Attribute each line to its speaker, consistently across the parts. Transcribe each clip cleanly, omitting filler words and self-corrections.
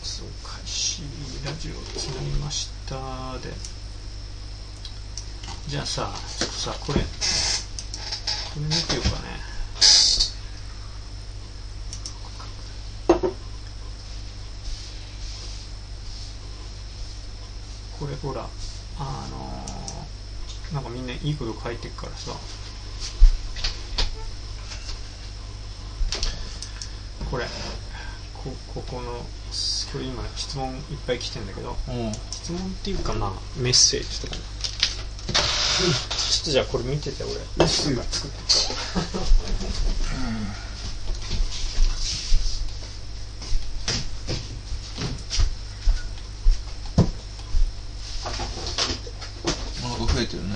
Speaker 1: そうか、C ラジオつなぎましたで、じゃあさ、ちょっとさ、これ見てようかね。これほら、なんかみんないいこと書いてるからさ、これここのこれ今質問いっぱい来てんだけど、質問っていうかまあメッセージとかね、ちょっとじゃあこれ見てて、俺すぐ作ってる
Speaker 2: なんか増えてるね。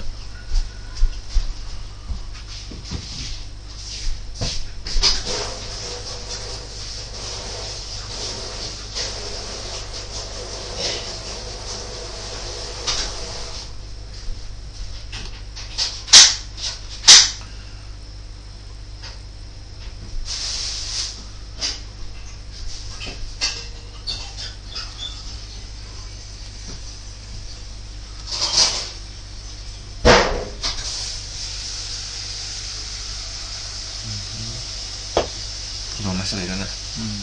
Speaker 2: いろんな人いるね。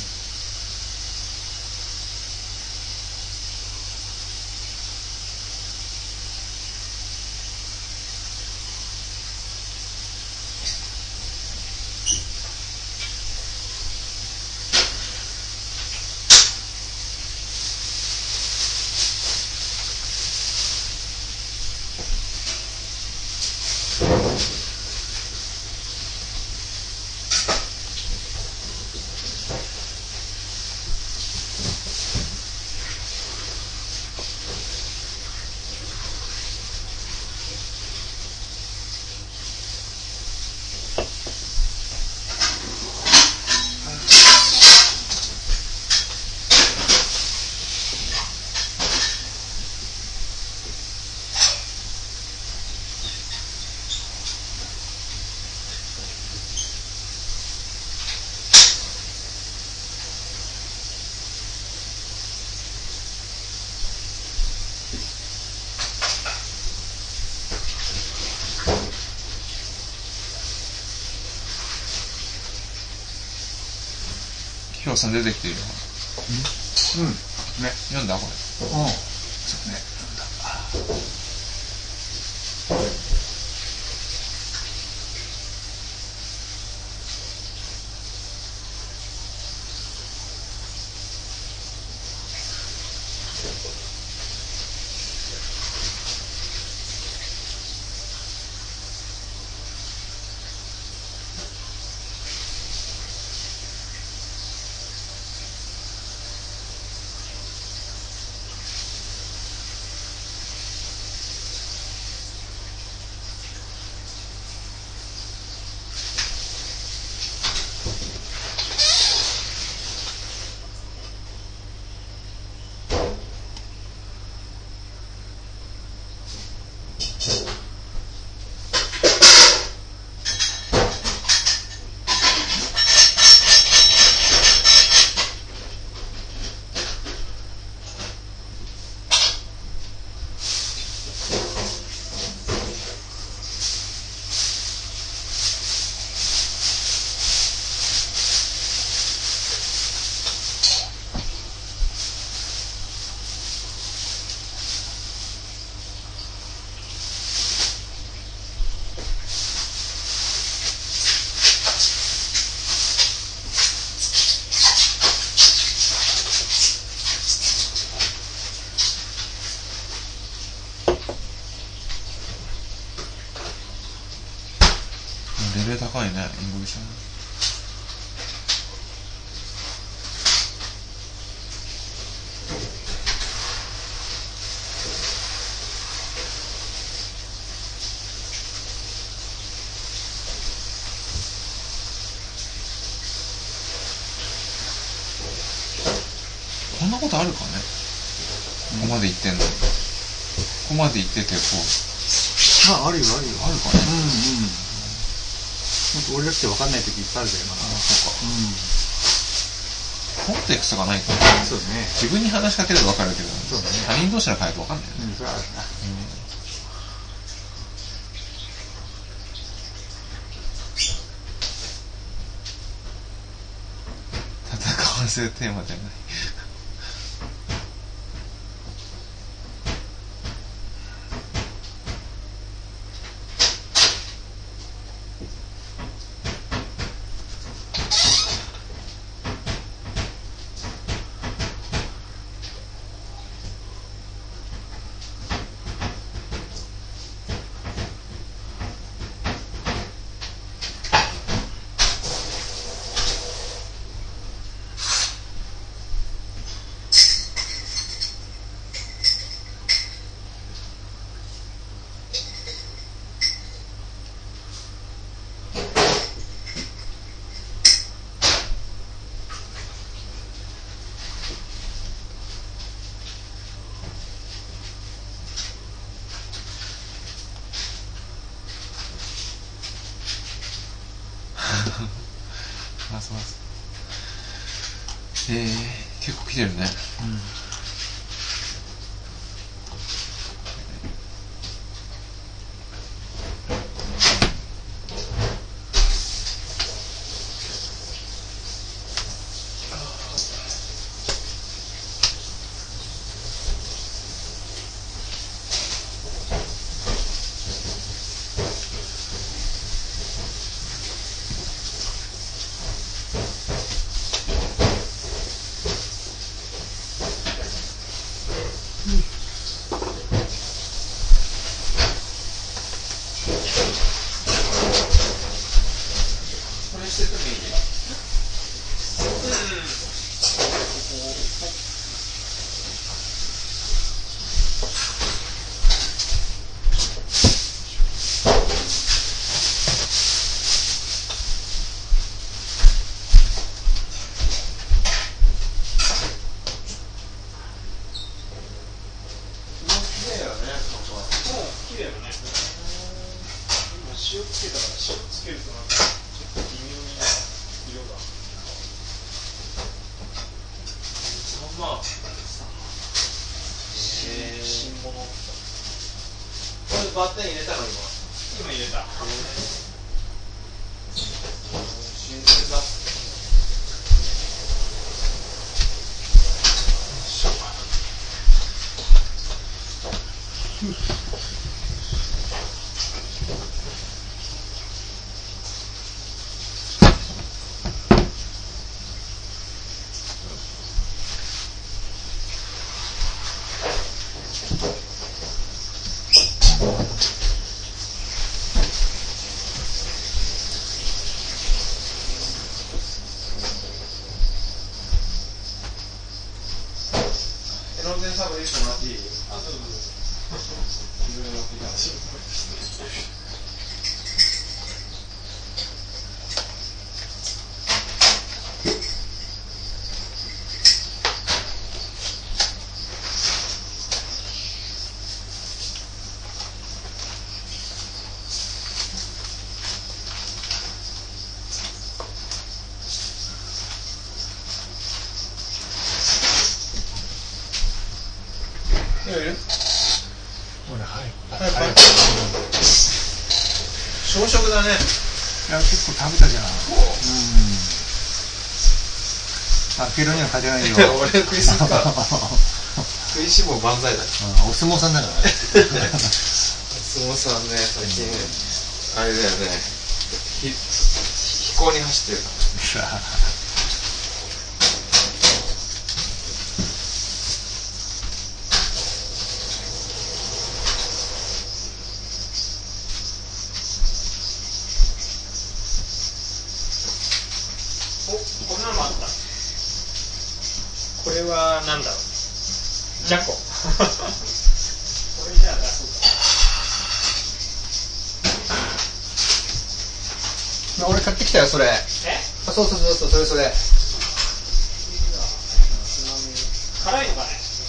Speaker 2: ヒロさん出てきてるよ。ね、読んだこれ。そうね、読んだ。レベル高いね、インボイス。こんなことあるかね。ここまで行ってんの。ここまで行っててこう。
Speaker 1: あるよ、あるよ。
Speaker 2: あるかね。
Speaker 1: 俺だって分かんない時いっぱいあるじゃん、今。
Speaker 2: そうか。 コンテクストがないと、
Speaker 1: そうね、
Speaker 2: 自分に話しかけると分かるけど、
Speaker 1: そうね、
Speaker 2: 他人同士の会話と分かんないよね。
Speaker 1: そうだな。
Speaker 2: 戦わせるテーマじゃない。ますます。結構来てるね。
Speaker 3: バッテン入れたの今入れた。新鮮だ。サブしてもらっていい？あ、そうそうそう。いろいろ持ってきた。朝食だね。
Speaker 1: いや結構食べたじゃん。開けるには勝てないよ。
Speaker 3: 俺食いすぎか。食いしん坊万歳だ。
Speaker 1: お相撲さんだから。
Speaker 3: お相撲さんね、最近あれだよね。飛行に走ってるから。
Speaker 1: こんなのもあった。これはなんだろう。じゃこ。これじゃあ出そうか。
Speaker 3: 俺買ってきたよそれ。あ、そうそれ。
Speaker 1: 辛いのかね。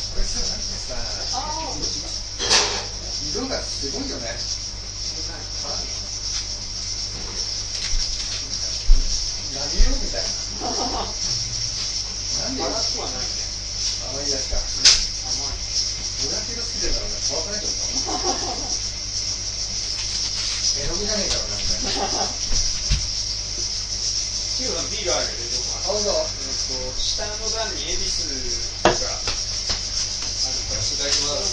Speaker 3: 色がすごいよね。何色みたいな。何
Speaker 1: 辛くはないね。
Speaker 3: 甘いですか。
Speaker 1: 甘い。
Speaker 3: ブラジル好きだからね、怖くないと思う。絵の具じゃねえからなみたいな。
Speaker 1: キヨさんビールあるよ、冷蔵庫。
Speaker 3: あ、どうぞ。
Speaker 1: 下の段にエビスがあるから。
Speaker 3: いただきます。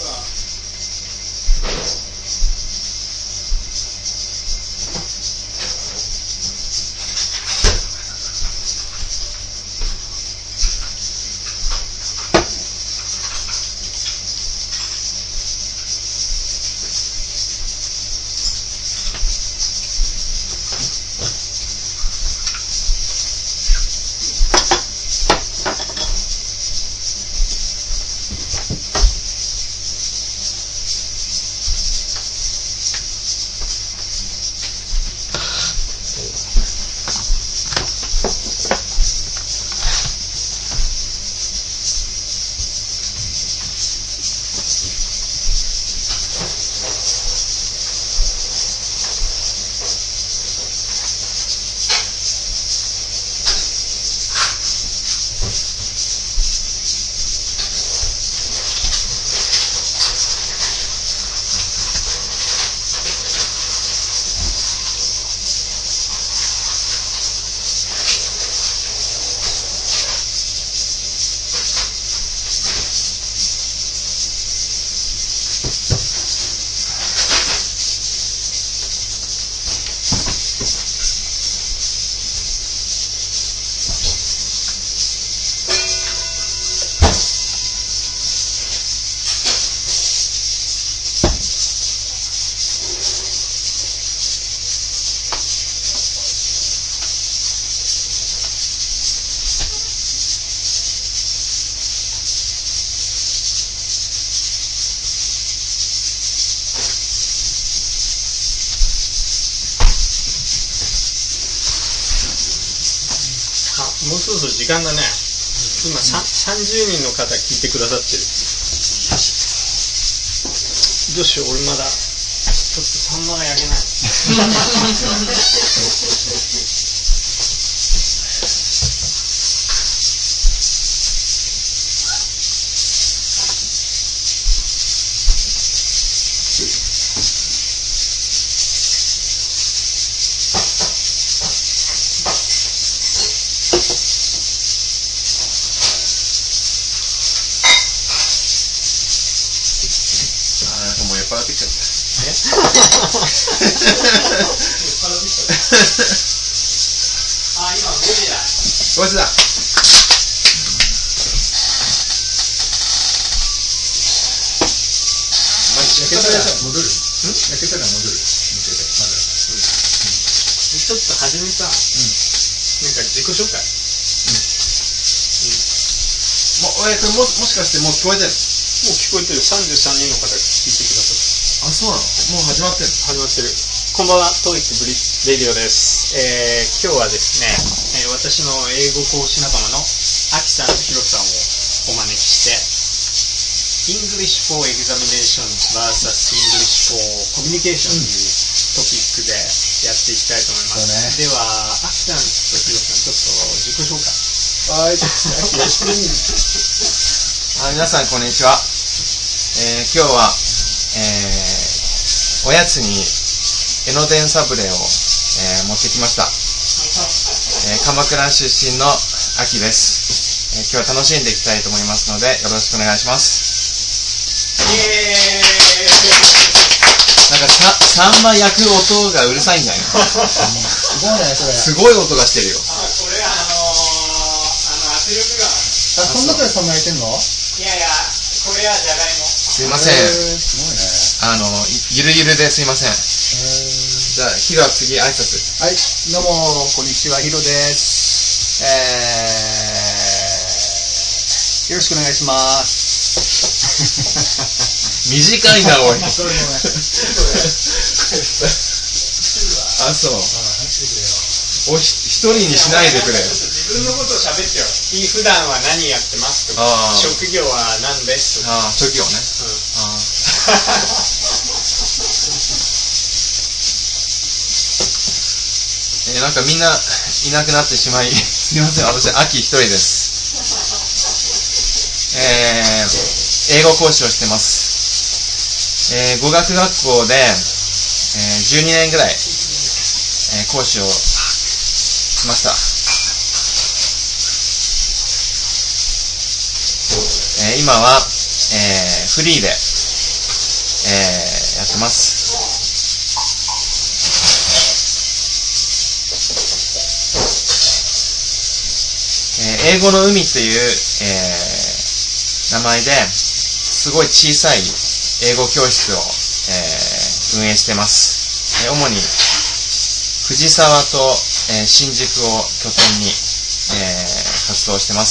Speaker 1: もうそろそろ時間だね。今30人の方聞いてくださってる。どうしよう、俺まだちょっとサンマが焼けない。
Speaker 2: 5時だ。
Speaker 3: 焼けたら戻る。焼けたら戻る。見ててまだ。
Speaker 1: ちょっと初めさ、なんか自己紹介。
Speaker 2: もしかしてもう聞こえてる？
Speaker 1: もう聞こえてる。33人の方が聞いてくださって。
Speaker 2: あ、そうなの？もう始まってる？
Speaker 1: 始まってる。こんばんは、トーイックブリレディオです。今日はですね、私の英語講師仲間のアキさんとヒロさんをお招きして、English for Examinations vs English for Communication というトピックでやっていきたいと思います。では、アキさんとヒロさん、ちょっと自己紹介。
Speaker 3: はい。
Speaker 2: 皆さんこんにちは。今日は、おやつに江ノ電サブレを、持ってきました。鎌倉出身のアキです。今日は楽しんでいきたいと思いますのでよろしくお願いします。なんかサンマ焼く音がうるさいんだよ。
Speaker 3: すごいねそれ。
Speaker 2: すごい音がしてるよ。
Speaker 1: これ圧力が。
Speaker 3: そんなとでサンマ焼いてんの？
Speaker 1: いやいや、これはじゃがいも。
Speaker 2: すいません。
Speaker 3: すごいね。
Speaker 2: ゆるゆるですいません。じゃあヒロは次挨拶。
Speaker 3: はい、どうもこんにちは、ヒロです。よろしくお願いします。
Speaker 2: 短いなおい。
Speaker 3: それもね。
Speaker 2: あ、そう。お一人にしないでくれ。
Speaker 1: 自分のことを喋ってよ。普段は何やってますとか、職業は何ですとか。
Speaker 2: 職業ね。なんかみんないなくなってしまい、すみません、私、秋一人です。 英語講師をしてます。語学学校で、12年ぐらい、講師をしました。今は、フリーで、やってます。英語の海という、名前ですごい小さい英語教室を、運営してます。主に藤沢と、新宿を拠点に、活動してます。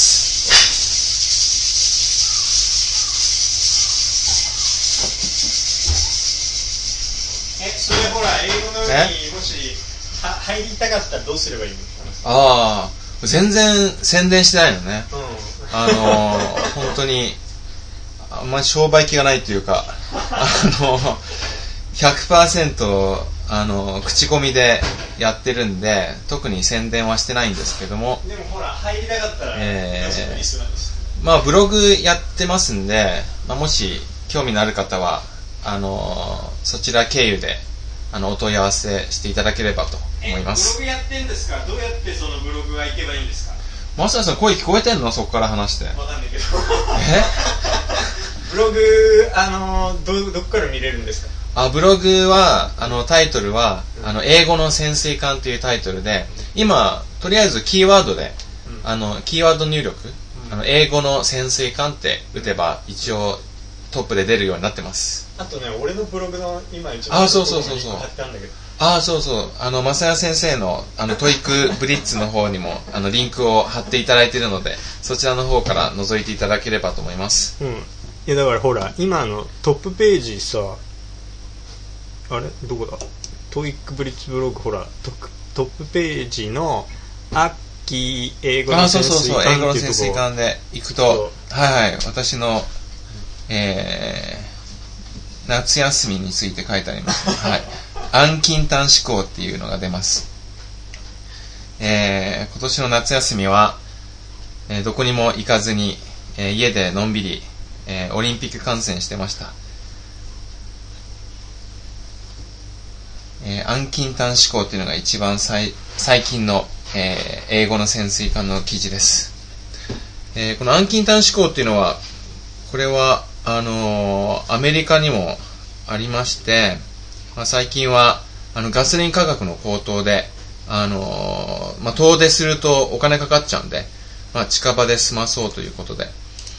Speaker 1: それほら英語の海にもし入りたかったらどうすればいいの？
Speaker 2: ああ、全然宣伝してないのね。本当にあんまり商売気がないというか、100% 口コミでやってるんで、特に宣伝はしてないんですけども。
Speaker 1: でもほら入りたかったら、
Speaker 2: まあブログやってますんで、もし興味のある方はそちら経由でお問い合わせしていただければと思います。
Speaker 1: ブログやってんですか？どうやってそのブログが行けばいいんですか？
Speaker 2: マスターさん声聞こえてんの？そこから話して。
Speaker 1: わかんないけど。ブログどこから見れるんですか？
Speaker 2: ブログはタイトルは英語の潜水艦というタイトルで、今とりあえずキーワードでキーワード入力、英語の潜水艦って打てば一応トップで出るようになってます。
Speaker 1: あとね、俺のブログの今一番
Speaker 2: そう
Speaker 1: 貼ってあるんだけど。
Speaker 2: そうそう、正也先生のトイックブリッツの方にもリンクを貼っていただいているので、そちらの方から覗いていただければと思います。
Speaker 1: うん。いやだからほら今トップページさ、あれどこだ？トイックブリッツブログ、ほらトップページの英語の潜水艦っていうところ。
Speaker 2: 英語の潜水艦で行くと、私の夏休みについて書いてあります、暗金短思考っていうのが出ます。今年の夏休みは、どこにも行かずに、家でのんびり、オリンピック観戦してました。暗金短思考っていうのが一番最近の、英語の潜水艦の記事です。この暗金短思考っていうのは、これはアメリカにもありまして、最近はガソリン価格の高騰で遠出するとお金かかっちゃうんで、近場で済まそうということで、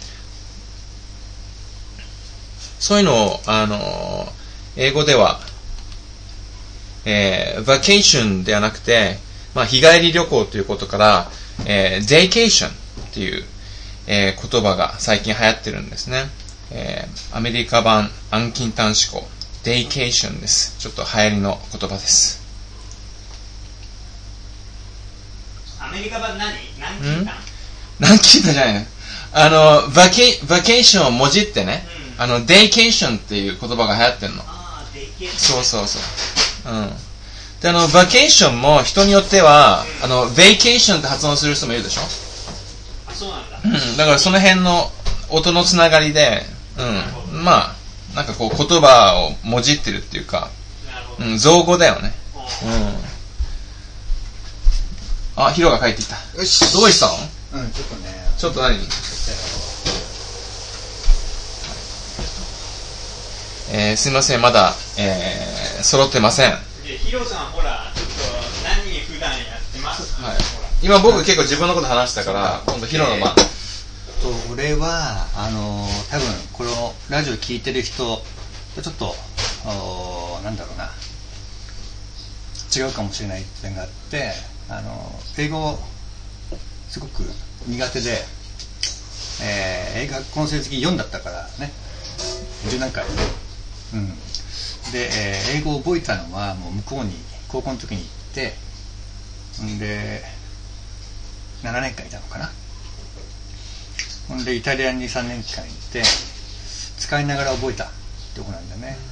Speaker 2: そういうのを英語では、vacation ではなくて、日帰り旅行ということから、daycation っていう、言葉が最近流行ってるんですね。アメリカ版暗金短思考、daycation です。ちょっと流行りの言葉です。
Speaker 1: アメリカ版何金短？
Speaker 2: 何金短じゃないの。バケーションをもじってね、daycation っていう言葉が流行ってるの。そう。でバケーションも人によってはvacation って発音する人もいるでしょ。
Speaker 1: そうなんだ。
Speaker 2: だからその辺の音のつながりで、なんかこう言葉をもじってるっていうか、造語だよね。ヒロが帰ってきた。
Speaker 4: よし。
Speaker 2: どうしたの？ちょっと何？すみません、まだ、揃ってません。
Speaker 1: ヒロさんほら、ちょっと何普段やってます？
Speaker 2: 今僕結構自分のこと話したから、今度ヒロの番。
Speaker 4: 俺は多分このラジオ聞いてる人ちょっとなんだろうな、違うかもしれない点があって、英語すごく苦手で、学校の成績4だったからね、10何回、で、英語を覚えたのはもう向こうに高校の時に行って、で7年間いたのかな。ほんでイタリアに3年間いて使いながら覚えたとこなんだね。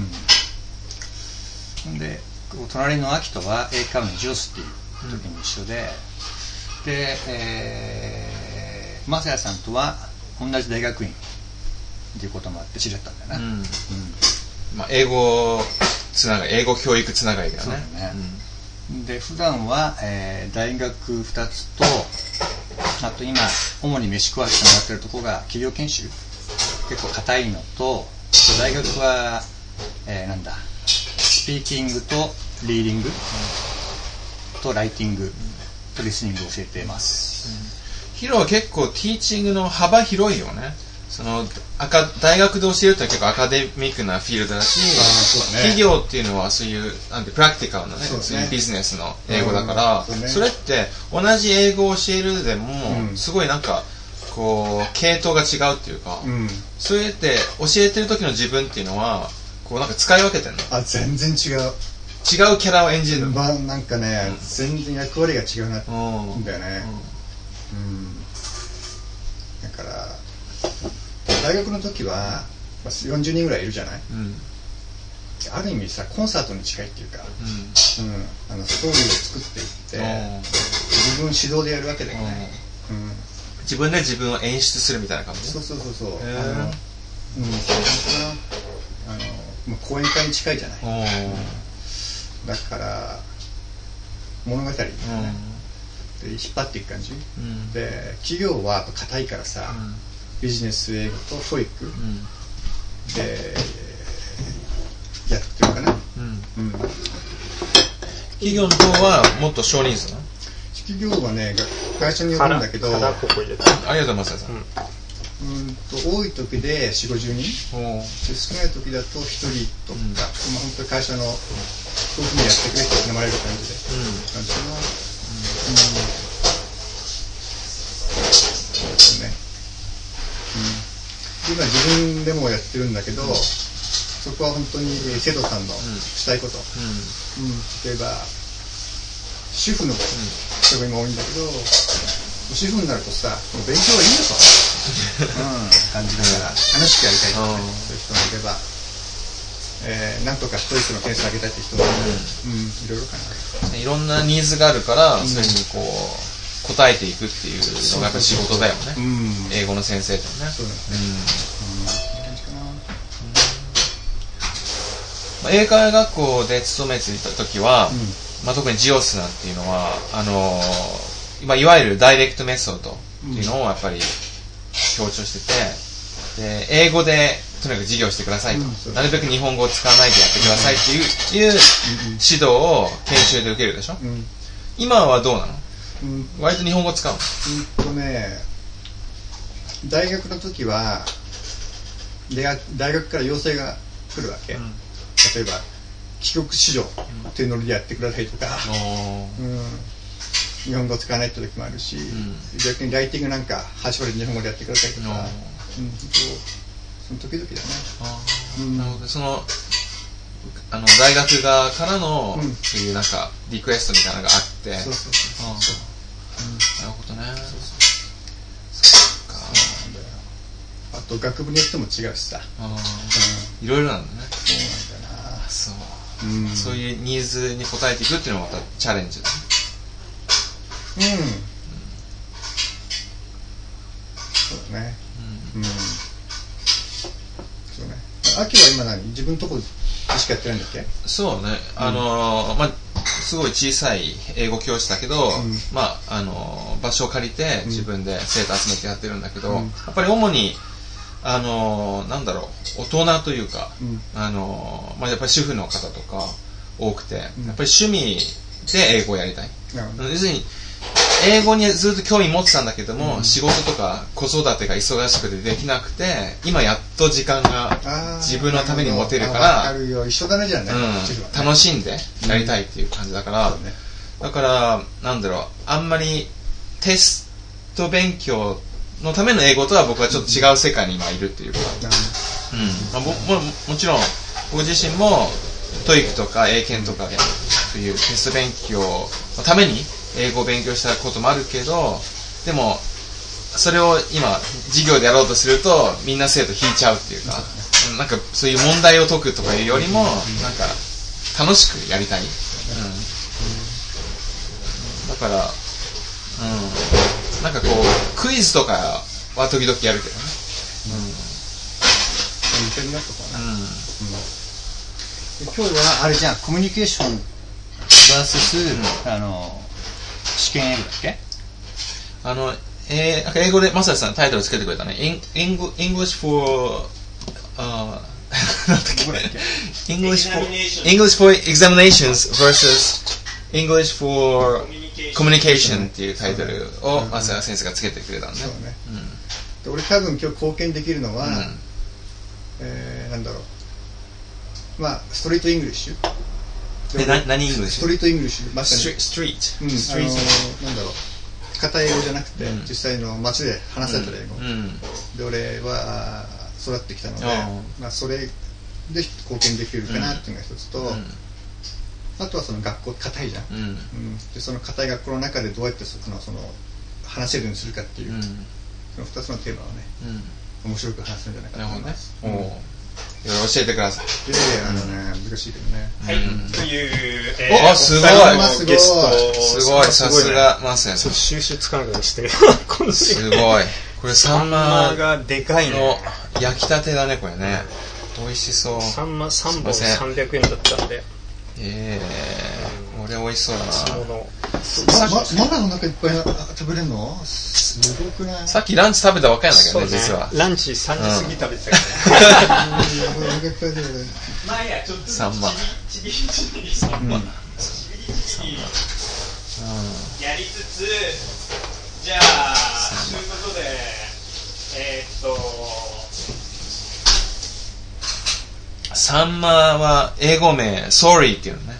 Speaker 4: ほんで隣のアキトは英会話のジョスっていう時に一緒で、マサヤさんとは同じ大学院っていうこともあって知り合ったんだよね。
Speaker 2: まあ、英語教育つながりだよね。
Speaker 4: そうだね。で普段は、大学2つと、あと今主に飯食わせてもらってるところが企業研修、結構硬いのと、大学は、スピーキングとリーディングとライティングとリスニングを教えています。
Speaker 2: ヒロは結構ティーチングの幅広いよね。大学で教えるって結構アカデミックなフィールドだし、企業っていうのはそういうプラクティカルなね、そういうビジネスの英語だから、それって同じ英語を教えるでも、すごいなんかこう系統が違うっていうか、そうやって教えてる時の自分っていうのはこうなんか使い分けてるの？
Speaker 4: 全然違う
Speaker 2: キャラを演じるの？
Speaker 4: なんかね、全然役割が違うなって思うんだよね。だから大学の時は40人ぐらいいるじゃない、ある意味さコンサートに近いっていうか、ストーリーを作っていって自分指導でやるわけだよね。
Speaker 2: 自分で自分を演出するみたいな感じ？そう
Speaker 4: 講演会に近いじゃない。だから物語、で引っ張っていく感じ、で企業は硬いからさ、ビジネス英語とトイック、でやってるかな。
Speaker 2: 企業の方はもっと少人数なの？
Speaker 4: 企業はね会社によるんだけど、
Speaker 2: ありがとうございます。
Speaker 4: 多い時で 4,50 人、少ない時だと1人とか、本当に会社のそういうふうにやってくれって頼まれる感じで、感じかな。今自分でもやってるんだけど、そこは本当に生徒さんのしたいこと、例えば主婦の人が今多いんだけど、主婦になるとさ勉強はいいんだと感じだから楽しくやりたいとか、そういう人もいれば、なんとかストイックの点数上げたいって人もいろいろかな。
Speaker 2: いろんなニーズがあるから、それにこう答えていくっていうのがやっぱり仕事だよね。英語の先生とね。そうですね。英会話学校で勤めていた時は、特にジオスなんていうのはいわゆるダイレクトメソッドっていうのをやっぱり強調してて、で英語でとにかく授業してくださいと、なるべく日本語を使わないでやってくださいっていう指導を研修で受けるでしょ。今はどうなの？割と日本語使うの？
Speaker 4: 大学の時は大学から要請が来るわけ。例えば帰国子女っていうノリでやってくださいとか、日本語を使わないって時もあるし、逆にライティングなんか8割日本語でやってくださいとか、その時々だね。
Speaker 2: なるほど。その大学側からのそういうなんかリクエストみたいなのがあって、なるほどね。そっか。
Speaker 4: あと学部によっても違うしさ、
Speaker 2: いろいろなんだね。そうなんだな。そういうニーズに応えていくっていうのもまたチャレンジだね。
Speaker 4: そうだね。そうね。秋は今自分のところでしかやってないんだっけ？
Speaker 2: そうね。すごい小さい英語教室だけど、場所を借りて自分で生徒集めてやってるんだけど、やっぱり主に大人というか、やっぱり主婦の方とか多くて、やっぱり趣味で英語をやりたい。要するに英語にずっと興味持ってたんだけども、仕事とか子育てが忙しくてできなくて、今やっと時間が自分のために持てるから楽しんでやりたいっていう感じだから、だからあんまりテスト勉強のための英語とは僕はちょっと違う世界に今いるっていうか、もちろん僕自身もTOEICとか英検とかそういうテスト勉強のために英語を勉強したこともあるけど、でもそれを今授業でやろうとするとみんな生徒引いちゃうっていうか、なんかそういう問題を解くとかいうよりもなんか楽しくやりたい、だからなんかこうクイズとかは時々やるけどね、
Speaker 4: 似てるなとかな、今日はあれじゃん、コミュニケーション vs、試験英語だっけ？
Speaker 2: 英語でマサさんタイトルつけてくれたね。English for なんだっけ？ English for examinations versus English for communication っていうタイトルをマサ先生がつけてくれたんね。
Speaker 4: そうね。で俺多分今日貢献できるのは、なんだろう。まあストリートイングリッシュ。
Speaker 2: 何イングリッシュ？
Speaker 4: ストリートイングリッシュ。まさに
Speaker 2: ストリート。
Speaker 4: なんだろう。片英語じゃなくて、実際の街で話された英語、で俺は育ってきたので、まあ、それで貢献できるかなっていうのが一つと、あとはその学校硬いじゃん、でその硬い学校の中でどうやってその話せるようにするかっていう、その2つのテーマをね、面白く話すんじゃないかと思います。
Speaker 2: 教えてください。
Speaker 4: 難しいけどね。
Speaker 1: はい、という、
Speaker 2: すごい
Speaker 1: ゲスト、
Speaker 2: すごい、さすがマスヤさん。
Speaker 1: 収集つかなくなっちゃったけど、
Speaker 2: すごい。これサンマ
Speaker 1: がでかいね。
Speaker 2: 焼きたてだね、これね。美味しそう。
Speaker 1: サンマ3本300円だったんで。
Speaker 2: これ美味しそうだな。
Speaker 4: まだお腹いっぱい食べれるの？すごくない？
Speaker 2: さっきランチ食べたばっかりなんだけどね、実は。
Speaker 1: ランチ3時過ぎ食べてたからね。
Speaker 3: まあいや、ちょっと
Speaker 2: サンマ。
Speaker 3: ちびちびサンマ。やりつつ、じゃあ、そういうことで、
Speaker 2: サンマは英語名、sorry っていうのね。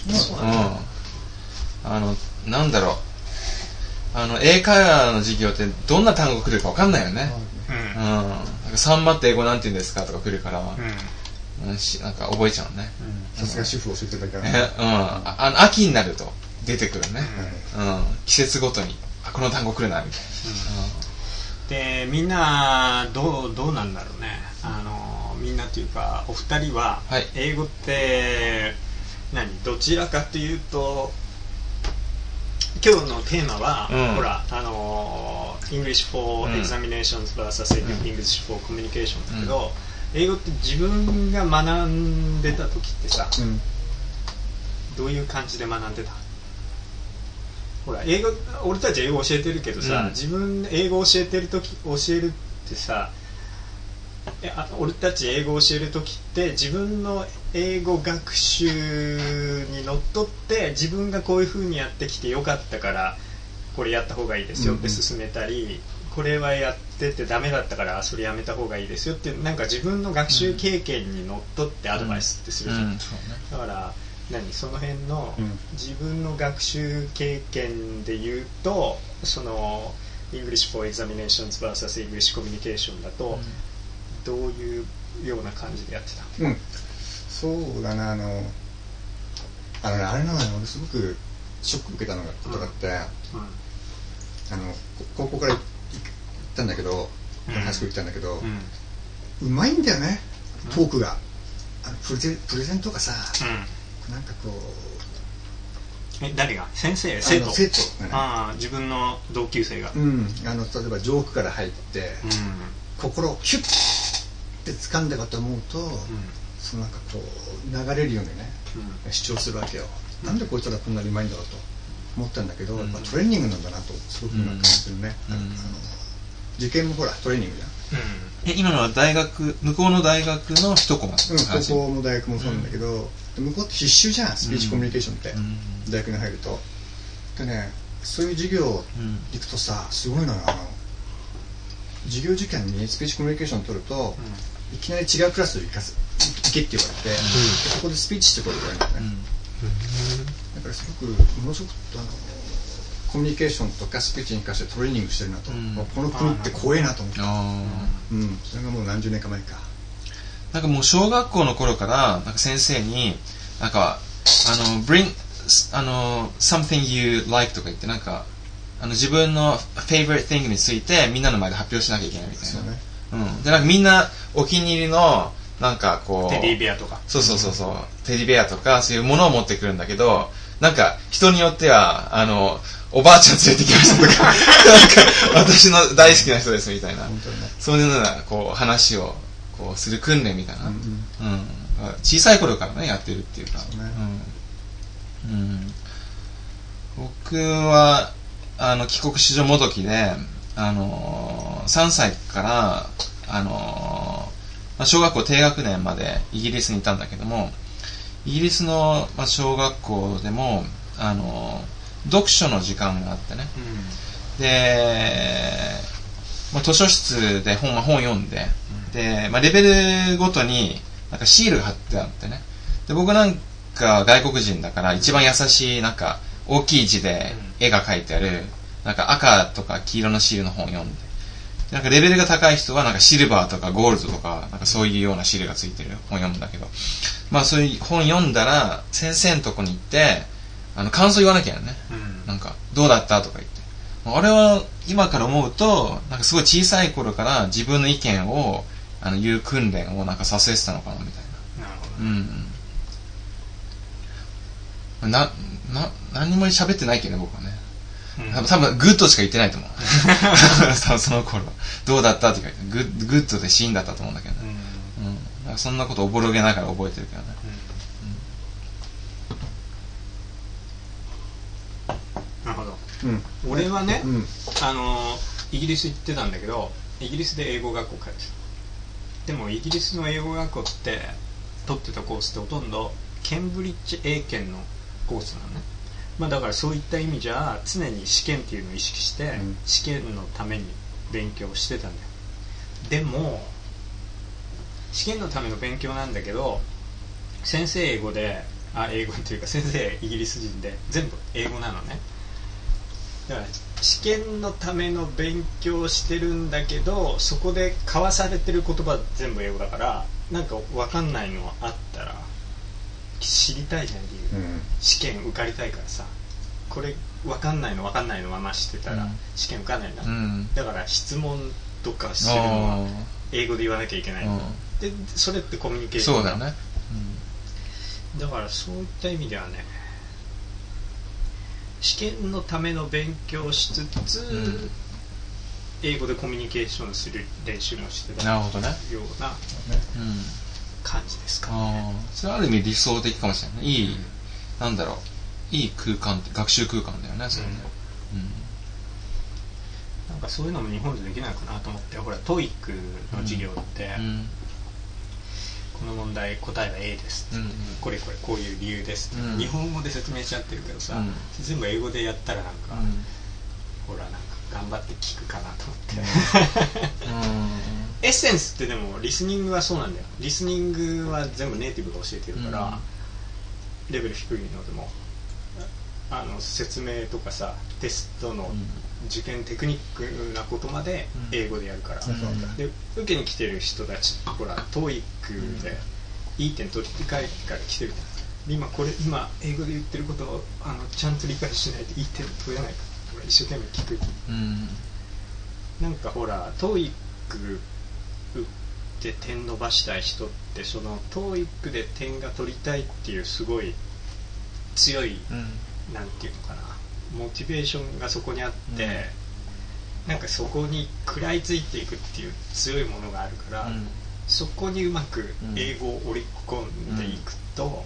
Speaker 2: なんだろう。英会話の授業ってどんな単語来るか分かんないよね。サンマって英語なんて言うんですかとか来るから、なんか覚えちゃうね。
Speaker 4: さすが主婦教えてたからね。
Speaker 2: 秋になると出てくるね。季節ごとにこの単語来るなみたい
Speaker 1: な。でみんなどうなんだろうね。みんなっていうかお二人は英語ってどちらかというと。今日のテーマは、ほらEnglish for examinations vs English for communication だけど、英語って自分が学んでた時ってさ、どういう感じで学んでた？ほら俺たち英語教えてるけどさ、自分英語教えるってさ、俺たち英語を教えるときって自分の英語学習にのっとって自分がこういう風にやってきてよかったからこれやった方がいいですよって勧めたり、これはやっててダメだったからそれやめた方がいいですよってなんか自分の学習経験にのっとってアドバイスってするじゃん。だからその辺の自分の学習経験で言うとその English for examinations vs English communication だとどういうような感じでやってた？
Speaker 4: そうだな、あれなのよ、俺すごくショック受けたことがあって、高校から行ったんだけど、ハイスクール行ったんだけど、うまいんだよね、トークが。プレゼントがさ、なんかこう
Speaker 1: 誰が？先生？生徒
Speaker 4: が
Speaker 1: ね。自分の同級生が。例
Speaker 4: えばジョークから入って、心をキュッって掴んだかと思うと、そのなんかこう流れるようにね、主張するわけよ。なんでこいつらこんなにうまいんだろうと思ったんだけど、やっぱトレーニングなんだなとすごく今感じてるね。受験もほらトレーニングじゃん。
Speaker 2: 今のは向こうの大学の一コマ。
Speaker 4: 高校の大学もそうなんだけど、向こうって必修じゃん、スピーチコミュニケーションって、大学に入ると。でね、そういう授業行くとさ、すごいのよ。授業時間にスピーチコミュニケーション取ると、いきなり違うクラスに行けって言われて、そこでスピーチしてこいって言われるんだよね。だからすごくものすごくコミュニケーションとかスピーチに関してトレーニングしてるなと、この国って怖えなと思って、それがもう何十年か前か。
Speaker 2: なんかもう小学校の頃からなんか先生になんかbring something you like とか言ってなんか自分の favorite thing についてみんなの前で発表しなきゃいけないみたいな。でなんかみんなお気に入りのなんかこう
Speaker 1: テディベアとか
Speaker 2: そうテディベアとかそういうものを持ってくるんだけど、なんか人によってはおばあちゃん連れてきましたとかなんか私の大好きな人ですみたいな、そういうようなこう話をこうする訓練みたいな、小さい頃からねやってるっていうか、僕は帰国子女もどきで、3歳から小学校低学年までイギリスにいたんだけども、イギリスの小学校でも読書の時間があってね、で、図書室で本読んで、で、レベルごとになんかシールが貼ってあってね、で僕なんか外国人だから一番優しいなんか大きい字で絵が描いてあるなんか赤とか黄色のシールの本を読んで、なんかレベルが高い人はなんかシルバーとかゴールドとかなんかそういうようなシールがついてる本を読むんだけど、そういう本読んだら先生のとこに行って感想言わなきゃね、なんかどうだったとか言って、あれは今から思うとなんかすごい小さい頃から自分の意見を言う訓練をなんかさせてたのかなみたいな。
Speaker 1: なるほど。
Speaker 2: 何も喋ってないけどね僕はね。多分グッドしか言ってないと思う。多分その頃どうだったって書いてグッドでシーンだったと思うんだけどね。そんなことおぼろげながら覚えてるけどね。
Speaker 1: なるほど。俺はね、イギリス行ってたんだけど、イギリスで英語学校通ってた。でもイギリスの英語学校って取ってたコースってほとんどケンブリッジ英検のコースなのね。だからそういった意味じゃ常に試験っていうのを意識して、試験のために勉強してたんだよ。でも試験のための勉強なんだけど、先生英語で英語っていうか先生イギリス人で全部英語なのね。だから試験のための勉強をしてるんだけど、そこで交わされてる言葉全部英語だから、なんか分かんないのあったら知りたいじゃん理由、試験受かりたいからさ、これ分かんないのまましてたら、試験受かんないんだ、だから質問とかするのは英語で言わなきゃいけない、でそれってコミュニケーション
Speaker 2: そうだね、
Speaker 1: だからそういった意味ではね、試験のための勉強をしつつ、英語でコミュニケーションする練習もしてたような感じですかね。
Speaker 2: それはある意味理想的かもしれない。いい空間、学習空間だよね、それね。
Speaker 1: なんかそういうのも日本でできないかなと思って、ほらトイックの授業って、この問題答えは A です、これこういう理由です、日本語で説明しちゃってるけどさ、全部英語でやったらなんか、ほらなんか頑張って聞くかなと思ってエッセンスってでもリスニングはそうなんだよ。リスニングは全部ネイティブが教えてるから、レベル低いのでも説明とかさ、テストの受験テクニックなことまで英語でやるから、で受けに来てる人たちほら TOEIC でいい点取りたいから来てるじゃん。今英語で言ってることをちゃんと理解しないといい点取れないから一生懸命聞く、なんかほら TOEIC で点伸ばしたい人って、その TOEIC で点が取りたいっていうすごい強い、なんていうのかな、モチベーションがそこにあって、なんかそこに食らいついていくっていう強いものがあるから、そこにうまく英語を織り込んでいくと、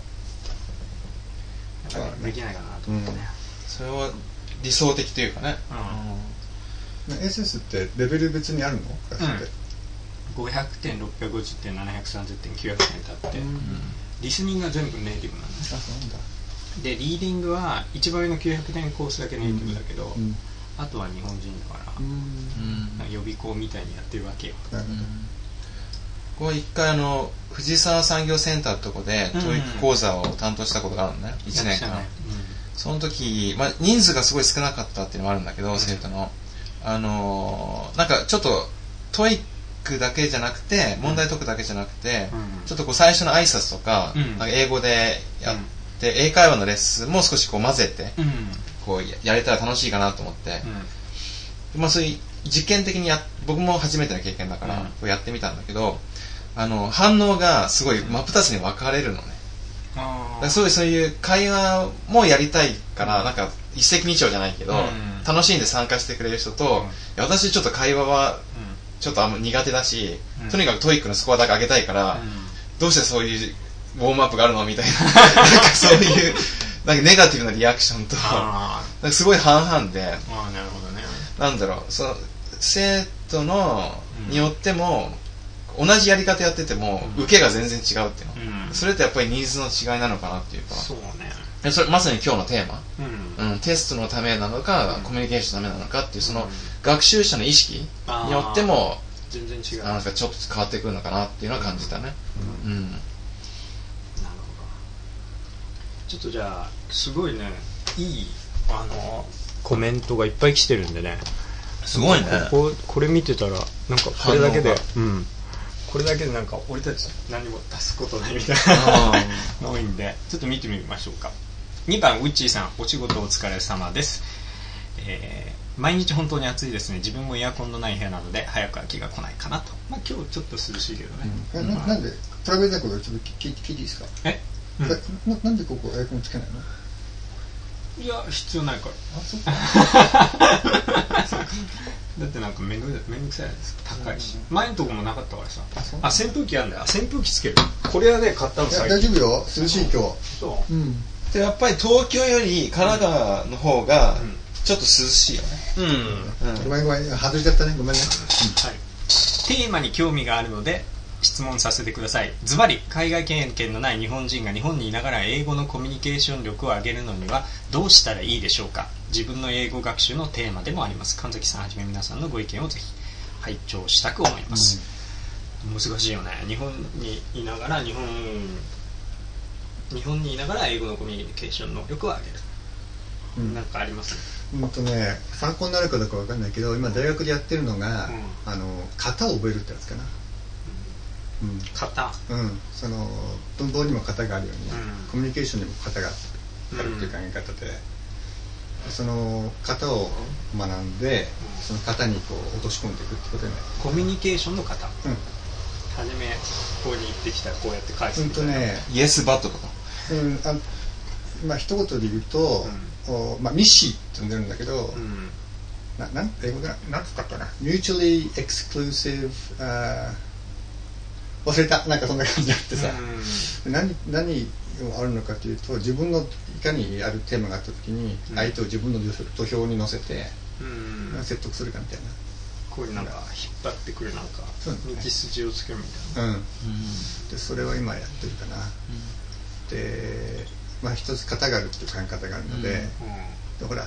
Speaker 1: なんかできないかなと思ってね、
Speaker 2: それは理想的というかね。
Speaker 5: エッセンスってレベル別にあるの？クラスで
Speaker 1: 500点、650点、730点、900点ってあって、リスニングは全部ネイティブなんです。でリーディングは一番上の900点コースだけネイティブだけど、あとは日本人だから、なんか予備校みたいにやってるわけよ。
Speaker 2: ここ一回藤沢産業センターってとこで教育講座を担当したことがあるのね、1年間。その時、人数がすごい少なかったっていうのもあるんだけど、生徒のなんかちょっとトイックだけじゃなくて、問題解くだけじゃなくて、ちょっとこう最初の挨拶とか、なんか英語でやって英会話のレッスンも少しこう混ぜて、こうやれたら楽しいかなと思って、そういう実験的に僕も初めての経験だからこうやってみたんだけど、反応がすごい真っ二つに分かれるのね。そういう会話もやりたいから、なんか一石二鳥じゃないけど、楽しんで参加してくれる人と、私ちょっと会話はちょっとあんま苦手だし、とにかくトイックのスコアだけ上げたいから、どうしてそういうウォームアップがあるのみたいななんかそういうなんかネガティブなリアクションとなんかすごい半々で、
Speaker 1: なるほどね。
Speaker 2: なんだろう、その生徒のによっても同じやり方やってても受けが全然違うっていうの、それってやっぱりニーズの違いなのかなっていうか、
Speaker 1: そうね。
Speaker 2: それまさに今日のテーマ、テストのためなのか、コミュニケーションのためなのかっていうその学習者の意識によっても
Speaker 1: 全然違う。
Speaker 2: なんかちょっと変わってくるのかなっていうのは感じたね。
Speaker 1: なるほど。ちょっとじゃあすごいね、いいコメントがいっぱい来てるんでね。
Speaker 2: すごいね。
Speaker 1: これ見てたらなんかこれだけで、これだけでなんか俺たち何も足すことないみたいなの多いんで、ちょっと見てみましょうか。2番ウッチーさん、お仕事お疲れ様です。毎日本当に暑いですね。自分もエアコンのない部屋なので早く秋が来ないかなと。まあ今日ちょっと涼しいけどね。
Speaker 5: なんでプライベートなことちょっと聞いていいですか？なんでここエアコンつけないの？
Speaker 1: いや必要ないから。
Speaker 5: あ、そうか。
Speaker 1: だってなんかめんどくさいじゃないですか、高いし。前のとこもなかったからさ。扇風機あるんだよ。扇風機つける。これはね買ったの最近。
Speaker 5: 大丈夫よ、涼しい今日。
Speaker 1: そう。
Speaker 2: でやっぱり東京より神奈川の方がちょっと涼しいよね。
Speaker 5: ごめん外れちゃったね、ごめんね。
Speaker 1: はい。テーマに興味があるので質問させてください。ズバリ、海外経験のない日本人が日本にいながら英語のコミュニケーション力を上げるのにはどうしたらいいでしょうか。自分の英語学習のテーマでもあります。神崎さんはじめ皆さんのご意見をぜひ拝聴したく思います。難しいよね。日本にいながら日本にいながら英語のコミュニケーション能力を上げる。なんかありますね。
Speaker 5: 参考になるかどうかわかんないけど、今大学でやってるのが、型を覚えるってやつかな。
Speaker 1: 型、
Speaker 5: その文法にも型があるように、コミュニケーションにも型があるっていう考え方で、その型を学んで、その型にこう落とし込んでいくってことでね。
Speaker 1: コミュニケーションの型。はじめここに行ってきたらこうやって返すみたいな。
Speaker 2: イエスバットとか。
Speaker 5: 一言で言うと、ミッシーって呼んでるんだけど、英語で何つったかな、mutually exclusive、忘れた、なんかそんな感じがあってさ、何があるのかというと、自分のいかにあるテーマがあった時に相手を自分の土俵に乗せて説得するかみたいな、
Speaker 1: こういうなんか引っ張ってくるなんか道筋をつけるみたいな、
Speaker 5: でそれを今やってるかな。で一つ型があるっていう考え方があるので、でほら、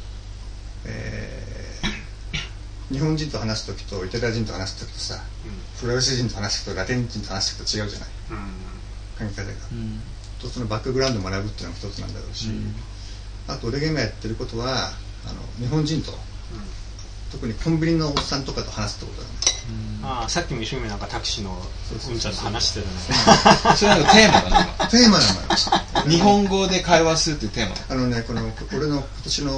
Speaker 5: 日本人と話すときとイタリア人と話すときとさ、フランス人と話すときとラテン人と話すときと違うじゃない、考え方が、とそのバックグラウンドを学ぶっていうのも一つなんだろうし、あと俺が今やってることは日本人と、特にコンビニのおっさんとかと話すってことだね。
Speaker 1: さっきも一生懸命なんかタクシーのうんちゃんと話してるね。
Speaker 2: それなんかテーマだね。
Speaker 5: テーマなのよ。
Speaker 2: 日本語で会話するっていうテーマ。
Speaker 5: この俺の今年の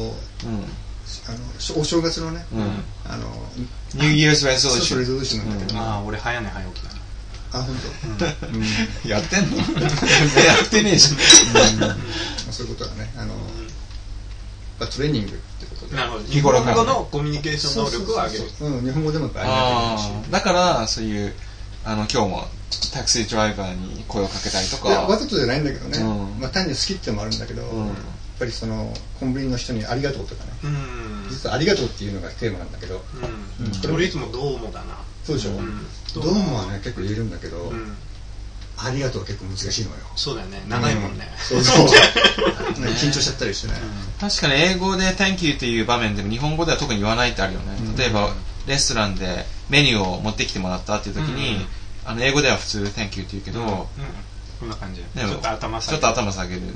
Speaker 5: お正月のね、
Speaker 2: ニューイヤーズレゾリ
Speaker 5: ューションなんだけど、
Speaker 1: 俺早寝早起きだな。
Speaker 5: 本当。
Speaker 2: やってんの？やってねえじゃん。
Speaker 5: そういうことだね。トレーニングってことで。
Speaker 1: なるほど。日本語のコミュニケーション能力を上げる。
Speaker 5: 日本語でもありがたいし。
Speaker 2: だからそういう今日もタクシードライバーに声をかけたりとか。
Speaker 5: わざとじゃないんだけどね。単に好きってのもあるんだけど、やっぱりそのコンビニの人にありがとうとかね。実はありがとうっていうのがテーマなんだけど。
Speaker 1: 俺いつもどうもだな。
Speaker 5: そうでしょ。どうもはね結構言えるんだけど。ありがとうは結構難しいのよ。
Speaker 1: そうだよね。長いもんね。
Speaker 5: そう。緊張しちゃったりしてね。
Speaker 2: 確かに英語で Thank you っていう場面でも日本語では特に言わないってあるよね。例えばレストランでメニューを持ってきてもらったっていう時に、英語では普通 Thank you って言うけど、
Speaker 1: こんな感じ。ちょっと頭下げる。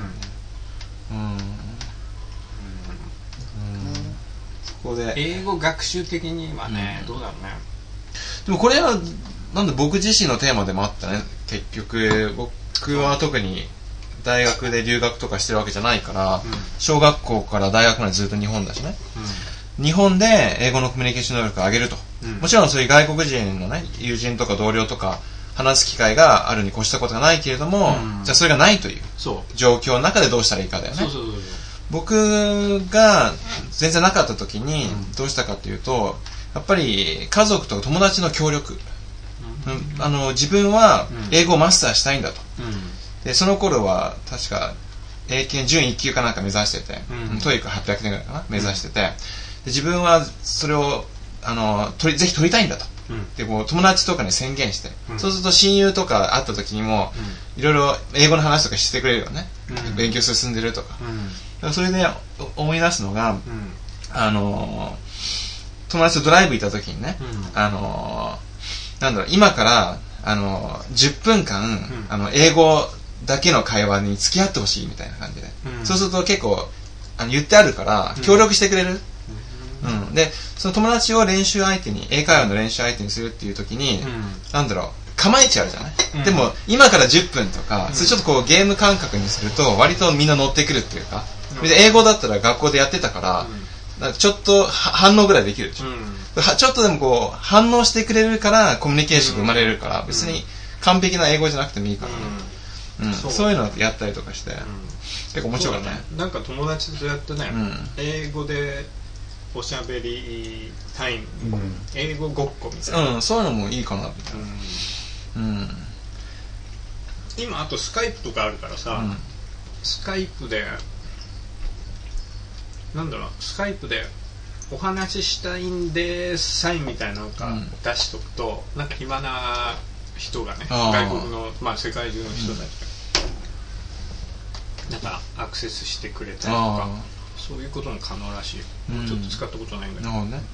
Speaker 2: そこで
Speaker 1: 英語学習的にはね、どうだろうね。
Speaker 2: でもこれはなんで僕自身のテーマでもあったね。結局僕は特に大学で留学とかしてるわけじゃないから、小学校から大学までずっと日本だしね、日本で英語のコミュニケーション能力を上げると、もちろんそういう外国人のね友人とか同僚とか話す機会があるに越したことがないけれども、じゃあそれがないという状況の中でどうしたらいいかだよね。僕が全然なかった時にどうしたかというと、 やっぱり家族と友達の協力、自分は英語をマスターしたいんだと、でその頃は確か英検準1級かなんか目指してて、トイック800点ぐらいかな目指してて、で自分はそれをぜひ取りたいんだと、でこう友達とかに宣言して、そうすると親友とか会った時にも、いろいろ英語の話とかしてくれるよね、勉強進んでるとか、だからそれで思い出すのが、友達とドライブ行った時にね、なんだろう、今から10分間、英語だけの会話に付き合ってほしいみたいな感じで、そうすると結構言ってあるから協力してくれる、でその友達を練習相手に英会話の練習相手にするっていう時に、なんだろう、構えちゃうじゃない、でも今から10分とか、それちょっとこうゲーム感覚にすると割とみんな乗ってくるっていうか、で英語だったら学校でやってたから、なんかちょっと反応ぐらいできるでしょ、ちょっとでもこう反応してくれるからコミュニケーションが生まれるから、別に完璧な英語じゃなくてもいいからね、そういうのやったりとかして、結構面白かったね。
Speaker 1: なんか友達とやってね、英語でおしゃべりタイム、英語ごっこみたいな、
Speaker 2: そういうのもいいかなみたいな、
Speaker 1: 今あとスカイプとかあるからさ、スカイプでなんだろう、スカイプでお話ししたいんでサインみたいなのが出しとくと、なんか暇な人がね、外国の、世界中の人たちが、なんかアクセスしてくれたりとか、そういうことも可能らしいよ、ちょっと使ったことないんだけど、あとなんだろ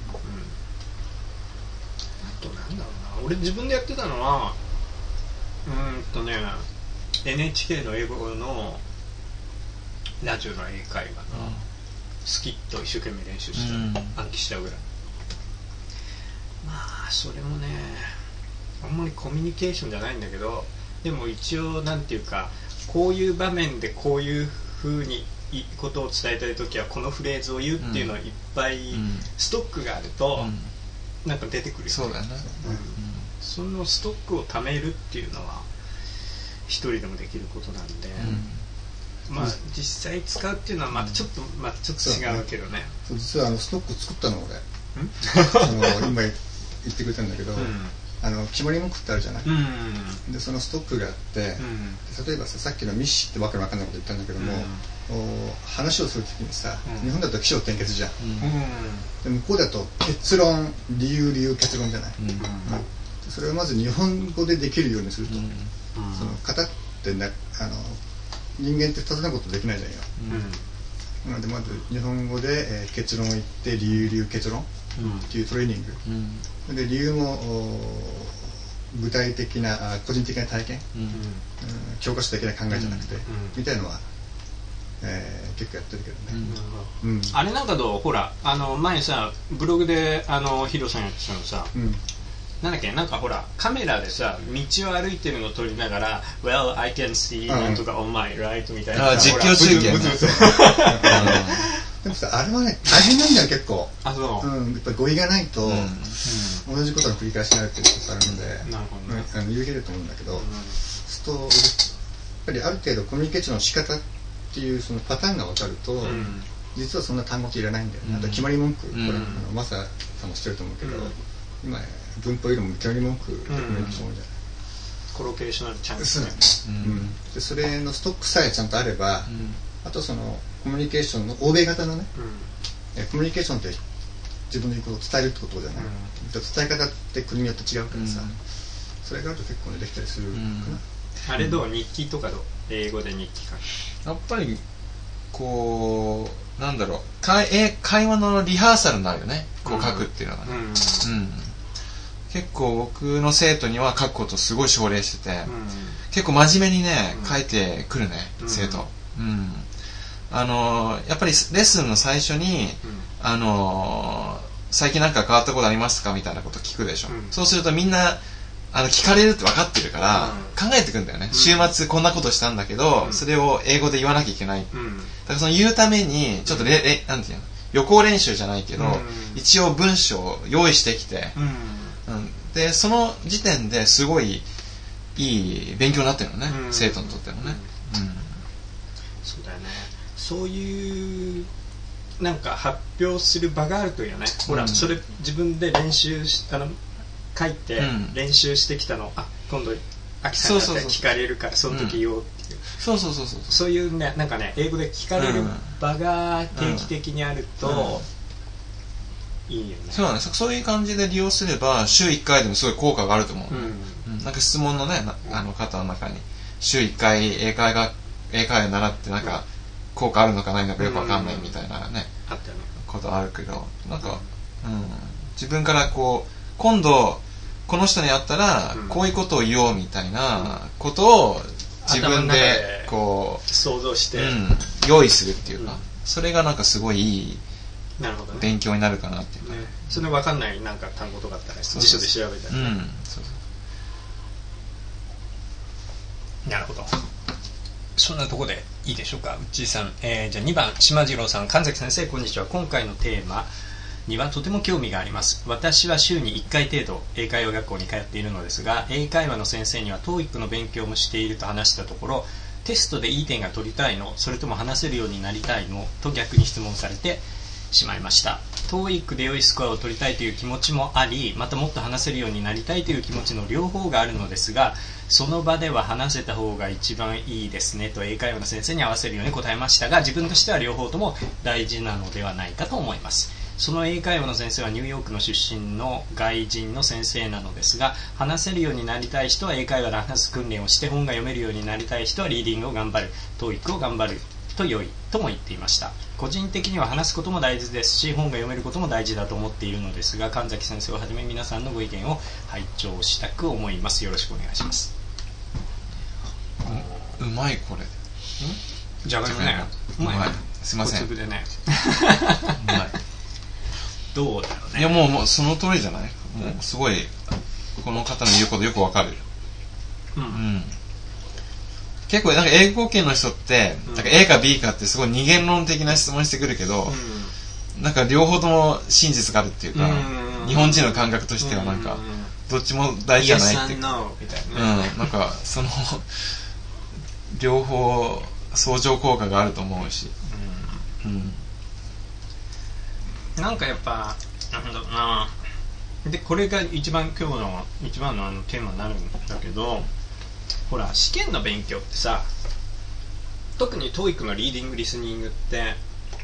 Speaker 1: うな、俺自分でやってたのはNHK の英語のラジオの英会話のスキットを一生懸命練習して暗記しちゃうぐらい、それもねあんまりコミュニケーションじゃないんだけど、でも一応なんていうか、こういう場面でこういう風にことを伝えたいときはこのフレーズを言うっていうのをいっぱいストックがあるとなんか出てくるよね。
Speaker 2: そうだね、
Speaker 1: そのストックを貯めるっていうのは一人でもできることなんで、実際使うっていうのはまたちょっと違うけどね。
Speaker 5: 実はストック作ったの俺今言ってくれたんだけど、決まり文句ってあるじゃない、でそのストックがあって、例えばさっきのミッシーってわけのわかんないこと言ったんだけども、話をするときにさ、日本だと起承転結じゃん、で向こうだと結論理由結論じゃない、それをまず日本語でできるようにすると、その型って人間って2つのことできないじゃんよ、なのでまず日本語で、結論を言って理由結論っていうトレーニング、で理由も具体的な個人的な体験、教科書的な考えじゃなくて、みたいのは、結構やってるけどね、
Speaker 1: あれなんかどう、ほら前さブログでヒロさんやってたのさ、なんだっけ、なんかほらカメラでさ道を歩いてるのを撮りながら Well, I can see なんとか on my right みたいな、
Speaker 2: 実況中継
Speaker 5: でもさ、あれはね大変なんだよ結構。
Speaker 1: あ、そう、
Speaker 5: やっぱり語彙がないと、同じことの繰り返しになるっていうことがあるので、
Speaker 1: なるほどね、
Speaker 5: 有益だと思うんだけど、やっぱりある程度コミュニケーションの仕方っていうそのパターンが分かると、実はそんな単語っていらないんだよね、あと決まり文句、これマサさんも知ってると思うけど、今文法よりも決まり文句でコミュニケーション多いじゃない、
Speaker 1: コロケーショナルチャンスね、
Speaker 5: でそれのストックさえちゃんとあれば、あとそのコミュニケーションの欧米型のね、コミュニケーションって自分の言うことを伝えるってことじゃない、伝え方って国によって違うからさ、それがあると結構ねできたりするかな。
Speaker 1: あれどう、日記とかどう、英語で日記書く、
Speaker 2: やっぱりこうなんだろう、会話のリハーサルになるよね、こう書くっていうのがね、結構僕の生徒には書くことすごい奨励してて、結構真面目にね書いてくるね、生徒。やっぱりレッスンの最初に、最近なんか変わったことありますかみたいなこと聞くでしょ、そうするとみんな聞かれるって分かってるから、考えてくんだよね、週末こんなことしたんだけど、それを英語で言わなきゃいけない、だからその言うためにちょっとなんていうの、予行練習じゃないけど、一応文章を用意してきて、でその時点ですごいいい勉強になってるのね、生徒にとってもね、
Speaker 1: そうだよね、そういうなんか発表する場があるといいよね、ほらそれ自分で練習書いて練習してきたの、今度アキさんだったら聞かれるからその時言おうっていう、そういうね、なんかね英語で聞かれる場が定期的にあるといいよね。
Speaker 2: そうなんです。そういう感じで利用すれば週1回でもすごい効果があると思う、なんか質問のね方の中に週1回英会話習ってなんか効果あるのかないのかよくわかんないみたいなね、ことあるけど、なんか、自分からこう今度この人に会ったらこういうことを言おうみたいなことを自分でこう
Speaker 1: 想像して、
Speaker 2: 用意するっていうか、それがなんかすごいいい勉強になるかなっていうか、
Speaker 1: それ分かんないなんか単語とかあったら辞書で調べたり、なるほど。そんなところでいいでしょうか、うっちーさん。じゃあ2番、島次郎さん。神崎先生、こんにちは。今回のテーマにはとても興味があります。私は週に1回程度英会話学校に通っているのですが、英会話の先生には TOEIC の勉強もしていると話したところ、テストでいい点が取りたいの、それとも話せるようになりたいのと逆に質問されてしまいました。 TOEIC で良いスコアを取りたいという気持ちもあり、またもっと話せるようになりたいという気持ちの両方があるのですが、その場では話せた方が一番いいですねと英会話の先生に合わせるように答えましたが、自分としては両方とも大事なのではないかと思います。その英会話の先生はニューヨークの出身の外人の先生なのですが、話せるようになりたい人は英会話で話す訓練をして、本が読めるようになりたい人はリーディングを頑張る、 TOEIC を頑張ると良いとも言っていました。個人的には話すことも大事ですし、本が読めることも大事だと思っているのですが、神崎先生をはじめ皆さんのご意見を拝聴したく思います。よろしくお願いします。
Speaker 2: うまいこれ。
Speaker 1: じゃがいもね。うまい。
Speaker 2: すいません。
Speaker 1: 小粒でね。
Speaker 2: うまい。
Speaker 1: どうだろうね。
Speaker 2: いやもうその通りじゃない。もうすごいこの方の言うことよくわかる。結構なんか英語圏の人って、なんか A か B かってすごい二元論的な質問してくるけど、なんか両方とも真実があるっていうか、日本人の感覚としてはなんかどっちも大事じゃないっていうか、なんかその両方相乗効果があると思うし、
Speaker 1: なんかやっぱなんだろうな。でこれが今日の一番のテーマになるんだけど、ほら試験の勉強ってさ、特に TOEIC のリーディングリスニングって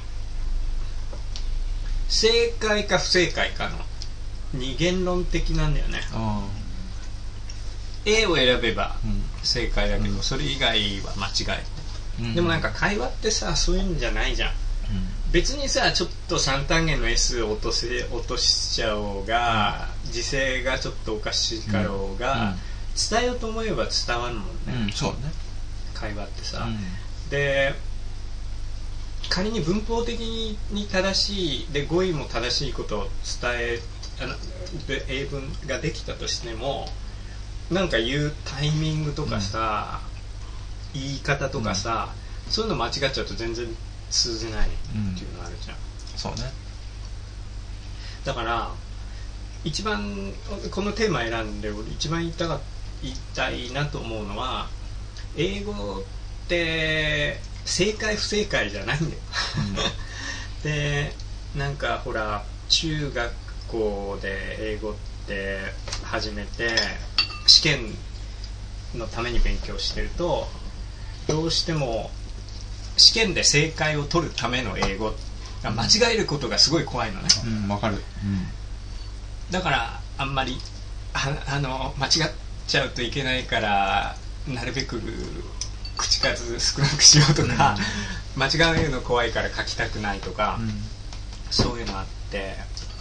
Speaker 1: 正解か不正解かの二元論的なんだよね。A を選べば正解だけど、それ以外は間違い、でもなんか会話ってさ、そういうんじゃないじゃん。別にさ、ちょっと3単元の S を落としちゃおうが、時制がちょっとおかしいかろうが、伝えようと思えば伝わるもんね、
Speaker 2: そうね、
Speaker 1: 会話ってさ、で仮に文法的に正しいで語彙も正しいことを伝えで英文ができたとしても、なんか言うタイミングとかさ、言い方とかさ、そういうの間違っちゃうと全然通じないっていうのがあるじゃん、
Speaker 2: そうね。
Speaker 1: だから一番このテーマ選んで俺一番言いたいなと思うのは、英語って正解不正解じゃないんだよ、でなんかほら中学校で英語って始めて試験のために勉強してると、どうしても試験で正解を取るための英語が間違えることがすごい怖いのね。
Speaker 2: わかる。
Speaker 1: だからあんまり間違っちゃうといけないから、なるべく口数少なくしようとか、間違えるの怖いから書きたくないとか、そういうのあって、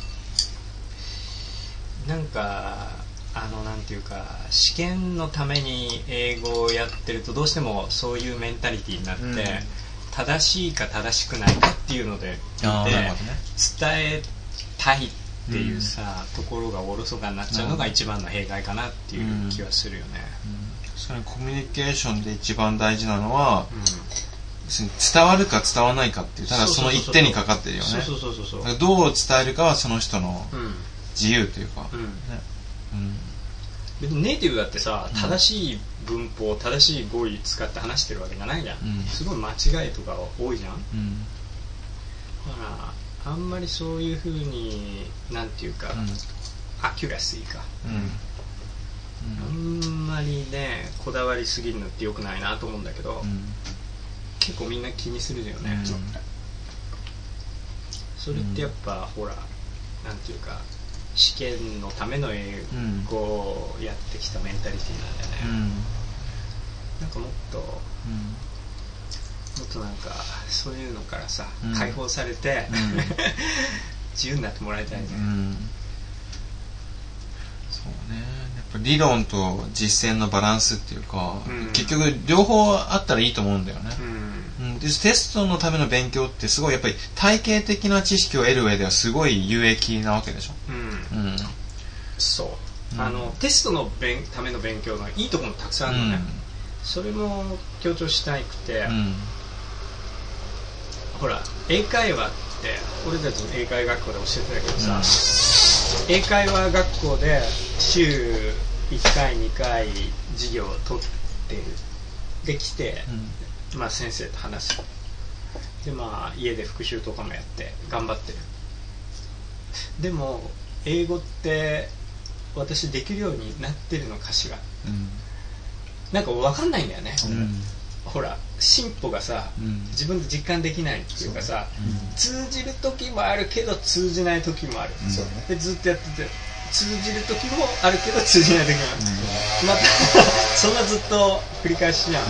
Speaker 1: なんかなんていうか、試験のために英語をやってるとどうしてもそういうメンタリティになって、正しいか正しくないかっていうので伝えたいっていうさ、ところがおろそかになっちゃうのが一番の弊害かなっていう気はするよね。
Speaker 2: それコミュニケーションで一番大事なのは、伝わるか伝わらないかっていう、ただその一点にかかってるよね。どう伝えるかはその人の自由というか、
Speaker 1: 別にネイティブだってさ、正しい文法正しい語彙使って話してるわけじゃないじゃん、すごい間違いとか多いじゃん、 あんまりそういう風になんていうか、アキュラシーか、あんまりねこだわりすぎるのって良くないなと思うんだけど、結構みんな気にするよね、それってやっぱ、ほらなんていうか試験のための英語をやってきたメンタリティなんだよね、なんかもっとなんかそういうのからさ、解放されて、自由になってもらいたいね、
Speaker 2: そうね、やっぱ理論と実践のバランスっていうか、結局両方あったらいいと思うんだよね、でテストのための勉強ってすごいやっぱり体系的な知識を得る上ではすごい有益なわけでしょ、
Speaker 1: そう、テストのための勉強のいいところもたくさんあるのね、それも強調したくて、ほら英会話って俺たちの英会話学校で教えてたけどさ、英会話学校で週1回2回授業を取ってるできて、先生と話すで、家で復習とかもやって頑張ってる。でも英語って私できるようになってるのかしら、なんか分かんないんだよね、ほら進歩がさ、自分で実感できないっていうかさ、通じる時もあるけど通じない時もある、でずっとやってて通じる時もあるけど通じない時もある、またそんなずっと繰り返しじゃん、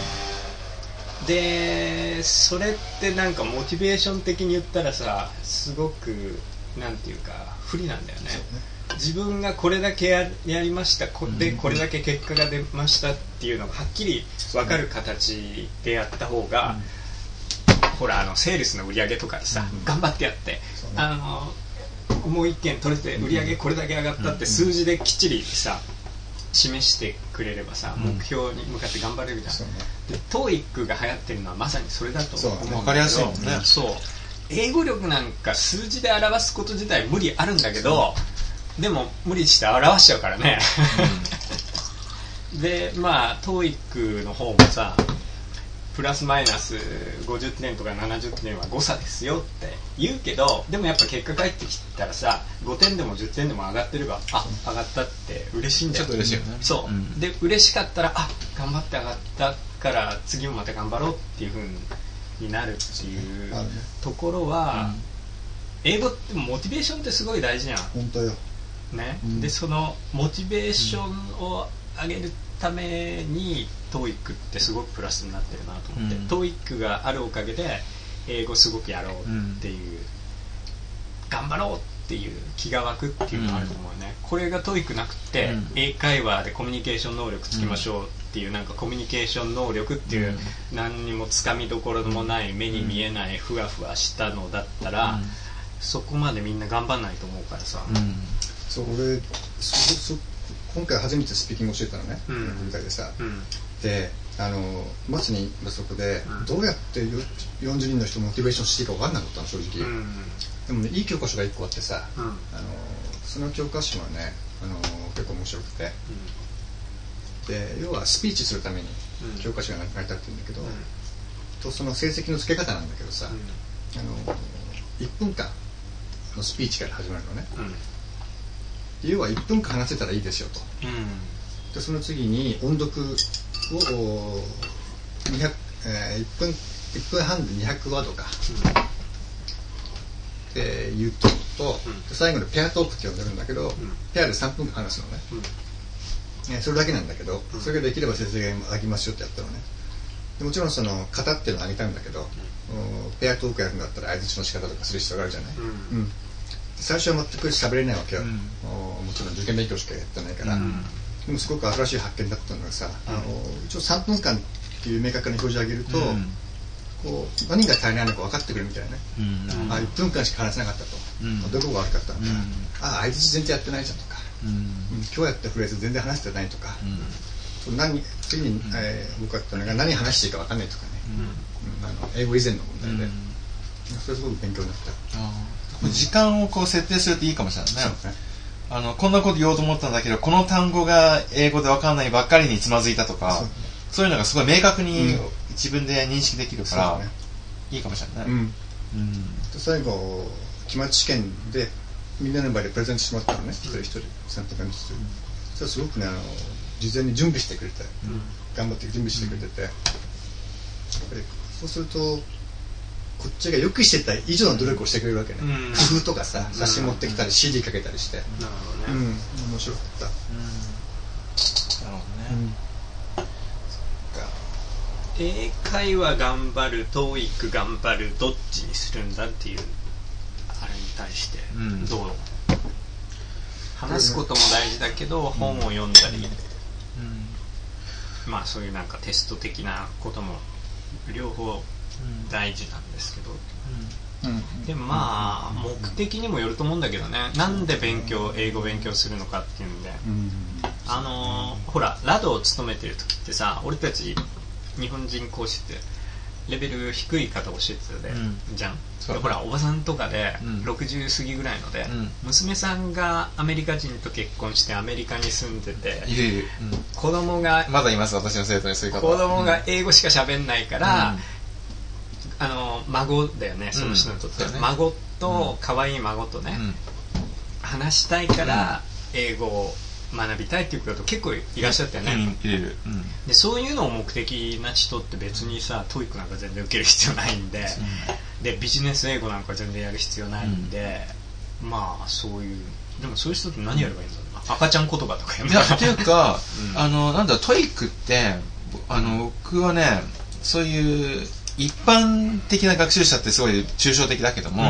Speaker 1: でそれってなんかモチベーション的に言ったらさ、すごくなんていうか不利なんだよね。自分がこれだけ やりました、でこれだけ結果が出ましたっていうのがはっきり分かる形でやった方が、ほらセールスの売り上げとかでさ、頑張ってやって、もう1件取れて売り上げこれだけ上がったって数字できっちりさ示してくれればさ、目標に向かって頑張れるじゃん、で TOEIC が流行ってるのはまさにそれだと思うんだけど、
Speaker 2: 分かりやすいもんね。
Speaker 1: そう英語力なんか数字で表すこと自体無理あるんだけど、でも無理して表しちゃうからね、でTOEIC の方もさプラスマイナス50点とか70点は誤差ですよって言うけど、でもやっぱ結果返ってきたらさ5点でも10点でも上がってれば上がったって嬉しいんだよ。
Speaker 2: ちょっと嬉しいよね。
Speaker 1: そう、で嬉しかったら頑張って上がったから次もまた頑張ろうっていう風になるっていうところは、英語ってモチベーションってすごい大事じゃん。
Speaker 5: 本当よ
Speaker 1: ね、でそのモチベーションを上げるために TOEIC ってすごくプラスになってるなと思って、TOEIC があるおかげで英語すごくやろうっていう、頑張ろうっていう気が湧くっていうのがあると思うね、これが TOEIC なくて、英会話でコミュニケーション能力つきましょうっていう、なんかコミュニケーション能力っていう、何にもつかみどころもない目に見えないふわふわしたのだったら、そこまでみんな頑張んないと思うからさ、
Speaker 5: そう俺今回初めてスピーキング教えたのね、舞台でさ、でまさにそこで、どうやって40人の人をモチベーションしていいか分かんなかったの正直、でもねいい教科書が1個あってさ、その教科書はね結構面白くて、で要はスピーチするために教科書が成り立ってるんだけど、とその成績の付け方なんだけどさ、1分間のスピーチから始まるのね、要は1分間話せたらいいですよと、でその次に音読を1分半で200ワードか、っていうと、最後にペアトークって呼んでるんだけど、ペアで3分間話すのね、それだけなんだけど、それができれば成績が上げますよってやったのね。でもちろんその型っていうのを上げたんだけど、ペアトークやるんだったら相槌の仕方とかする必要があるじゃない、最初は全く喋れないわけよ、もちろん受験勉強しかやってないから、でもすごく新しい発見だったのがさ、一応3分間っていう明確な表示を上げると、こう何が足りないのか分かってくるみたいなね、1分間しか話せなかったと、どこが悪かったのか、相槌全然やってないじゃんとか、今日やったフレーズ全然話してないとか、次に僕が言ったのが何話していいか分かんないとかね、英語以前の問題で、それすごく勉強になった。
Speaker 2: 時間をこう設定するといいかもしれないね。こんなこと言おうと思ったんだけど、この単語が英語で分かんないばっかりにつまずいたとか、そういうのがすごい明確に自分で認識できるから、いいかもしれないね。
Speaker 5: 最後期末試験でみんなの前でプレゼントしてもらったのね、一人一人3分間ずつ。それはすごくね、事前に準備してくれて、頑張って準備してくれてて、やっぱりそうするとこっちがよくしてた以上の努力をしてくれるわけね、工夫とかさ、写真持ってきたり CD かけたりして、なるほどね、面白かった。
Speaker 2: なるほどね。
Speaker 1: 英会話頑張る、TOEIC頑張る、どっちにするんだっていうあれに対してどう、話すことも大事だけど、本を読んだり、まあそういうなんかテスト的なことも両方大事なんですけど、でもまあ目的にもよると思うんだけどね。なんで英語勉強するのかっていうんで、ほらラドを務めてる時ってさ、俺たち日本人講師ってレベル低い方教えてたで、じゃん。ほらおばさんとかで、60過ぎぐらいので、娘さんがアメリカ人と結婚してアメリカに住んでて、子供が
Speaker 2: まだいます。私の生徒にそういう方。
Speaker 1: 子供が英語しか喋んないから、孫だよね、その人にとって、孫と可愛い孫とね、話したいから英語を学びたいっていう方結構いらっしゃったよね、でそういうのを目的な人って別にさ、TOEIC なんか全然受ける必要ないんで、でビジネス英語なんか全然やる必要ないんで、まあそういう、でもそういう人って何やればいいんだろうな、赤ちゃん言葉とかやめたら。
Speaker 2: っていうか、なんだTOEICって僕はね、そういう一般的な学習者ってすごい抽象的だけども、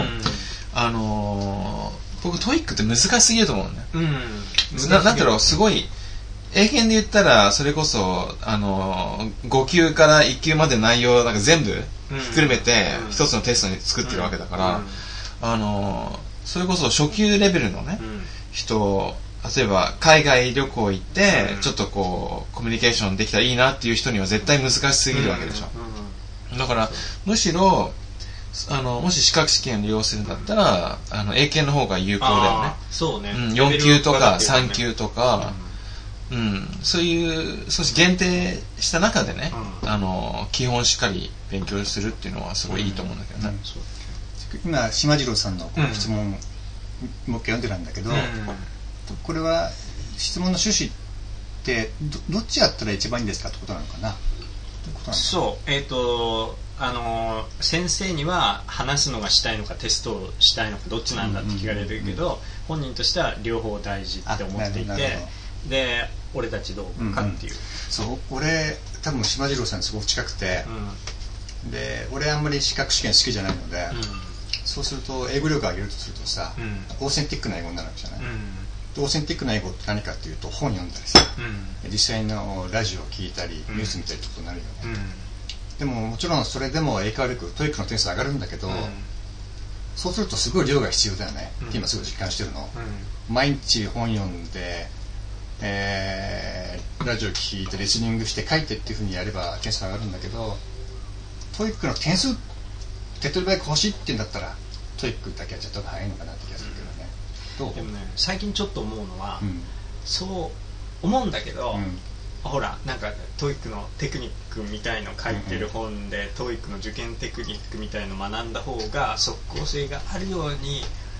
Speaker 2: 僕TOEICって難しすぎると思うね。なんだろう、すごい英検で言ったらそれこそ5級から1級まで内容なんか全部含めて一つのテストに作ってるわけだから、それこそ初級レベルのね、人、例えば海外旅行行ってちょっとこうコミュニケーションできたらいいなっていう人には絶対難しすぎるわけでしょ。だからむしろもし資格試験を利用するんだったら英検の方が有効だよね。
Speaker 1: そうね、
Speaker 2: 4級とか3級とか、そういう少し限定した中でね、基本しっかり勉強するっていうのはすごいいいと思うんだけどね。
Speaker 5: 今島次郎さんの質問、もう一回読んでたんだけど、これは質問の趣旨ってどっちやったら一番いいんですかってことなのかな。
Speaker 1: そう、先生には話すのがしたいのかテストをしたいのかどっちなんだって聞かれるけど、本人としては両方大事って思っていて、で俺たちどうかっていう、
Speaker 5: そう俺多分島次郎さんにすごく近くて、で俺あんまり資格試験好きじゃないので、そうすると英語力を上げるとするとさ、オーセンティックな英語になるわけじゃない、オーセンティックな英語って何かっていうと本読んだりさ、実際のラジオを聞いたりニュース見たりってことになるよね、でももちろんそれでも英会話力TOEICの点数上がるんだけど、そうするとすごい量が必要だよね、今すごい実感してるの、毎日本読んで、ラジオ聞いてリスニングして書いてっていう風にやれば点数上がるんだけど、TOEICの点数手っ取り早く欲しいって言うんだったらTOEICだけやっちゃった方が早いのかなって気がするけどね、どう？
Speaker 1: でもね、最近ちょっと思うのは、そう思うんだけど、ほらなんかTOEICのテクニックみたいの書いてる本で、TOEICの受験テクニックみたいの学んだ方が即効性があるように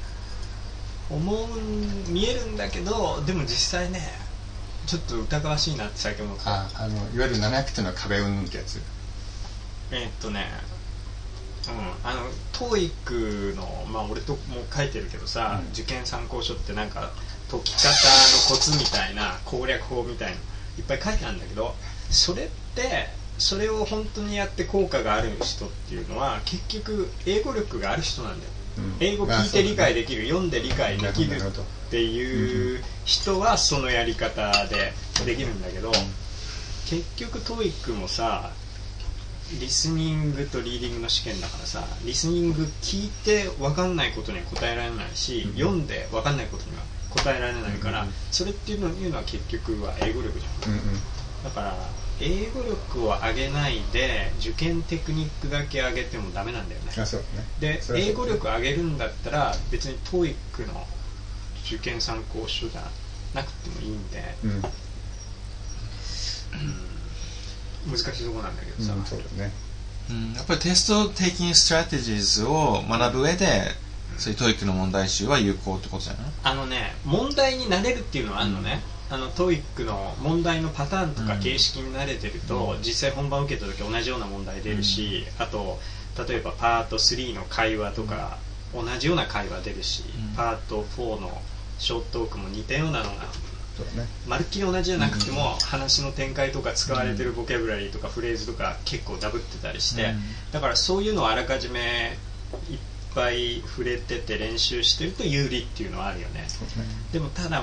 Speaker 1: 見えるんだけど、でも実際ねちょっと疑わしいなって最近思った。
Speaker 5: いわゆる700っていうのは壁云々ってやつ。
Speaker 1: TOEIC の、まあ俺とも書いてるけどさ、受験参考書ってなんか解き方のコツみたいな攻略法みたいないっぱい書いてあるんだけど、それってそれを本当にやって効果がある人っていうのは結局英語力がある人なんだよ、英語聞いて理解できる、読んで理解できるっていう人はそのやり方でできるんだけど、結局 TOEIC もさリスニングとリーディングの試験だからさ、リスニング聞いて分かんないことには答えられないし、読んで分かんないことには答えられないから、それっていうのは結局は英語力じゃん、だから英語力を上げないで受験テクニックだけ上げてもダメなんだよね。で英語力上げるんだったら別に TOEIC の受験参考書じゃなくてもいいんで、難しいところなんだけどさ、
Speaker 5: そうだね。
Speaker 2: やっぱりテストテイキングストラテジーズを学ぶ上で、そういう TOEIC の問題集は有効ってことじゃない？
Speaker 1: 問題になれるっていうのはあるのね。TOEIC の問題のパターンとか形式に慣れてると、実際本番受けた時同じような問題出るし、あと例えばパート3の会話とか、同じような会話出るし、パート4のショートトークも似たようなのが、まるっきり同じじゃなくても、話の展開とか使われてるボキャブラリーとかフレーズとか結構ダブってたりして、だからそういうのをあらかじめいっぱい触れてて練習してると有利っていうのはあるよね。でもただ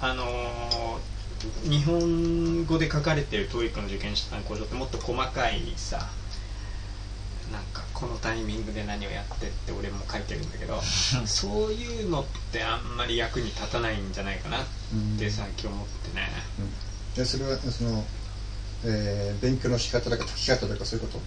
Speaker 1: 日本語で書かれてる TOEIC の受験者参考書ってもっと細かいさ、なんかこのタイミングで何をやってって俺も書いてるんだけどそういうのってあんまり役に立たないんじゃないかなって最近思ってね。
Speaker 5: でそれは勉強の仕方とか解き方とかそういうこと？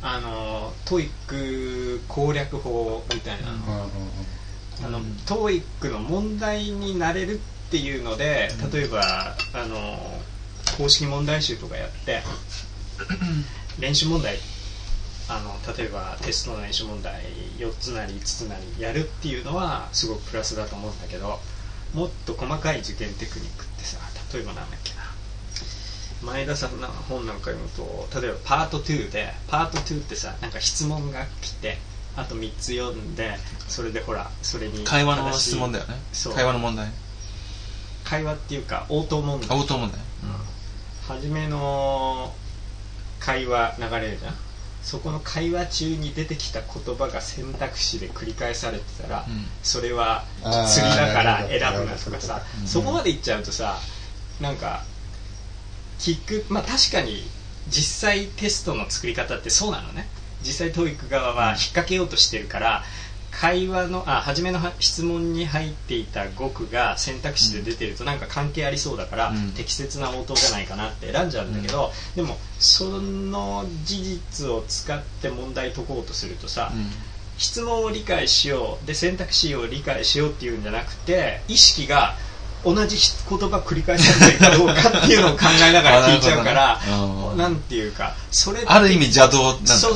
Speaker 1: TOEIC 攻略法みたいなの、TOEIC の問題になれるっていうので、例えば公式問題集とかやって練習問題、例えばテストの練習問題4つなり5つなりやるっていうのはすごくプラスだと思うんだけど、もっと細かい受験テクニックってさ、例えばなんだっけな、前田さんの本なんか読むと、例えばパート2で、パート2ってさ、なんか質問が来てあと3つ読んで、それでほらそれに
Speaker 2: 会話の質問だよね。会話の問題、
Speaker 1: 会話っていうか応答問題、
Speaker 2: 応答問題、
Speaker 1: 初めの会話流れるじゃん。そこの会話中に出てきた言葉が選択肢で繰り返されてたら、それは釣りだから選ぶなとかさ、そこまでいっちゃうとさ、なんかまあ確かに実際テストの作り方ってそうなのね。実際 TOEIC 側は引っ掛けようとしてるから、会話の初めの質問に入っていた語句が選択肢で出てるとなんか関係ありそうだから、適切な応答じゃないかなって選んじゃうんだけど、でもその事実を使って問題解こうとするとさ、質問を理解しようで選択肢を理解しようっていうんじゃなくて、意識が同じ言葉繰り返されてるかどうかっていうのを考えながら聞いちゃうからなんていうか、それ
Speaker 2: ある意味邪道なんだね。
Speaker 1: そう、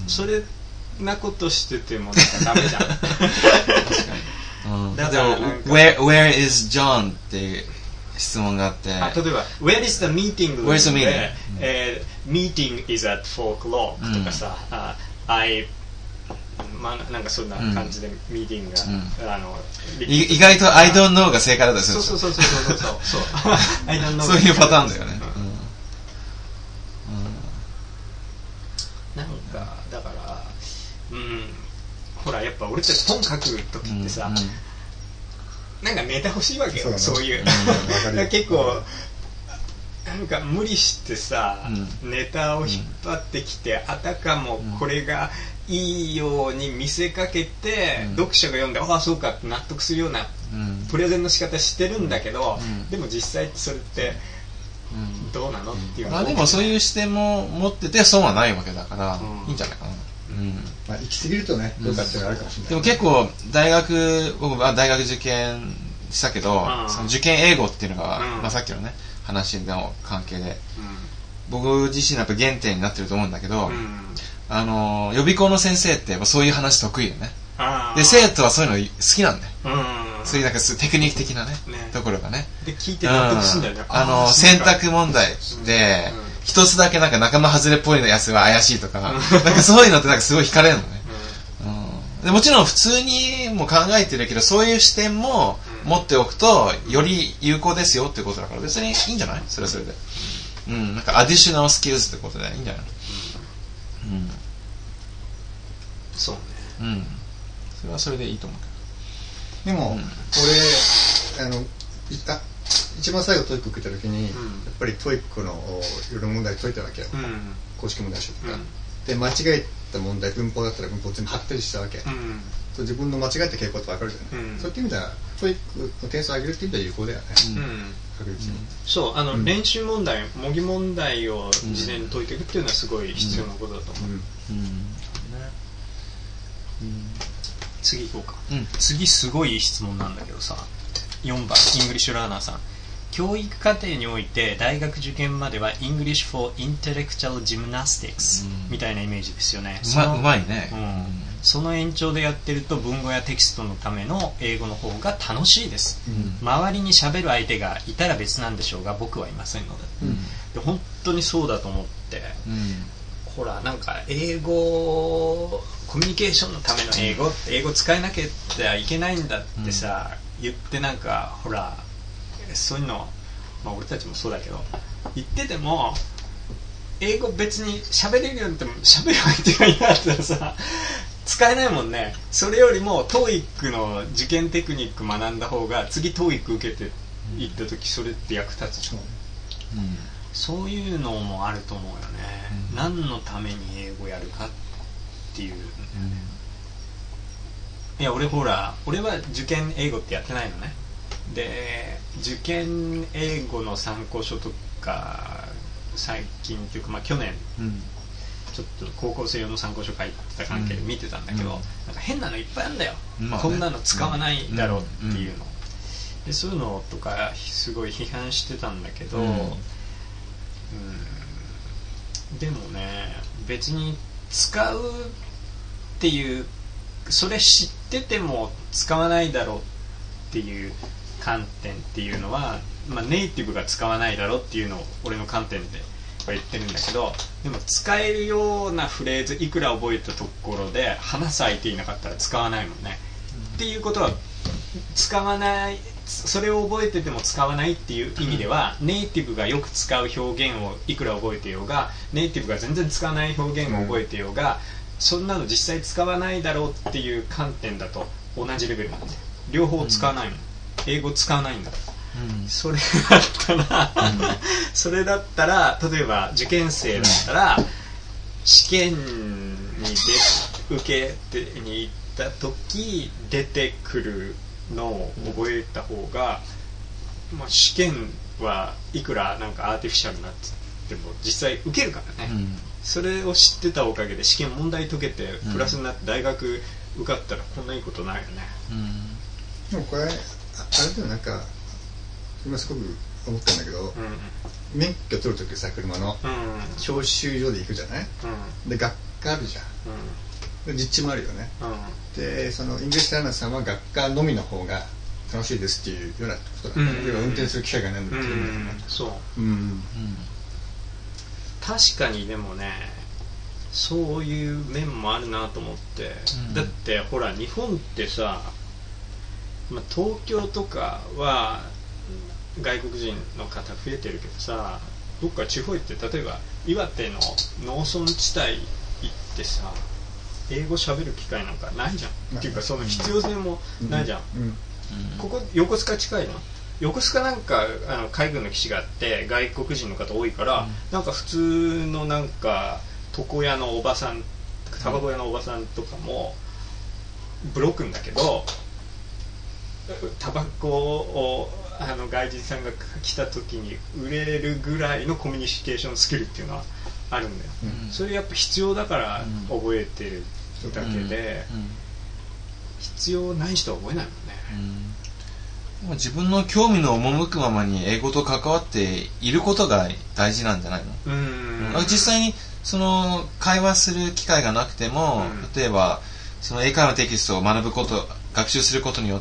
Speaker 1: それなことしててもなんかダメじゃん。確
Speaker 2: かに。だから Where is John って質問があって、例えば
Speaker 1: Where is the meeting room?
Speaker 2: Where's the meeting?
Speaker 1: Meeting is at 4 o'clock とかさ、なんかそんな感じでミーティングが、
Speaker 2: 意外と I don't know が正解だったりする。
Speaker 1: そうI don't know
Speaker 2: そういうパターンだよね。
Speaker 1: なんかだからほらやっぱ俺たち本書く時ってさ、なんかネタ欲しいわけよ。そういう、結構なんか無理してさ、ネタを引っ張ってきて、あたかもこれがいいように見せかけて、読者が読んでああそうかって納得するようなプレゼンの仕方してるんだけど、でも実際それってどうなのっていうの。
Speaker 2: でもそういう視点も持ってて損はないわけだから、いいんじゃないかな。
Speaker 5: まあ、行き過ぎるとねどうかっていうのがあるかもしれない。
Speaker 2: でも結構僕は大学受験したけど、その受験英語っていうのが、さっきのね話の関係で、僕自身のやっぱ原点になってると思うんだけど、予備校の先生ってやっぱそういう話得意よね。で生徒はそういうの好きなんだよ。そういうなんかテクニック的なねところがね。
Speaker 1: で聞いて納得するんだよね。
Speaker 2: 選択問題で一つだけなんか仲間外れっぽいやつは怪しいとか、なんかそういうのってなんかすごい惹かれるのね。でもちろん普通にも考えてるけど、そういう視点も持っておくとより有効ですよっていうことだから、別にいいんじゃない？それはそれで。なんかアディショナルスキルズってことでいいんじゃない？
Speaker 1: そうね。
Speaker 2: それはそれでいいと思う
Speaker 5: けど。でも、俺一番最後TOEIC受けた時に、やっぱりTOEICのいろいろ問題解いたわけよ。公式問題集とか。で間違えた問題、文法だったら文法全部貼ったりしたわけ。自分の間違えた傾向って分かるじゃない。そういった意味ではTOEICの点数を上げるっていう意味では有効だよね。確実に。
Speaker 1: そう練習問題、模擬問題を事前に解いていくっていうのはすごい必要なことだと思う。次行こうか。次すごいいい質問なんだけどさ、4番イングリッシュラーナーさん、 教育課程において大学受験までは English for Intellectual Gymnastics、みたいなイメージですよね。
Speaker 2: うまいね、
Speaker 1: その延長でやってると文語やテキストのための英語の方が楽しいです、周りに喋る相手がいたら別なんでしょうが僕はいませんので、で本当にそうだと思って、ほらなんか英語コミュニケーションのための英語使えなきゃいけないんだってさ、言ってなんかほらそういうの、俺たちもそうだけど言ってても英語別に喋れるようになっても喋る相手がいなかったらさ使えないもんね。それよりも TOEIC の受験テクニック学んだ方が次 TOEIC 受けていった時それって役立つじゃん、そういうのもあると思うよね、何のために英語やるかっていう、いや俺は受験英語ってやってないのね。で受験英語の参考書とか最近っていうか、去年、ちょっと高校生用の参考書書いてた関係で見てたんだけど、なんか変なのいっぱいあるんだよ、こんなの使わないだろうっていうの、でそういうのとかすごい批判してたんだけど、でもね別に使うっていうそれ知ってても使わないだろうっていう観点っていうのは、ネイティブが使わないだろうっていうのを俺の観点で言ってるんだけど、でも使えるようなフレーズいくら覚えたところで話す相手いなかったら使わないもんね、っていうことは使わないそれを覚えてても使わないっていう意味では、ネイティブがよく使う表現をいくら覚えてようがネイティブが全然使わない表現を覚えてようが、そんなの実際使わないだろうっていう観点だと同じレベルなんだよ。両方使わないもん、英語使わないんだ、それだったら例えば受験生だったら試験に受けてに行った時出てくるのを覚えた方が、試験はいくらなんかアーティフィシャルになっても実際受けるからね、それを知ってたおかげで試験問題解けてプラスになって大学受かったらこんないいことないよね、
Speaker 5: でもこれあれだよ、なんか今すごく思ったんだけど、免許取るときさ車の、教習所で行くじゃない、で学科あるじゃん、で実地もあるよね、でそのイングリッシュランナーさんは学科のみの方が楽しいですっていうようなことだね、要は運転する機会がないんだっていうのが、
Speaker 1: そう、確かにでもねそういう面もあるなと思って、だってほら日本ってさ、東京とかは外国人の方増えてるけどさ、どっか地方行って例えば岩手の農村地帯行ってさ英語喋る機会なんかないじゃん、っていうかその必要性もないじゃん、ここ横須賀近いの、横須賀なんか海軍の基地があって外国人の方多いから、なんか普通のなんか床屋のおばさんタバコ屋のおばさんとかもブロックんだけど、タバコを外人さんが来た時に売れるぐらいのコミュニケーションスキルっていうのはあるんだよ、それやっぱ必要だから覚えてるだけで、必要ない人は覚えないもんね、
Speaker 2: 自分の興味の赴くままに英語と関わっていることが大事なんじゃないの？実際にその会話する機会がなくても、例えばその英会話テキストを学習することによって、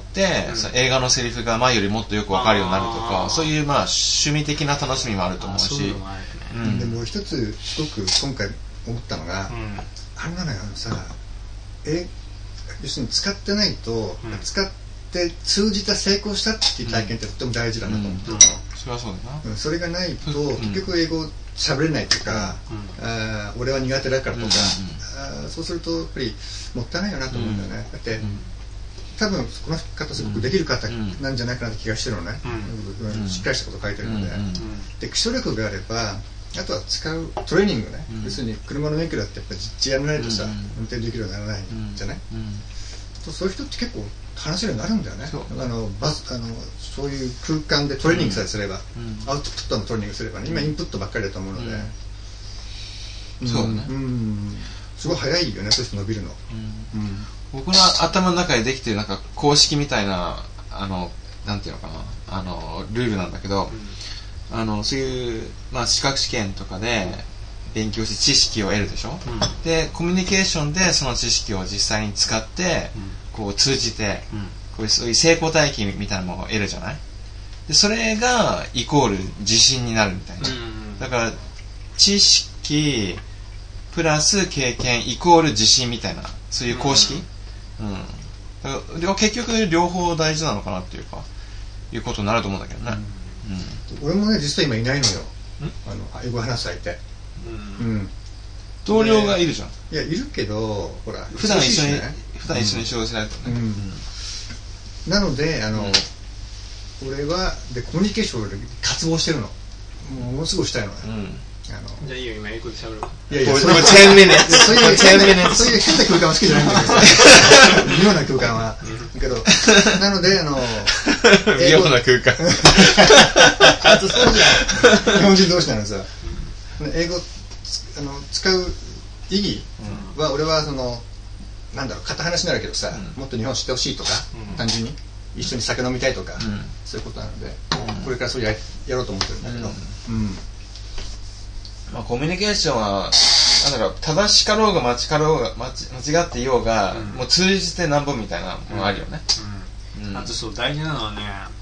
Speaker 2: その映画のセリフが前よりもっとよく分かるようになるとか、そういう趣味的な楽しみもあると思うし、
Speaker 5: でも一つすごく今回思ったのが、あれなのよ、さ要するに使ってないと、使って通じた成功したっていう体験ってとっても大事だなと思ってるの、
Speaker 2: それはそうだな、
Speaker 5: それがないと、結局英語喋れないとか、俺は苦手だからとか、そうするとやっぱりもったいないよなと思うんだよね、だって多分この方すごくできる方なんじゃないかなって気がしてるのね、しっかりしたこと書いてるので、で基礎力があればあとは使うトレーニングね、要するに車の免許だってやっぱり実地やらないとさ、運転できるようにならないじゃない、そういう人って結構話せるようになるんだよね、そういう空間でトレーニングさえすれば、アウトプットのトレーニングすればね、今インプットばっかりだと思うので、すごい早いよね、そうして伸びるの、
Speaker 2: 僕の頭の中でできてるなんか公式みたいななんていうのかな、ルールなんだけど、そういう、資格試験とかで勉強して知識を得るでしょ、でコミュニケーションでその知識を実際に使って、こう通じて、こういうそういう成功体験みたいなものを得るじゃない。でそれがイコール自信になるみたいな、だから知識プラス経験イコール自信みたいな、そういう公式、だから結局両方大事なのかなっていうかいうことになると思うんだけどね、
Speaker 5: 俺もね実は今いないのよ、英語話す相手、
Speaker 2: 同僚がいるじゃん。
Speaker 5: いやいるけどほら
Speaker 2: 普段一緒に仕事しないとね、
Speaker 5: なので俺はでコミュニケーションで渇望してるの、ものすごいしたいのね、
Speaker 1: じゃあいいよ、今英語で喋るか。
Speaker 5: いやいや、
Speaker 2: 10 minutes
Speaker 5: そういう変な空間は好きじゃないんだけど妙な空間はだけど、なので
Speaker 2: 妙な空間
Speaker 5: あとそうじゃん、日本人同士なのさ、英語使う意義は俺はなんだろう、片話になるけどさ、もっと日本知ってほしいとか、単純に一緒に酒飲みたいとか、そういうことなので、これからそうやろうと思ってるんだけど、
Speaker 2: コミュニケーションはなんだろう、正しかろうが間違っていようが、もう通じてなんぼみたいなものあるよね、
Speaker 1: あとそう大事なのはね、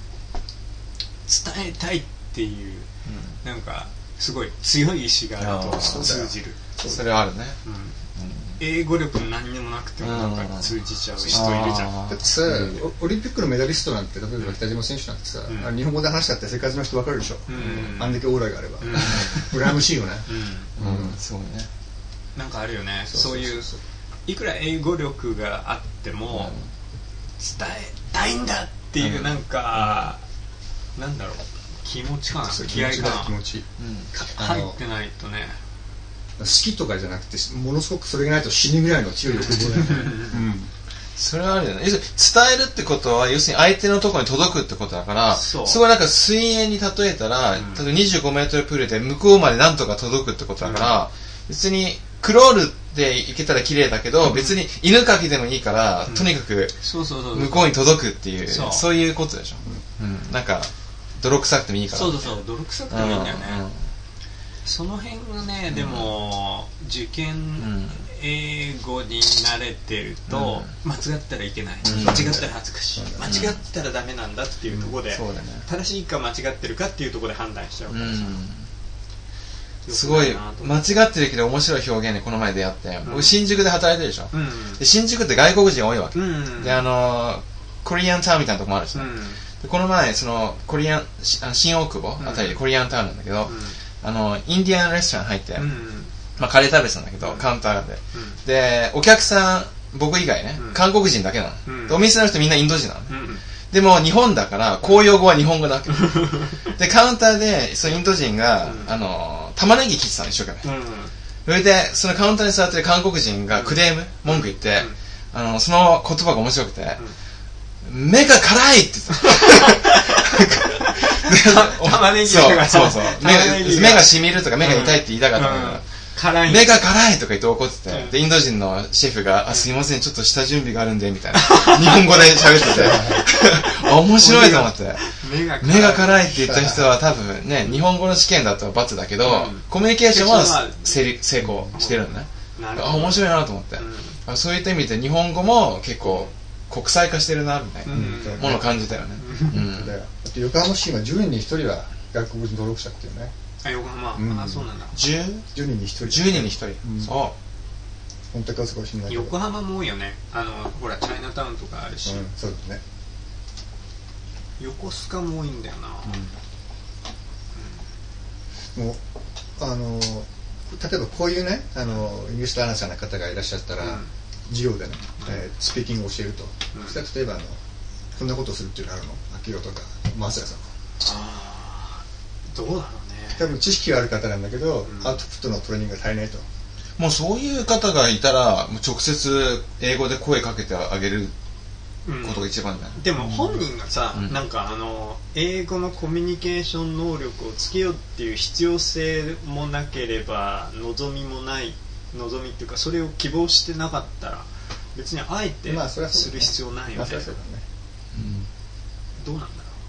Speaker 1: 伝えたいっていう、なんかすごい強い意志があると通じる。
Speaker 2: それはあるね、
Speaker 1: 英語力何にもなくてもなんか通じちゃう人いるじゃん。だ
Speaker 5: ってさ、オリンピックのメダリストなんて、例えば北島選手なんてさ、日本語で話したって世界中の人分かるでしょ、あんだけオーラがあれば、羨ましいよね。
Speaker 2: そうね、
Speaker 1: なんかあるよね、そういういくら英語力があっても伝えたいんだっていうなんか、なんだろう、気持ちかな、気合いかな、
Speaker 5: 気持ち
Speaker 1: 入ってないとね、
Speaker 5: 好きとかじゃなくて、ものすごくそれがないと死ぬぐらいの強い欲望だよね。
Speaker 2: それはあるよね。要するに伝えるってことは、要するに相手のところに届くってことだから、すごいなんか水泳に例えたら、例えば25メートルプールで向こうまでなんとか届くってことだから、別にクロールで行けたら綺麗だけど、別に犬かきでもいいから、とにかく向こうに届くっていう、そういうことでしょ。なんか泥臭くてもいいから。
Speaker 1: そう泥臭くてもいいんだよね。その辺がね、でも受験英語に慣れてると、間違ったらいけない、間違ったら恥ずかしい、間違ったらダメなんだっていうところで、正しいか間違ってるかっていうところで判断しちゃうからさ、
Speaker 2: すごい間違ってるけど面白い表現でこの前出会って、僕新宿で働いてるでしょ、で新宿って外国人多いわけ、でコリアンタウンみたいなとこもあるしね、でこの前その新大久保あたりでコリアンタウンなんだけど、インディアンレストラン入って、カレー食べてたんだけど、カウンターで、でお客さん僕以外ね、韓国人だけなの、でお店の人みんなインド人なの、でも日本だから公用語は日本語だけでカウンターでそのインド人が、玉ねぎ切ってたの一生懸命、それでそのカウンターに座ってる韓国人がクレーム文句言って、その言葉が面白くて、目が辛いって言ってた
Speaker 1: 玉ねぎが
Speaker 2: そう目がしみるとか目が痛いって言いたかったんだけど、目が辛いとか言って怒ってて、でインド人のシェフがすいませんちょっと下準備があるんでみたいな日本語で喋ってて面白いと思って、目が辛いって言った人は多分ね、日本語の試験だと×だけど、コミュニケーションは成功してるのね、面白いなと思って、そういった意味で日本語も結構国際化してるなみたいなものを感じたよね。
Speaker 5: 横浜市は10人に1人は外国人登録者っていうね。
Speaker 1: 横浜、そうなんだ。
Speaker 5: 10人に1人。
Speaker 2: 10人に1人。そう。
Speaker 5: 本当か少しない。
Speaker 1: 横浜も多いよね。ほらチャイナタウンとかあるし。
Speaker 5: そうだね。
Speaker 1: 横須賀も多いんだよな。
Speaker 5: もう例えばこういうねイングリッシュアナウンサーの方がいらっしゃったら、授業でね、スピーキングを教えると、そしたら例えばこんなことをするっていうのあるの、秋代とか松谷さんは。
Speaker 1: どうだろうね。
Speaker 5: 多分知識がある方なんだけど、アウトプットのトレーニングが足りないと。
Speaker 2: もうそういう方がいたら直接英語で声かけてあげることが一番だよ、
Speaker 1: でも本人がさ、なんか英語のコミュニケーション能力をつけようっていう必要性もなければ望みもない、望みっていうかそれを希望してなかったら別にあえてする必要ないよね。どうなんだろう。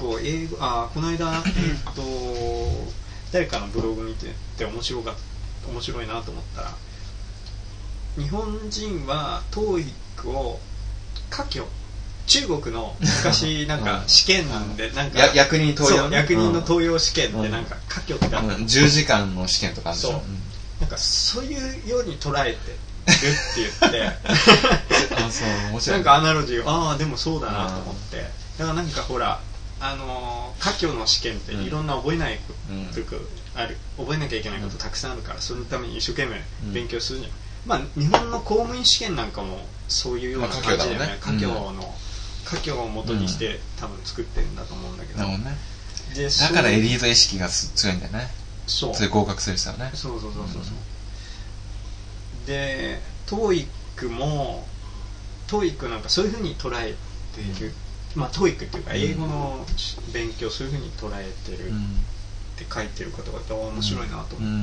Speaker 1: 構英語この間誰かのブログ見てて面白いなと思ったら、日本人は TOEIC を科挙、中国の昔なんか試験でなんか
Speaker 2: 役人登用、
Speaker 1: 役人の登用試験でなんか科挙ってあったの、
Speaker 2: 10時間の試験とかあるでしょ。
Speaker 1: そう、なんかそういうように捉えてるって言って
Speaker 2: そう面白い。
Speaker 1: なんかアナロジーでもそうだなと思って、だからなんかほら科挙の試験っていろんな覚えないことある、覚えなきゃいけないことたくさんあるから、そのために一生懸命勉強するじゃん。まあ日本の公務員試験なんかもそういうような感じだよね。科挙を元にして多分作ってるんだと思うんだけど。
Speaker 2: でだからエリート意識が強いんだよね。
Speaker 1: そう。
Speaker 2: それ合格する人はね。
Speaker 1: そう。で TOEIC なんかそういう風に捉えている。まあ TOEIC っていうか英語の勉強そういう風に捉えてるって書いてることが面白いなと思って。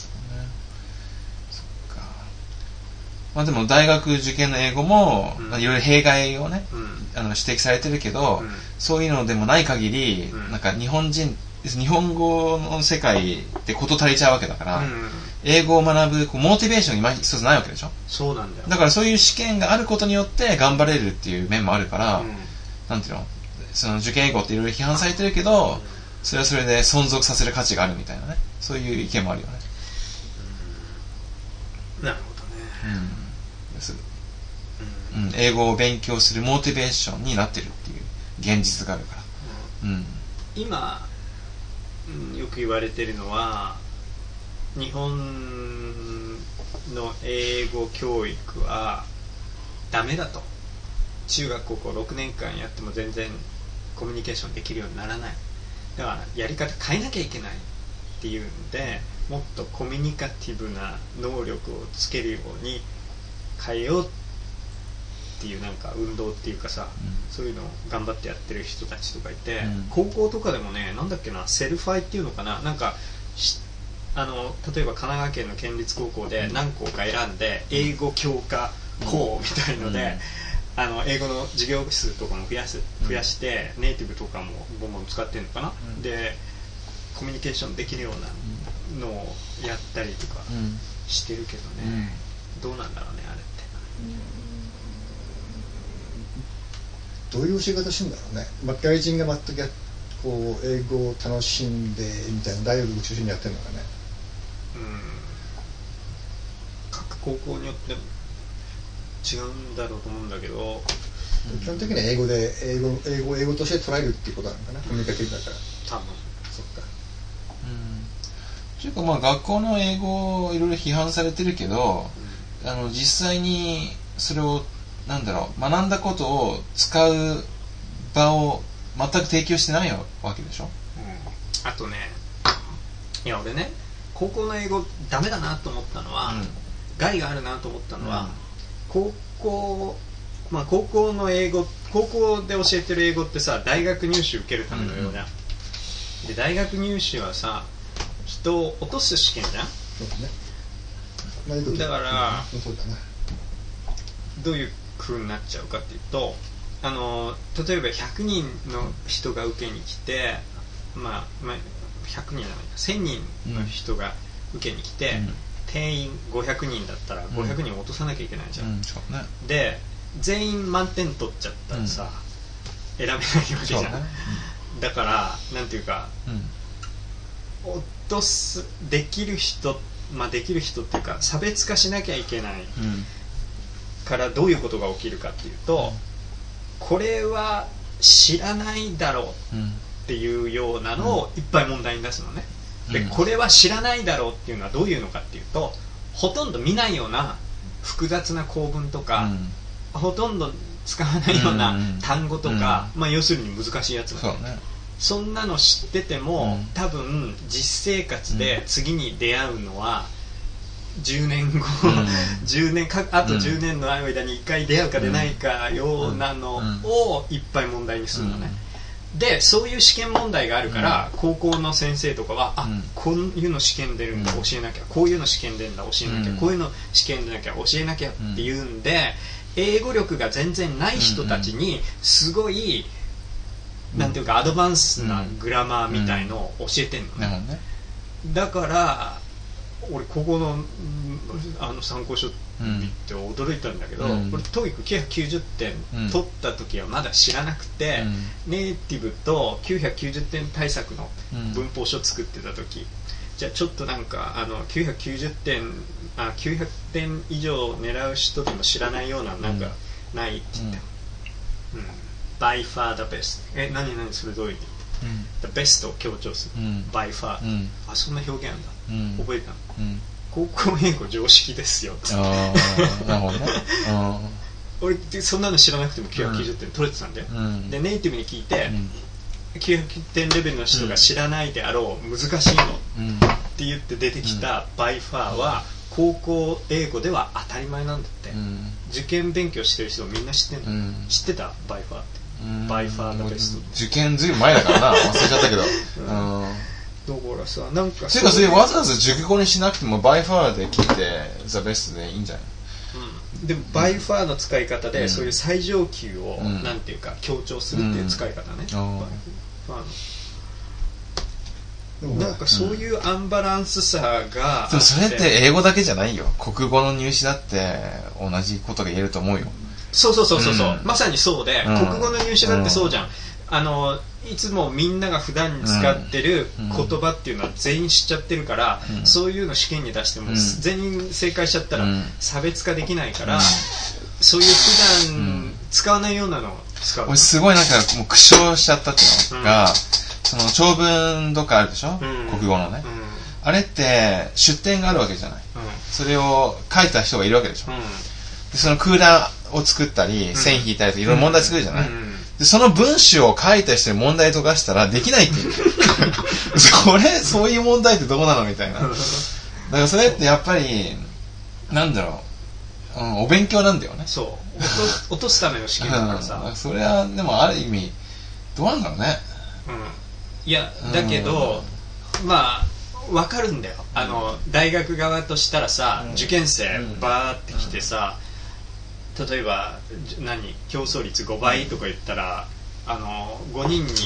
Speaker 2: そっか。まあでも大学受験の英語もいろいろ弊害をね、指摘されてるけど、そういうのでもない限り、なんか日本語の世界って事足りちゃうわけだから、英語を学ぶモチベーション今一つないわけでしょ。
Speaker 1: そうなんだよ。
Speaker 2: だからそういう試験があることによって頑張れるっていう面もあるから、なんていうの、その受験英語っていろいろ批判されてるけど、それはそれで存続させる価値があるみたいなね、そういう意見もあるよね。
Speaker 1: なるほどね。
Speaker 2: 英語を勉強するモチベーションになってるっていう現実があるから。
Speaker 1: 今、よく言われてるのは、日本の英語教育はダメだと。中学高校6年間やっても全然コミュニケーションできるようにならない。だからやり方変えなきゃいけないっていうんで、もっとコミュニカティブな能力をつけるように変えようっていうなんか運動っていうかさ、そういうのを頑張ってやってる人たちとかいて、高校とかでもね、なんだっけな、セルファイっていうのかな、なんか例えば神奈川県の県立高校で何校か選んで英語強化校みたいので、英語の授業数とかも増やしてネイティブとかもボンボン使ってるのかな、でコミュニケーションできるようなのをやったりとかしてるけどね、どうなんだろうねあれって。
Speaker 5: どういう教え方してるんだろうね。外人が全くこう英語を楽しんでみたいな大学を中心にやってるのかね。
Speaker 1: 各高校によって違うんだろうと思うんだけど、
Speaker 5: 基本的には英語として捉えるっていうことなのかな、コミュニケーションだから。
Speaker 1: 多分
Speaker 5: そっか。
Speaker 2: というかまあ学校の英語いろいろ批判されてるけど、実際にそれを学んだことを使う場を全く提供してないわけでしょ。
Speaker 1: あとね、いや俺ね、高校の英語ダメだなと思ったのは、害があるなと思ったのは、高校の英語、高校で教えてる英語ってさ、大学入試受けるためのようじゃん。で大学入試はさ、人を落とす試験じゃん。だから、どういう風になっちゃうかっていうと、例えば100人の人が受けに来て、100人じゃないか、1000人の人が受けに来て、定員500人だったら500人落とさなきゃいけないじゃん。で全員満点取っちゃったらさ、選べないわけじゃん。だからなんていうか、落とすできる人っていうか差別化しなきゃいけないからどういうことが起きるかっていうと、これは知らないだろうっていうようなのをいっぱい問題に出すのね。でこれは知らないだろうっていうのはどういうのかっていうと、ほとんど見ないような複雑な構文とか、ほとんど使わないような単語とか、要するに難しいやつなんだよね。そんなの知ってても、多分実生活で次に出会うのは10年後、あと10年の間に1回出会うか出ないかようなのをいっぱい問題にするのね。でそういう試験問題があるから、高校の先生とかはこういうの試験出るんだ教えなきゃ、こういうの試験出るんだ教えなきゃ、こういうの試験出なきゃ教えなきゃっていうんで、英語力が全然ない人たちにすごいなんていうかアドバンスなグラマーみたいのを教えてんのね、だから俺ここの参考書見て驚いたんだけど、俺TOEIC990点取った時はまだ知らなくて、ネイティブと990点対策の文法書作ってた時、じゃあちょっとなんか900点以上狙う人でも知らないようななんかないって言って、by far the best、 何それどういう意味、the best を強調する、by far、あ、そんな表現なんだ、覚えたの、高校英語常識ですよって。
Speaker 2: なるほどね。
Speaker 1: 俺そんなの知らなくても990点取れてたんで、でネイティブに聞いて、900点レベルの人が知らないであろう難しいのって言って出てきたby farは高校英語では当たり前なんだって、受験勉強してる人みんな知ってんの、知ってた by far って、by far the best。
Speaker 2: 受験ずいぶん前だからな、忘れちゃったけど。
Speaker 1: だからさ、なんか
Speaker 2: ていうかそれわざわざ熟語にしなくてもby farで聞いて the best でいいんじゃない？
Speaker 1: でもby farの使い方で、そういう最上級をなんていうか強調するっていう使い方ね、なんかそういうアンバランスさがあって、
Speaker 2: でもそれって英語だけじゃないよ、国語の入試だって同じことが言えると思うよ。
Speaker 1: そう、まさにそうで、国語の入試だってそうじゃん、いつもみんなが普段に使ってる言葉っていうのは全員知っちゃってるから、そういうの試験に出しても全員正解しちゃったら差別化できないから、そういう普段使わないようなのを使う。
Speaker 2: 俺すごいなんかもう苦笑しちゃったっていうのが、その長文とかあるでしょ、国語のね、あれって出典があるわけじゃない、それを書いた人がいるわけでしょ、でその空欄を作ったり線引いたりとかいろいろ問題作るじゃない、でその文章を書いた人に問題解かしたらできないっていうそういう問題ってどこなのみたいな。だからそれってやっぱりなんだろう、お勉強なんだよね。
Speaker 1: そう落とすための試験だからさ、
Speaker 2: それはでもある意味どうなんだろうね。
Speaker 1: いやだけど、まあ分かるんだよ、大学側としたらさ、受験生バーって来てさ、例えば競争率5倍とか言ったら、5人に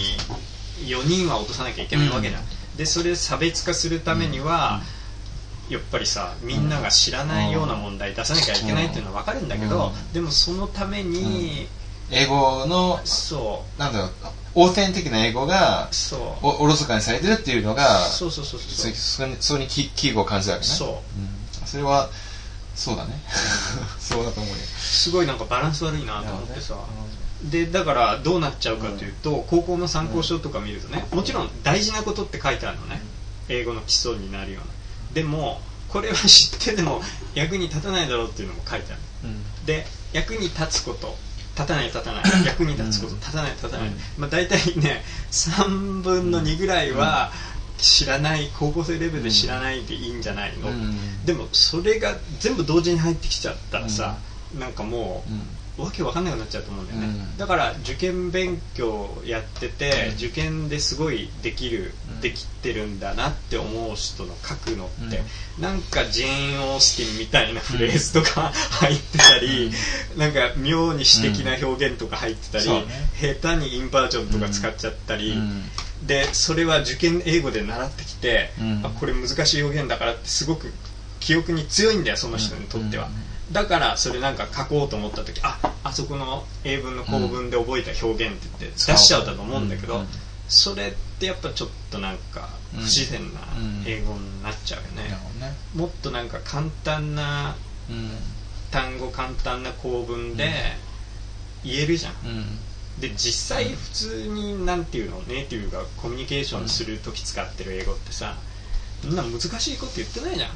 Speaker 1: 4人は落とさなきゃいけないわけじゃん、でそれ差別化するためには、やっぱりさみんなが知らないような問題出さなきゃいけないっていうのは分かるんだけど、でもそのために、
Speaker 2: 英語のなんだろう、オーセン的な英語がおろそかにされてるっていうのが、そこに危惧を感じるわけね。それはそうだねそうだと思うよ。
Speaker 1: すごいなんかバランス悪いなと思ってさ、でだからどうなっちゃうかというと、高校の参考書とか見るとね、もちろん大事なことって書いてあるのね、英語の基礎になるような。でもこれは知ってても役に立たないだろうっていうのも書いてある、で役に立つこと、立たない役に立つこと、立たない、まあ、大体ね3分の2ぐらいは知らない、高校生レベルで知らないでいいんじゃないの、でもそれが全部同時に入ってきちゃったらさ、なんかもう、わけわかんなくなっちゃうと思うんだよね、だから受験勉強やってて、受験ですごいできてるんだなって思う人の書くのって、なんかジェーン・オースティンみたいなフレーズとか入ってたり、なんか妙に詩的な表現とか入ってたり、下手にインバージョンとか使っちゃったり、でそれは受験英語で習ってきて、これ難しい表現だからってすごく記憶に強いんだよ、その人にとっては。だからそれなんか書こうと思った時、あそこの英文の構文で覚えた表現って言って出しちゃうだと思うんだけど、それってやっぱちょっとなんか不自然な英語になっちゃうよね、もっとなんか簡単な単語、簡単な構文で言えるじゃん、で実際普通になんていうの、ネイティブがコミュニケーションする時使ってる英語ってさ、そんな難しいこと言ってないじゃん、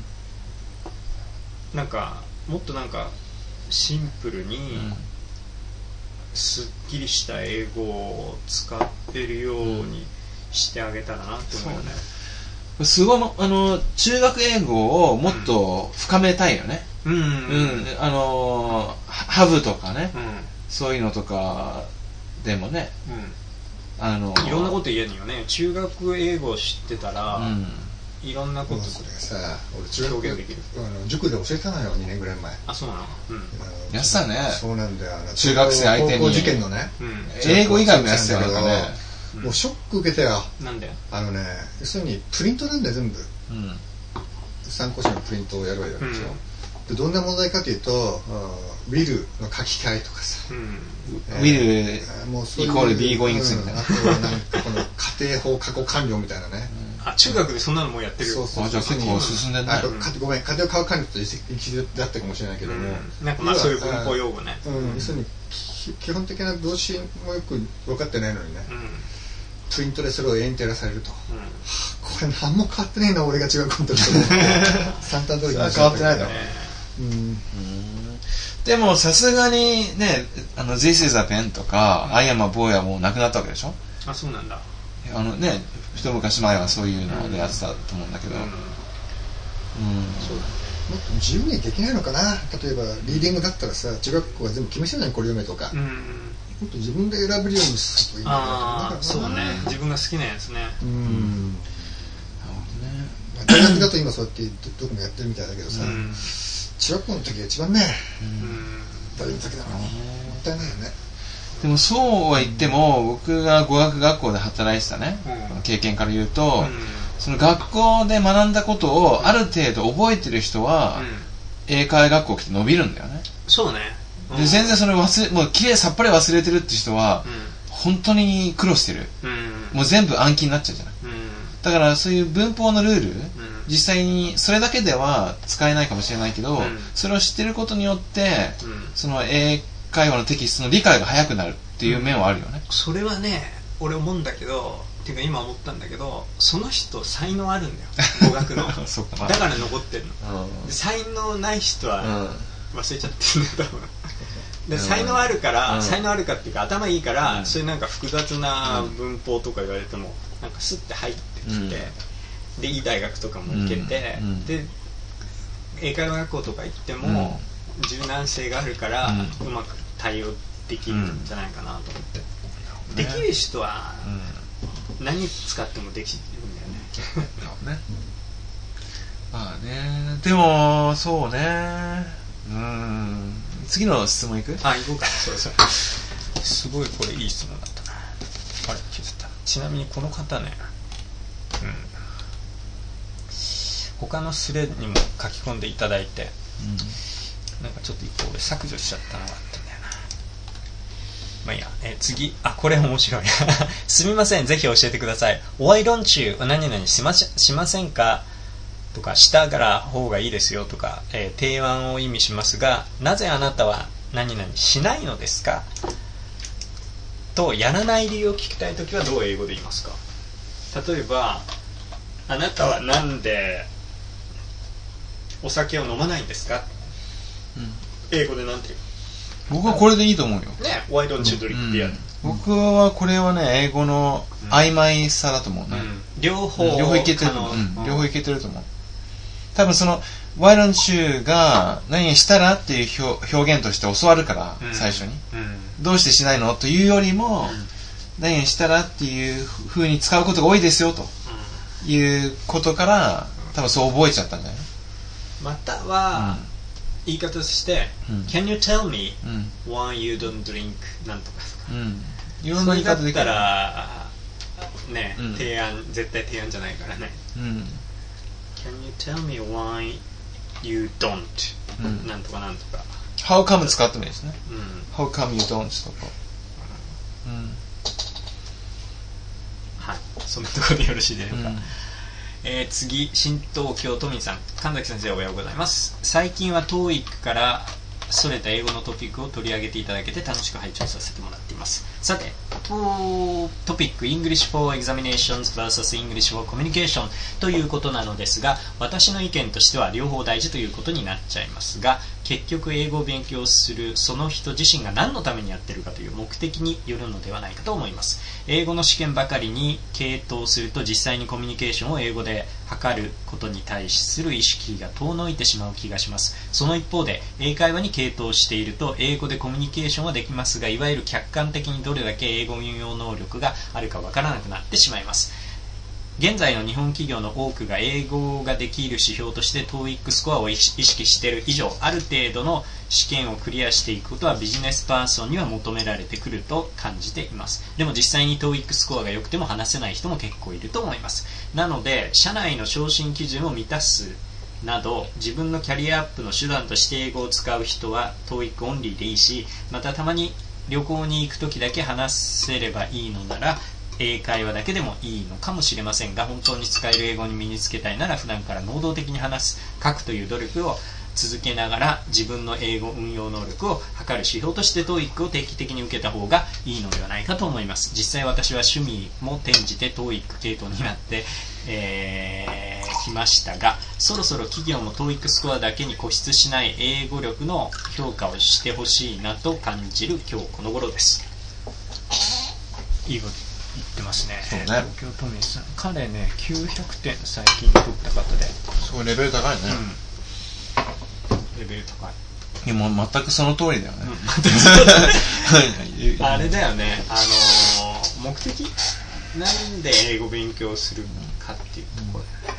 Speaker 1: なんかもっとなんかシンプルにすっきりした英語を使ってるようにしてあげたらなって思うよね。
Speaker 2: すごい中学英語をもっと深めたいよね。ハブとかね、そういうのとかでもね、
Speaker 1: いろんなこと言えるよね。中学英語を知ってたら、 いろんなこと
Speaker 5: それがさ、俺中学
Speaker 1: 表現できる。
Speaker 5: 塾で教えたのよ、2年ぐらい前。
Speaker 1: あ、そうなの。
Speaker 2: やってたね。
Speaker 5: そうなんだよ。
Speaker 2: 中学生相手に
Speaker 5: 高校受験のね。
Speaker 2: 英語以外もやってたからね。
Speaker 5: もうショック受けたよ。
Speaker 1: なんで？
Speaker 5: 要するにプリントなんだよ、全部。参考書のプリントをやるわけでしょ。でどんな問題かというと、ウィルの書き換えとかさ、
Speaker 2: ウィルイコール B ゴイングスみたいな、
Speaker 5: あとはなんかこの家庭法過去完了みたいなね。
Speaker 1: あ、中学でそんなのもうやってる。
Speaker 5: そうそう。
Speaker 2: じゃあ結構進んでるね。
Speaker 5: あとごめん、家庭過去完了と一時だったかもしれないけども、
Speaker 1: なんかまあそういう文法用語ね。
Speaker 5: 要するに基本的な動詞もよく分かってないのにね、プリントでそれを延々とやらされると、これ何も変わってねえな、俺が中学の時と思って三段通りに
Speaker 2: 変わってないだろう。でもさすがにね、This is a pen とか、I am a boy はもうなくなったわけでしょ。
Speaker 1: あ、そうなんだ。
Speaker 2: ね、一昔前はそういうのでやってたと思うんだけど、
Speaker 5: そうだ。もっと自由にできないのかな。例えばリーディングだったらさ、中学校は全部決めてないの、これ読めとか、もっと自分で選べるようにするといいんだよね。
Speaker 1: ああ、そうだね。自分が好きなやつね。
Speaker 5: 大学だと今そうやってどこもやってるみたいだけどさ、中学校の時が一番ね、大変だけだな。もったいないよね。
Speaker 2: でもそうは言っても、僕が語学学校で働いてたね、経験から言うと、その学校で学んだことをある程度覚えてる人は、英会話学校来て伸びるんだよね。
Speaker 1: そうね。
Speaker 2: で全然それもうきれいさっぱり忘れてるって人は、本当に苦労してる。もう全部暗記になっちゃうじゃない。だからそういう文法のルール、実際にそれだけでは使えないかもしれないけど、それを知ってることによって、その英会話のテキストの理解が早くなるっていう面はあるよね。
Speaker 1: それはね、俺思うんだけど、っていうか今思ったんだけど、その人才能あるんだよ、語学の。だから残ってるの。才能ない人は忘れちゃってるんだよ、多分。で才能あるから、才能あるかっていうか頭いいから、そういうなんか複雑な文法とか言われてもなんかスッて入ってきて、でいい大学とかも行けて、で英会話学校とか行っても、柔軟性があるから、うまく対応できるんじゃないかなと思って、できる人は、何使ってもできるんだよね。
Speaker 2: まあね、でもそうね、次の質問いく？
Speaker 1: あ、行こうか。そうそう。すごいこれいい質問だったな。あれ、気づいた。ちなみにこの方ね、他のスレにも書き込んでいただいて、なんかちょっと一個俺削除しちゃったのがあったんだよな。まあいいや、次、これ面白い。すみません、ぜひ教えてください。Why don't you 何々しませんかとか、したから方がいいですよとか、提案を意味しますが、なぜあなたは何々しないのですかと、やらない理由を聞きたいときはどう英語で言いますか？例えば、あなたはなんでお酒を飲まないんですか？英語でなんて言う？
Speaker 2: 僕はこれでいいと思うよ。
Speaker 1: ね、Why don't you drink beer？
Speaker 2: 僕はこれはね、英語の曖昧さだと思うね。
Speaker 1: 両方
Speaker 2: いけてると思う。両方いけてると思う。多分その Why don't you が何したらっていう表現として教わるから、最初に、どうしてしないのというよりも、何したらっていう風に使うことが多いですよということから、多分そう覚えちゃったんじゃない？
Speaker 1: または、言い方として、Can you tell me why you don't drink なんとかとか、
Speaker 2: いろんな言い方できる。
Speaker 1: それだったらね、絶対提案じゃないからね。Can you tell me why you don't、なんとかなんとか。
Speaker 2: How come 使ってもいいですね。How come you don't とか。
Speaker 1: はい、そんなところでよろしいでしょうか。次、新東京都民さん、神崎先生おはようございます。最近は TOEIC からそれた英語のトピックを取り上げていただけて楽しく拝聴させてもらっています。さて、トピック English for Examinations vs English for Communication ということなのですが、私の意見としては両方大事ということになっちゃいますが、結局英語を勉強するその人自身が何のためにやってるかという目的によるのではないかと思います。英語の試験ばかりに傾倒すると、実際にコミュニケーションを英語で測ることに対する意識が遠のいてしまう気がします。その一方で、英会話に傾倒していると英語でコミュニケーションはできますが、いわゆる客観的にどれだけ英語運用能力があるかわからなくなってしまいます。 現在の日本企業の多くが英語ができる指標として TOEIC スコアを意識している以上、ある程度の試験をクリアしていくことはビジネスパーソンには求められてくると感じています。でも実際に TOEIC スコアが良くても話せない人も結構いると思います。なので社内の昇進基準を満たすなど自分のキャリアアップの手段として英語を使う人は TOEIC オンリーでいいし、またたまに旅行に行く時だけ話せればいいのなら英会話だけでもいいのかもしれませんが、本当に使える英語に身につけたいなら普段から能動的に話す、書くという努力を続けながら自分の英語運用能力を測る指標として TOEIC を定期的に受けた方がいいのではないかと思います。実際私は趣味も転じて TOEIC 系統になってきましたが、そろそろ企業も TOEIC スコアだけに固執しない英語力の評価をしてほしいなと感じる今日この頃です。いいこと言ってますね。
Speaker 2: そうね。
Speaker 1: 東京都民さん、彼ね900点最近取った方で、
Speaker 2: すごいレベル高いね。
Speaker 1: レベル高い。
Speaker 2: いやもう全くその通りだよね。
Speaker 1: あれだよね、目的なんで英語勉強するかっていうところだよね。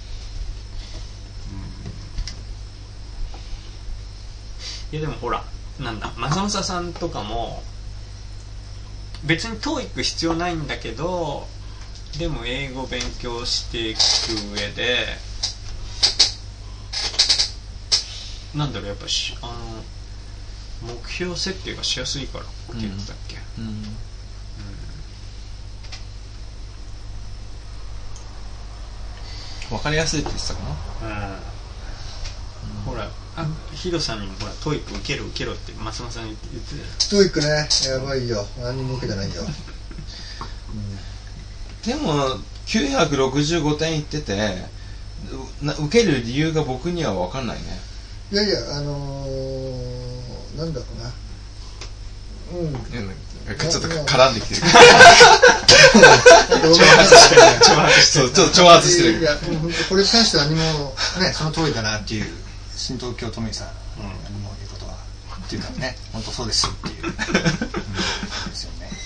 Speaker 1: いやでもほら、なんだ、まさまささんとかも別に TOEIC 必要ないんだけど、でも英語勉強していく上でなんだろう、やっぱ目標設定がしやすいからって言ってたっけ、
Speaker 2: 分かりやすいって言ってたかな。
Speaker 1: ほら、ヒロさんにもほら TOEIC 受けろって松本さん言ってた。
Speaker 5: トイックね、やばいよ、何にも受けてないよ。
Speaker 2: でも965点いってて受ける理由が僕には分かんないね。
Speaker 5: いやいや、なんだろうな、
Speaker 2: ちょっと絡んできてる。挑発してる。
Speaker 5: いや、これに関しては何もね、その通りだなっていう、新東京都民さん、何も言うことはっていうかね、本当そうですっていうですよね。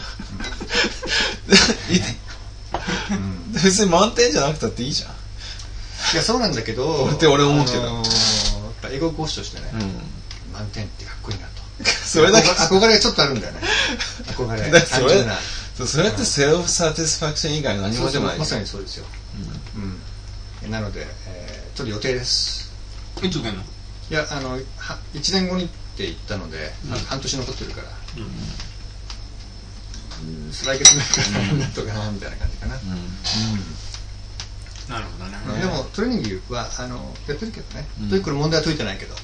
Speaker 2: 別に満点じゃなくたっていいじゃん。
Speaker 5: いや、そうなんだけど
Speaker 2: って俺思うけど、
Speaker 5: 英語講師としてね、満点ってかっこいいなと。
Speaker 2: それだけ
Speaker 5: 憧れがちょっとあるんだよね。憧れ。
Speaker 2: それってセルフサティスファクション以外何もでもない。
Speaker 5: まさにそうですよ。なので、ちょっと予定です。
Speaker 1: いつ出んの？
Speaker 5: いや、1年後にって言ったので、半年残ってるから、来月ぐらいからなんとかなみたいな感じかな。
Speaker 1: なるほどね。
Speaker 5: でもトレーニングはやってるけどね。というこれ問題は解いてないけど。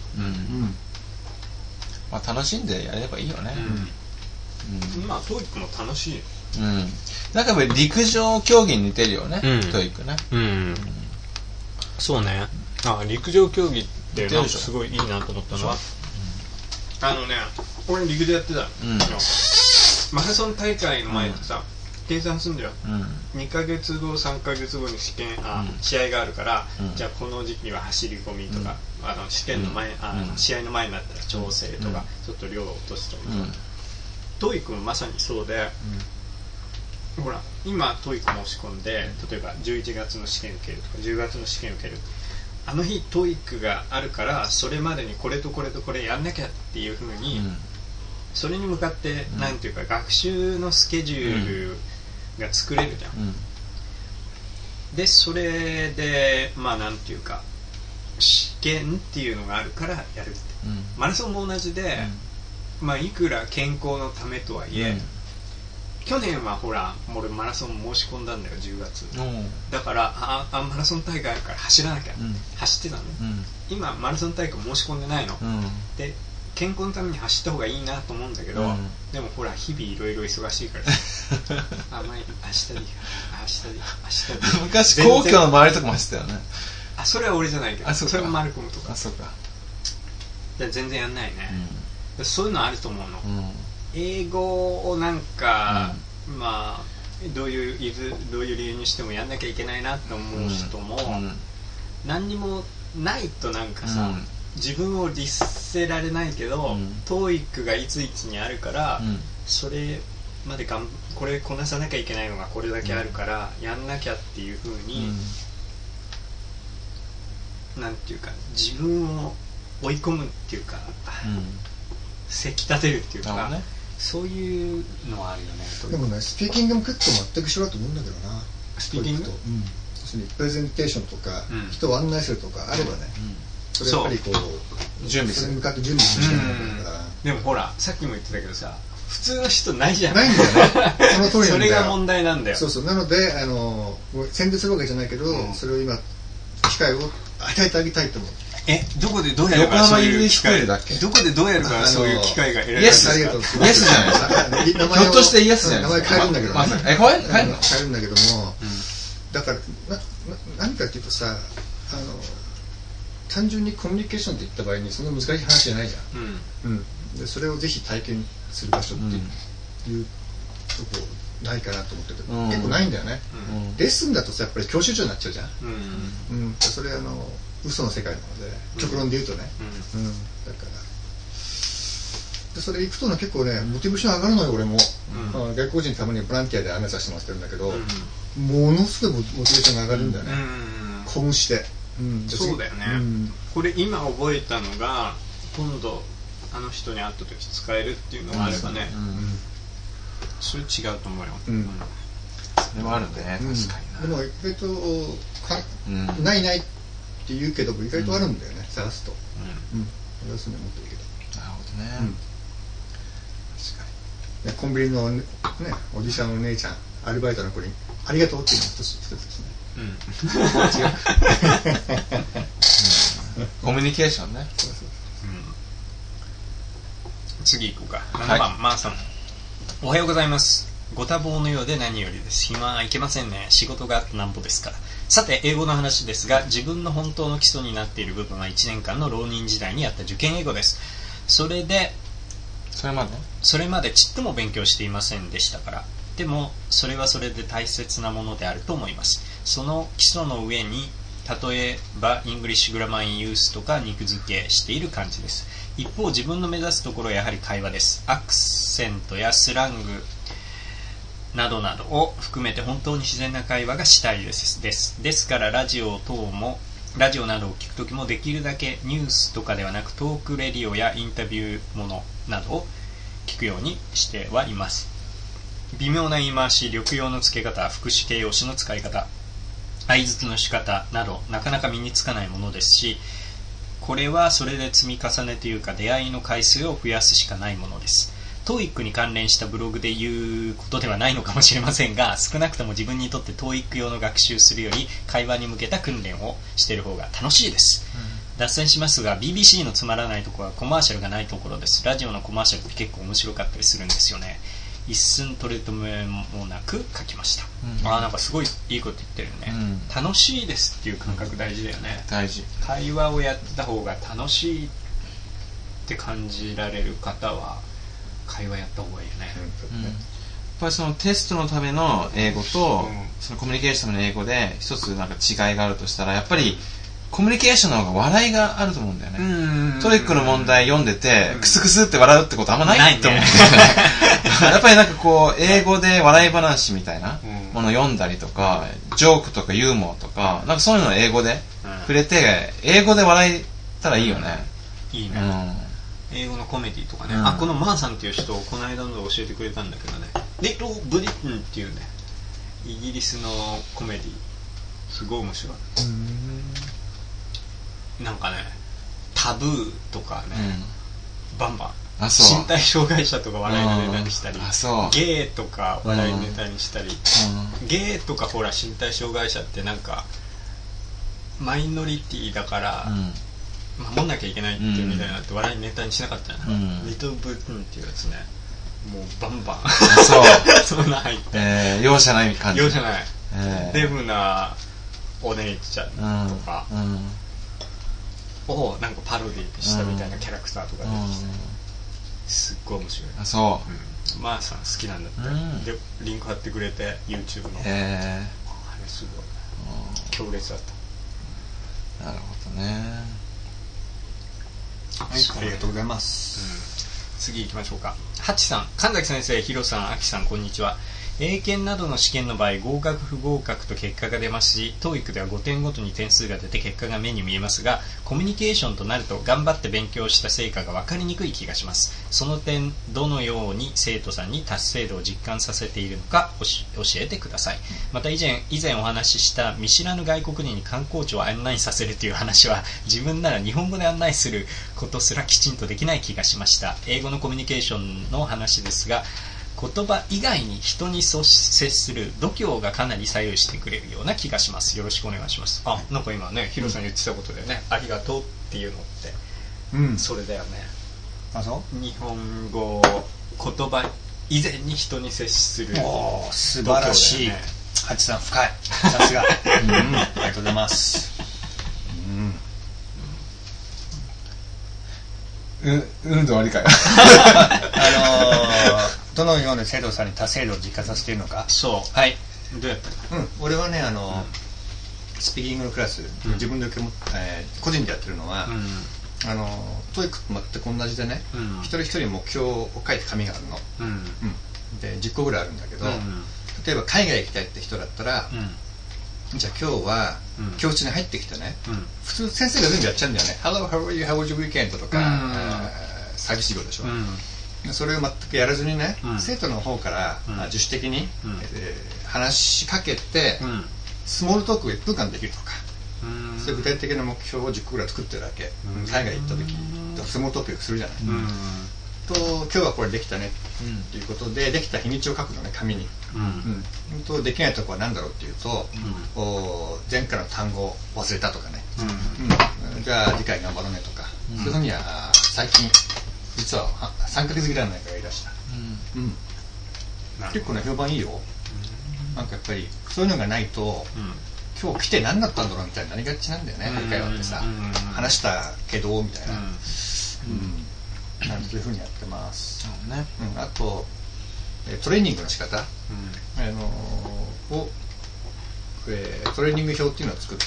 Speaker 2: まあ楽しんでやればいいよね。
Speaker 1: まあ TOEIC も楽しいよ。
Speaker 2: なんか陸上競技に似てるよね。TOEIC ね。
Speaker 1: そうね。陸上競技ってなんかすごいいいなと思ったのは、俺陸上やってた。マラソン大会の前ってさ、計算するんだよ。2ヶ月後3ヶ月後に試合があるから、じゃあこの時期には走り込みとか、試験の前、試合の前になったら調整とか、ちょっと量を落とすとか、TOEIC もまさにそうで、ほら今 TOEIC 申し込んで、例えば11月の試験受けるとか10月の試験受ける、あの日 TOEIC があるからそれまでにこれとこれとこれやんなきゃっていう風に、それに向かってなんていうか学習のスケジュールが作れるじゃん。でそれでまあなんていうか試験っていうのがあるからやるって、マラソンも同じで、まあいくら健康のためとはいえ、去年はほら俺マラソン申し込んだんだよ10月。だからマラソン大会あるから走らなきゃ、走ってたの、今マラソン大会申し込んでないの、で健康のために走った方がいいなと思うんだけど、でもほら日々いろいろ忙しいからまあ明日でいいか
Speaker 2: 昔皇居の周りとかも走ったよね。
Speaker 1: それは俺じゃないけど、それもマルコムとか。
Speaker 2: そうか。
Speaker 1: 全然やんないね、そういうのあると思うの、英語をなんか、まあどういう理由にしてもやんなきゃいけないなって思う人も、何にもないとなんかさ、自分を律せられないけど、TOEIC がいついつにあるから、それまでこれこなさなきゃいけないのがこれだけあるから、やんなきゃっていう風に、なんていうか自分を追い込むっていうか、せき立てるっていうか、そういうのはあるよね。
Speaker 5: でもね、スピーキングも結構全く一緒だと思うんだけどな。
Speaker 1: スピーキング？
Speaker 5: プレゼンテーションとか、人を案内するとかあればね、それやっぱりこう準備する、向かって準備するしかないから。
Speaker 1: でもほら、さっきも言ってたけどさ、普通の人ないじゃん。
Speaker 5: ないんだよね。その通りなんだよ。
Speaker 1: それが問題なんだよ。
Speaker 5: そうそう。なので宣伝するわけじゃないけど、それを今機会を与えてあげたいと思う。
Speaker 1: どこでどうやるか、そういう機会だっけ？どこでどうやるか、そういう機会が得られる。
Speaker 2: イエスじゃないですか。ひょっとしてイエスじゃないですか。
Speaker 5: 名前変えるんだけどね。
Speaker 2: 変
Speaker 5: えるんだけども、だから何かっていうとさ、単純にコミュニケーションって言った場合にそんな難しい話じゃないじゃん。でそれをぜひ体験する場所っていうとこないかなと思ってて、結構ないんだよね。レッスンだとさ、やっぱり教習所になっちゃうじゃん。それ嘘の世界なので、極論で言うとね。だからでそれ行くとね、結構ねモチベーション上がるのよ。俺も外国人たまにボランティアで案内させてもらってるんだけど、ものすごいモチベーションが上がるんだよね。興奮して。
Speaker 1: そうだよね。これ今覚えたのが今度あの人に会った時使えるっていうのがあればね、それ違うと思うよ。
Speaker 2: それもあるんでね、確かに。
Speaker 5: でも意外とないって言うけど意外とあるんだよね、探すと。探すのもっといいけど。
Speaker 2: なるほどね。
Speaker 5: 確かに。コンビニのね、おじさんお姉ちゃん、アルバイトの子にありがとうっていうのが一つですね。
Speaker 2: コミュニケーションね。
Speaker 1: 次行こうか。7番、マーさん。おはようございます。ご多忙のようで何よりです。暇はいけませんね。仕事があってなんぼですから。さて、英語の話ですが、自分の本当の基礎になっている部分は1年間の浪人時代にやった受験英語です。それまでちっとも勉強していませんでしたから。でも、それはそれで大切なものであると思います。その基礎の上に、例えば、イングリッシュグラマーインユースとか肉付けしている感じです。一方、自分の目指すところはやはり会話です。アクセントやスラングなどなどを含めて本当に自然な会話がしたいです。ですからラジオなどを聞くときもできるだけニュースとかではなくトークレディオやインタビューものなどを聞くようにしてはいます。微妙な言い回し、抑揚のつけ方、副詞形容詞の使い方、相槌の仕方などなかなか身につかないものですし、これはそれで積み重ねというか出会いの回数を増やすしかないものです。TOEIC に関連したブログで言うことではないのかもしれませんが、少なくとも自分にとって TOEIC 用の学習するより会話に向けた訓練をしている方が楽しいです。脱線しますが BBC のつまらないところはコマーシャルがないところです。ラジオのコマーシャルって結構面白かったりするんですよね。一寸取り留めもなく書きました。なんかすごいいいこと言ってるね。楽しいですっていう感覚大事だよね。
Speaker 2: 大事。
Speaker 1: 会話をやった方が楽しいって感じられる方は会話やった方がいいよね。
Speaker 2: やっぱりそのテストのための英語と、そのコミュニケーションの英語で一つなんか違いがあるとしたら、やっぱりコミュニケーションの方が笑いがあると思うんだよね。トイックの問題読んでてクスクスって笑うってことあんまないと思うんですよね。やっぱりなんかこう英語で笑い話みたいなものを読んだりとか、ジョークとかユーモアとか、なんかそういうのを英語で触れて英語で笑えたらいいよね。
Speaker 1: いいね。英語のコメディとかね。このマーさんっていう人をこの間ので教えてくれたんだけどね、リトルブリテンっていうね、イギリスのコメディすごい面白い。なんかね、タブーとかね、バンバン身体障害者とか笑いのネタにしたり、ゲイとか笑いのネタにしたり、ゲイとかほら身体障害者ってなんかマイノリティだから守んなきゃいけないっていうみたいになって笑いネタにしなかったじゃない。リトルブリテンっていうやつね、もうバンバンそんな入って
Speaker 2: 容赦ない感じ。
Speaker 1: 容赦ない、デブなお姉ちゃんとかをなんかパロディしたみたいなキャラクターとか出てきて、すっごい面白い。マーさん好きなんだって、でリンク貼ってくれて YouTube の、あれすごい強烈だった。
Speaker 2: なるほどね。
Speaker 5: はい、ありがとうございます。
Speaker 1: 次行きましょうか。ハチさん、神崎先生、ヒロさん、アキさん、こんにちは。英検などの試験の場合、合格不合格と結果が出ますし、TOEIC では5点ごとに点数が出て結果が目に見えますが、コミュニケーションとなると頑張って勉強した成果が分かりにくい気がします。その点、どのように生徒さんに達成度を実感させているのか教えてください。また以前お話しした見知らぬ外国人に観光地を案内させるという話は、自分なら日本語で案内することすらきちんとできない気がしました。英語のコミュニケーションの話ですが、言葉以外に人に接する度胸がかなり左右してくれるような気がします。よろしくお願いします。なんか今ね、ヒロさん言ってたことでね、ありがとうっていうのって、それだよね。日本語言葉以前に人に接する、
Speaker 4: 素晴らしい。ハチさん深い。さすが。ありがとうございます。
Speaker 2: で終わりかよ。
Speaker 4: どのような生徒さんに達成度を実感させているのか。
Speaker 1: そう。
Speaker 4: はい。
Speaker 1: どうやった
Speaker 4: の？俺はね、スピーキングのクラス、自分で個人でやってるのは、TOEICと全く同じでね、一人一人目標を書いて紙があるの。で、10個ぐらいあるんだけど、例えば海外行きたいって人だったら、じゃあ今日は教室に入ってきてね、普通先生が全部やっちゃうんだよね。Hello, how are you? How was your weekend? とか、サービス業でしょ。それを全くやらずにね、生徒の方から自主的に話しかけて、スモールトークを1分間できるとか、そういう具体的な目標を10個ぐらい作ってるわけ。海外行った時スモールトークよくするじゃない。と今日はこれできたねっていうことで、できた日にちを書くのね、紙に。できないとこは何だろうっていうと、前回の単語を忘れたとかね、じゃあ次回頑張ろうねとか、そういうふうには最近実は3ヶ月ぐらい前からやりだした。結構ね、評判いいよ。なんかやっぱりそういうのがないと、今日来て何だったんだろうみたいになりがちなんだよね。今回はってさ、話したけどみたいな。そういうふうにやってます。あとトレーニングの仕方をトレーニング表っていうのを作って、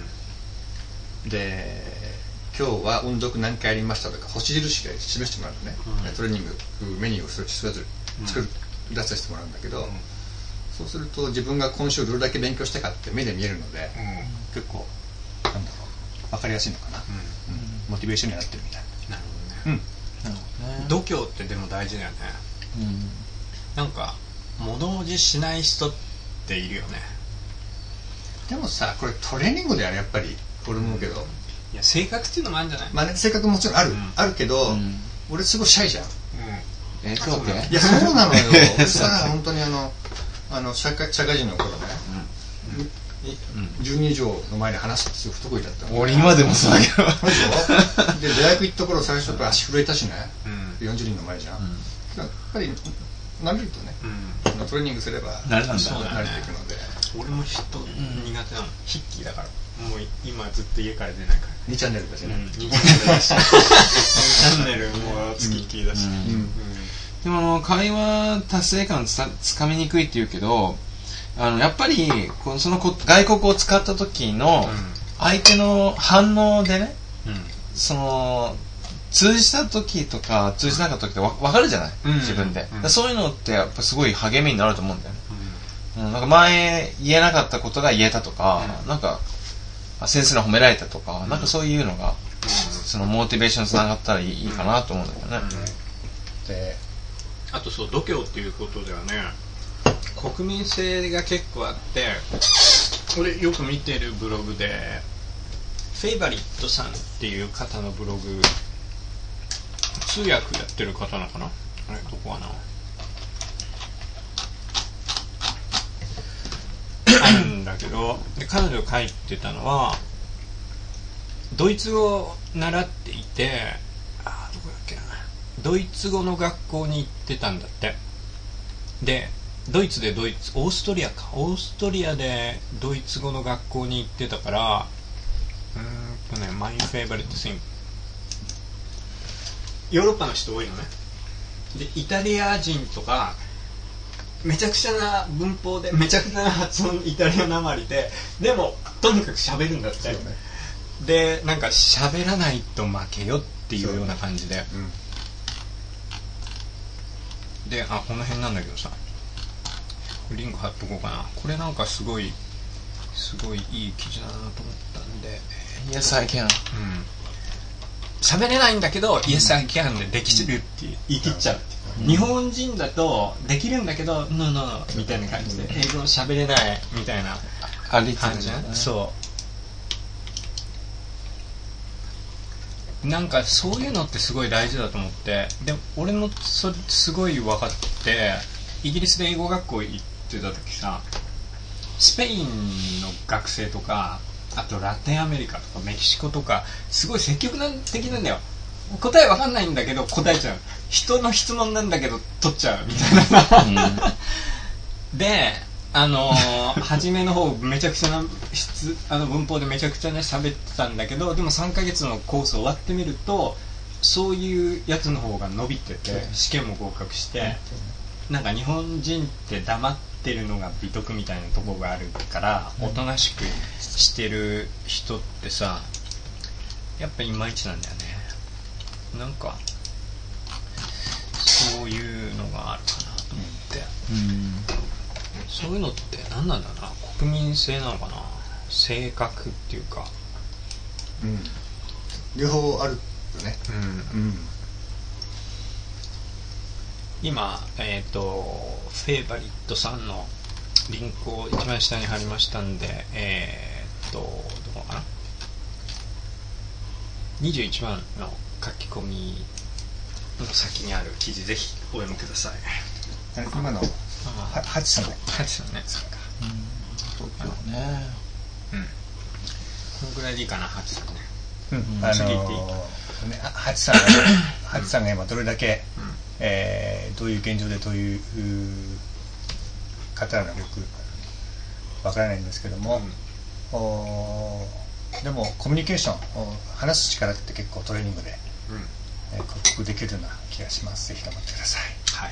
Speaker 4: で今日は音読何回やりましたとか星印で示してもらうのね。トレーニングメニューをそれぞれ出させてもらうんだけど、そうすると自分が今週どれだけ勉強したかって目で見えるので、結構分かりやすいのかな。モチベーションになってるみたいな。
Speaker 1: 度胸ってでも大事だよね。なんか物おじしない人っているよね。
Speaker 4: でもさ、これトレーニングだよね、やっぱり。俺思うけど、
Speaker 1: いや性格っていうのもあるんじゃない？
Speaker 4: まあね、性格もちろんあるけど、俺すごいシャイじゃん。
Speaker 2: そうね。
Speaker 4: いや、そうなのよ。俺さ、本当に社会人の頃ね、10人以上の前で話すってすごい不得意だったの。
Speaker 2: 俺今でもそうだけど。
Speaker 4: で、大学行った頃最初から足震えたしね、40人の前じゃん。やっぱり慣れるとね、トレーニングすれば慣れていくので。
Speaker 1: 俺も人苦手なの、ヒッキーだから。もう今ずっと家から出ないから。
Speaker 4: 2チャンネルだしね。
Speaker 1: 2チャンネルだし。2チャンネルもつきっきりだし。
Speaker 2: でも会話達成感つかみにくいって言うけど、やっぱりその外国を使った時の相手の反応でね、通じた時とか通じなかった時って分かるじゃない、自分で。そういうのってやっぱすごい励みになると思うんだよね。なんか前言えなかったことが言えたとか、なんか先生に褒められたとか、なんかそういうのがそのモチベーションにつながったらいいかなと思うんだけどね。
Speaker 1: で、あとそう度胸っていうことではね、国民性が結構あって、俺よく見てるブログでフェイバリットさんっていう方のブログ、通訳やってる方なのかな、あれどこかなあるんだけど、で彼女が書いてたのは、ドイツ語を習っていて、どこだっけな、ドイツ語の学校に行ってたんだって。でオーストリアでドイツ語の学校に行ってたから、My favorite thing、 ヨーロッパの人多いのね。でイタリア人とかめちゃくちゃな文法でめちゃくちゃな発音、イタリアなまりで、でもとにかく喋るんだって、でなんか喋らないと負けよっていうような感じで、 で、この辺なんだけどさ、リンク貼っとこうかな。これなんかすごいいい記事だなと思ったんで。
Speaker 2: Yes, I can。
Speaker 1: 喋れないんだけど Yes, I can でできるって言い切っちゃうっていう、日本人だとできるんだけど No, no みたいな感じで英語喋れないみたいな感じね。そうなんかそういうのってすごい大事だと思って、で俺もそれすごい分かって、イギリスで英語学校行ってた時さ、スペインの学生とか、あとラテンアメリカとかメキシコとかすごい積極的なんだよ。答えわかんないんだけど答えちゃう、人の質問なんだけど取っちゃうみたいな、で初めの方めちゃくちゃな文法でめちゃくちゃね喋ってたんだけど、でも3ヶ月のコース終わってみるとそういうやつの方が伸びてて試験も合格して、なんか日本人って黙ってるのが美徳みたいなところがあるから、おとなしくしてる人ってさやっぱいまいちなんだよね。なんかそういうのがあるかなと思って、そういうのって何なんだろうな、国民性なのかな、性格っていうか、
Speaker 5: 両方あるよね。
Speaker 1: 今フェイバリットさんのリンクを一番下に貼りましたんで、どこかな、21番の書き込みの先にある記事ぜひお読みください。
Speaker 5: 今のハチさんね。
Speaker 1: ハチさんね。そうか。
Speaker 2: 東京ね。
Speaker 1: このぐらいでいいかな、ハチさんね。
Speaker 5: 次行っていい。ハチさんが今どれだけどういう現状でどういう方なのかよくわからないんですけども、でもコミュニケーション話す力って結構トレーニングで克服できるような気がします。ぜひ頑張ってください。
Speaker 1: はい。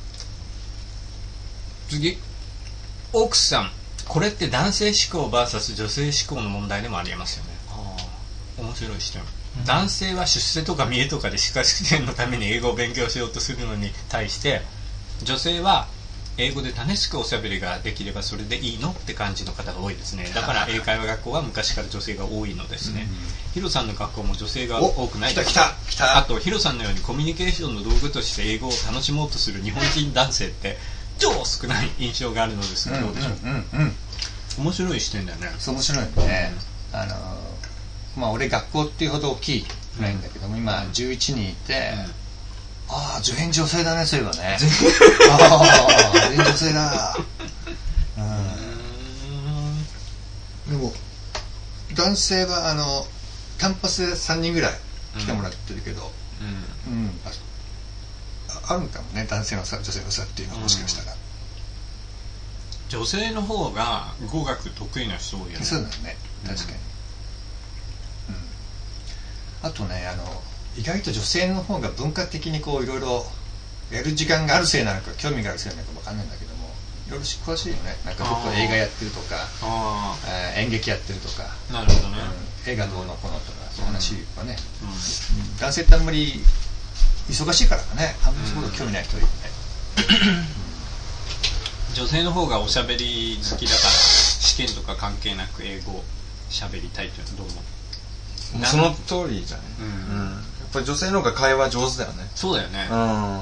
Speaker 1: 次、奥さん、これって男性思考 vs 女性思考の問題でもありえますよね。面白い視点。男性は出世とか見栄とかで歯科試験のために英語を勉強しようとするのに対して、女性は英語で楽しくおしゃべりができればそれでいいのって感じの方が多いですね。だから英会話学校は昔から女性が多いのですね。ヒロさんの学校も女性が多くないですか。あとヒロさんのようにコミュニケーションの道具として英語を楽しもうとする日本人男性って超少ない印象があるのですが、どうでしょう。面白い視点だよね。
Speaker 5: そう、面白いね。俺学校っていうほど大きいないんだけども、今11人いて、全員女性だね。そういえばね。全員女性だ。でも男性は単発で3人ぐらい来てもらってるけど、あるんかもね、男性の差女性の差っていうのはもしかしたら。
Speaker 1: 女性の方が語学得意な人多いよね。
Speaker 5: そうだね、確かに。あとね、意外と女性の方が文化的にこういろいろやる時間があるせいなのか興味があるせいなのか分かんないんだけども、いろいろ詳しいよね。なんかちょっと映画やってるとか、演劇やってるとか、
Speaker 1: なるほどね、
Speaker 5: 映画どうのこうのとかそういう話はね、男性ってあんまり忙しいからかね、あんまりそういうこと興味ない人いるよね。
Speaker 1: 女性の方がおしゃべり好きだから試験とか関係なく英語をしゃべりたいってどう思う？
Speaker 2: その通りじゃね、やっぱり女性の方が会話上手だよね。
Speaker 1: そうだよね、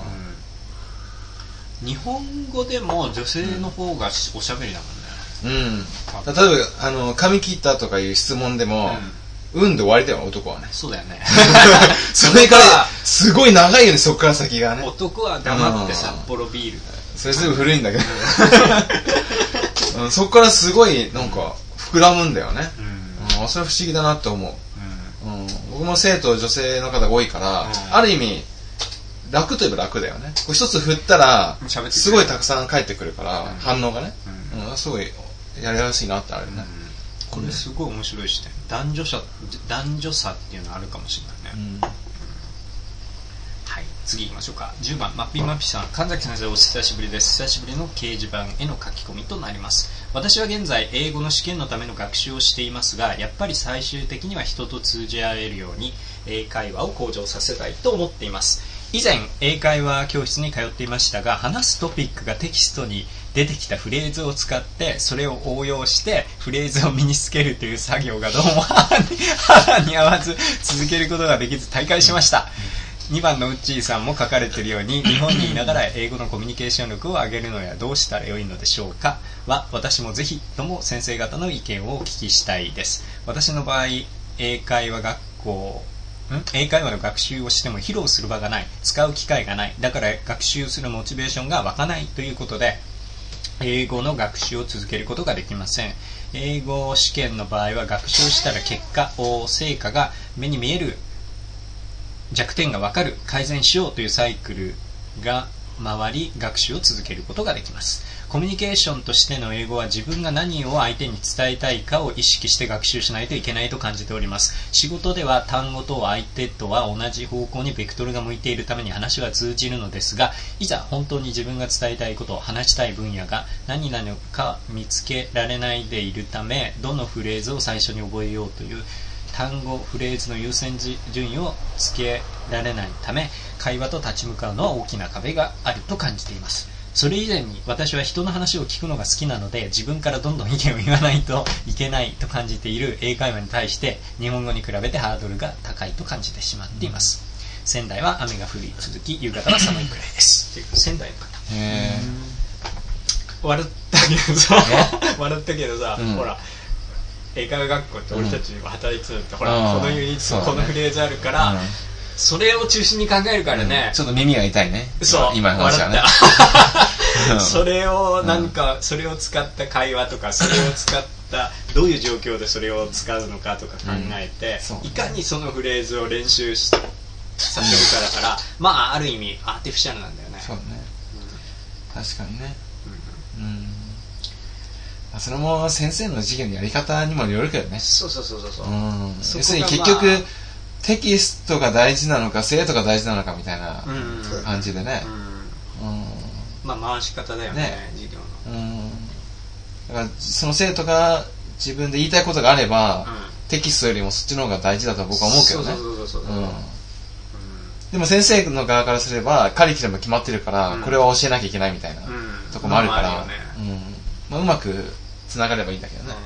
Speaker 1: 日本語でも女性の方がおしゃべりだもんね。
Speaker 2: 例えば髪切ったとかいう質問でもで終わりだよ、男はね。
Speaker 1: そうだよね。
Speaker 2: それからすごい長いよね、そっから先がね。
Speaker 1: 男は黙って札幌ビールだよ。
Speaker 2: それすぐ古いんだけどそっからすごいなんか膨らむんだよね。それは不思議だなって思う。僕も生徒女性の方が多いから、ある意味楽といえば楽だよね。一つ振ったらすごいたくさん返ってくるから、反応がね、すごいやりやすいなってあるね。
Speaker 1: これすごい面白い視点。男女差っていうのあるかもしれないね。はい、次行きましょうか。10番、マッピーさん、神崎先生お久しぶりです。久しぶりの掲示板への書き込みとなります。私は現在英語の試験のための学習をしていますが、やっぱり最終的には人と通じ合えるように英会話を向上させたいと思っています。 以前英会話教室に通っていましたが、話すトピックがテキストに出てきたフレーズを使ってそれを応用してフレーズを身につけるという作業がどうも腹に合わず続けることができず退会しました。2番のウッチーさんも書かれているように、日本にいながら英語のコミュニケーション力を上げるのやどうしたらよいのでしょうかは、私もぜひとも先生方の意見をお聞きしたいです。私の場合、英会話の学習をしても披露する場がない、使う機会がない、だから学習するモチベーションが湧かないということで、英語の学習を続けることができません。英語試験の場合は学習したら結果、成果が目に見える、弱点が分かる、改善しようというサイクルが回り、学習を続けることができます。コミュニケーションとしての英語は自分が何を相手に伝えたいかを意識して学習しないといけないと感じております。仕事では単語と相手とは同じ方向にベクトルが向いているために話は通じるのですが、いざ本当に自分が伝えたいこと、話したい分野が何なのか見つけられないでいるため、どのフレーズを最初に覚えようという単語フレーズの優先順位をつけられないため、会話と立ち向かうのは大きな壁があると感じています。それ以前に私は人の話を聞くのが好きなので、自分からどんどん意見を言わないといけないと感じている英会話に対して日本語に比べてハードルが高いと感じてしまっています。仙台は雨が降り続き、夕方は寒いくらいです。という仙台の方。笑ったけどさ、ほら英会話学校って俺たちが働いてるって、ほらこのユニット、このフレーズあるから、それを中心に考えるからね、
Speaker 2: ちょっと耳が痛いね。
Speaker 1: そう、
Speaker 2: 今の話はね。
Speaker 1: それをなんか、それを使った会話とか、それを使ったどういう状況でそれを使うのかとか考えて、いかにそのフレーズを練習させるかだから、まあある意味アーティフィシャルなんだよね。
Speaker 2: そうね、確かにね。それも先生の授業のやり方にもよるけどね。
Speaker 1: そう。
Speaker 2: 要するに結局テキストが大事なのか生徒が大事なのかみたいな感じでね。
Speaker 1: まあ回し方だよね、授業の。
Speaker 2: だからその生徒が自分で言いたいことがあれば、テキストよりもそっちの方が大事だと僕は思うけどね。でも先生の側からすればカリキュラム決まってるから、これは教えなきゃいけないみたいなとこもあるから、うまくつながればいいんだけどね。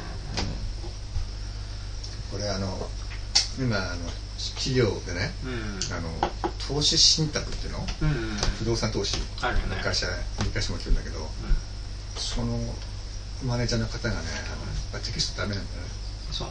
Speaker 5: これ今企業でね、投資信託っていうの、不動産投資の会社も来るんだけど、そのマネージャーの方がね、テキストダメなんだよね。
Speaker 1: そう、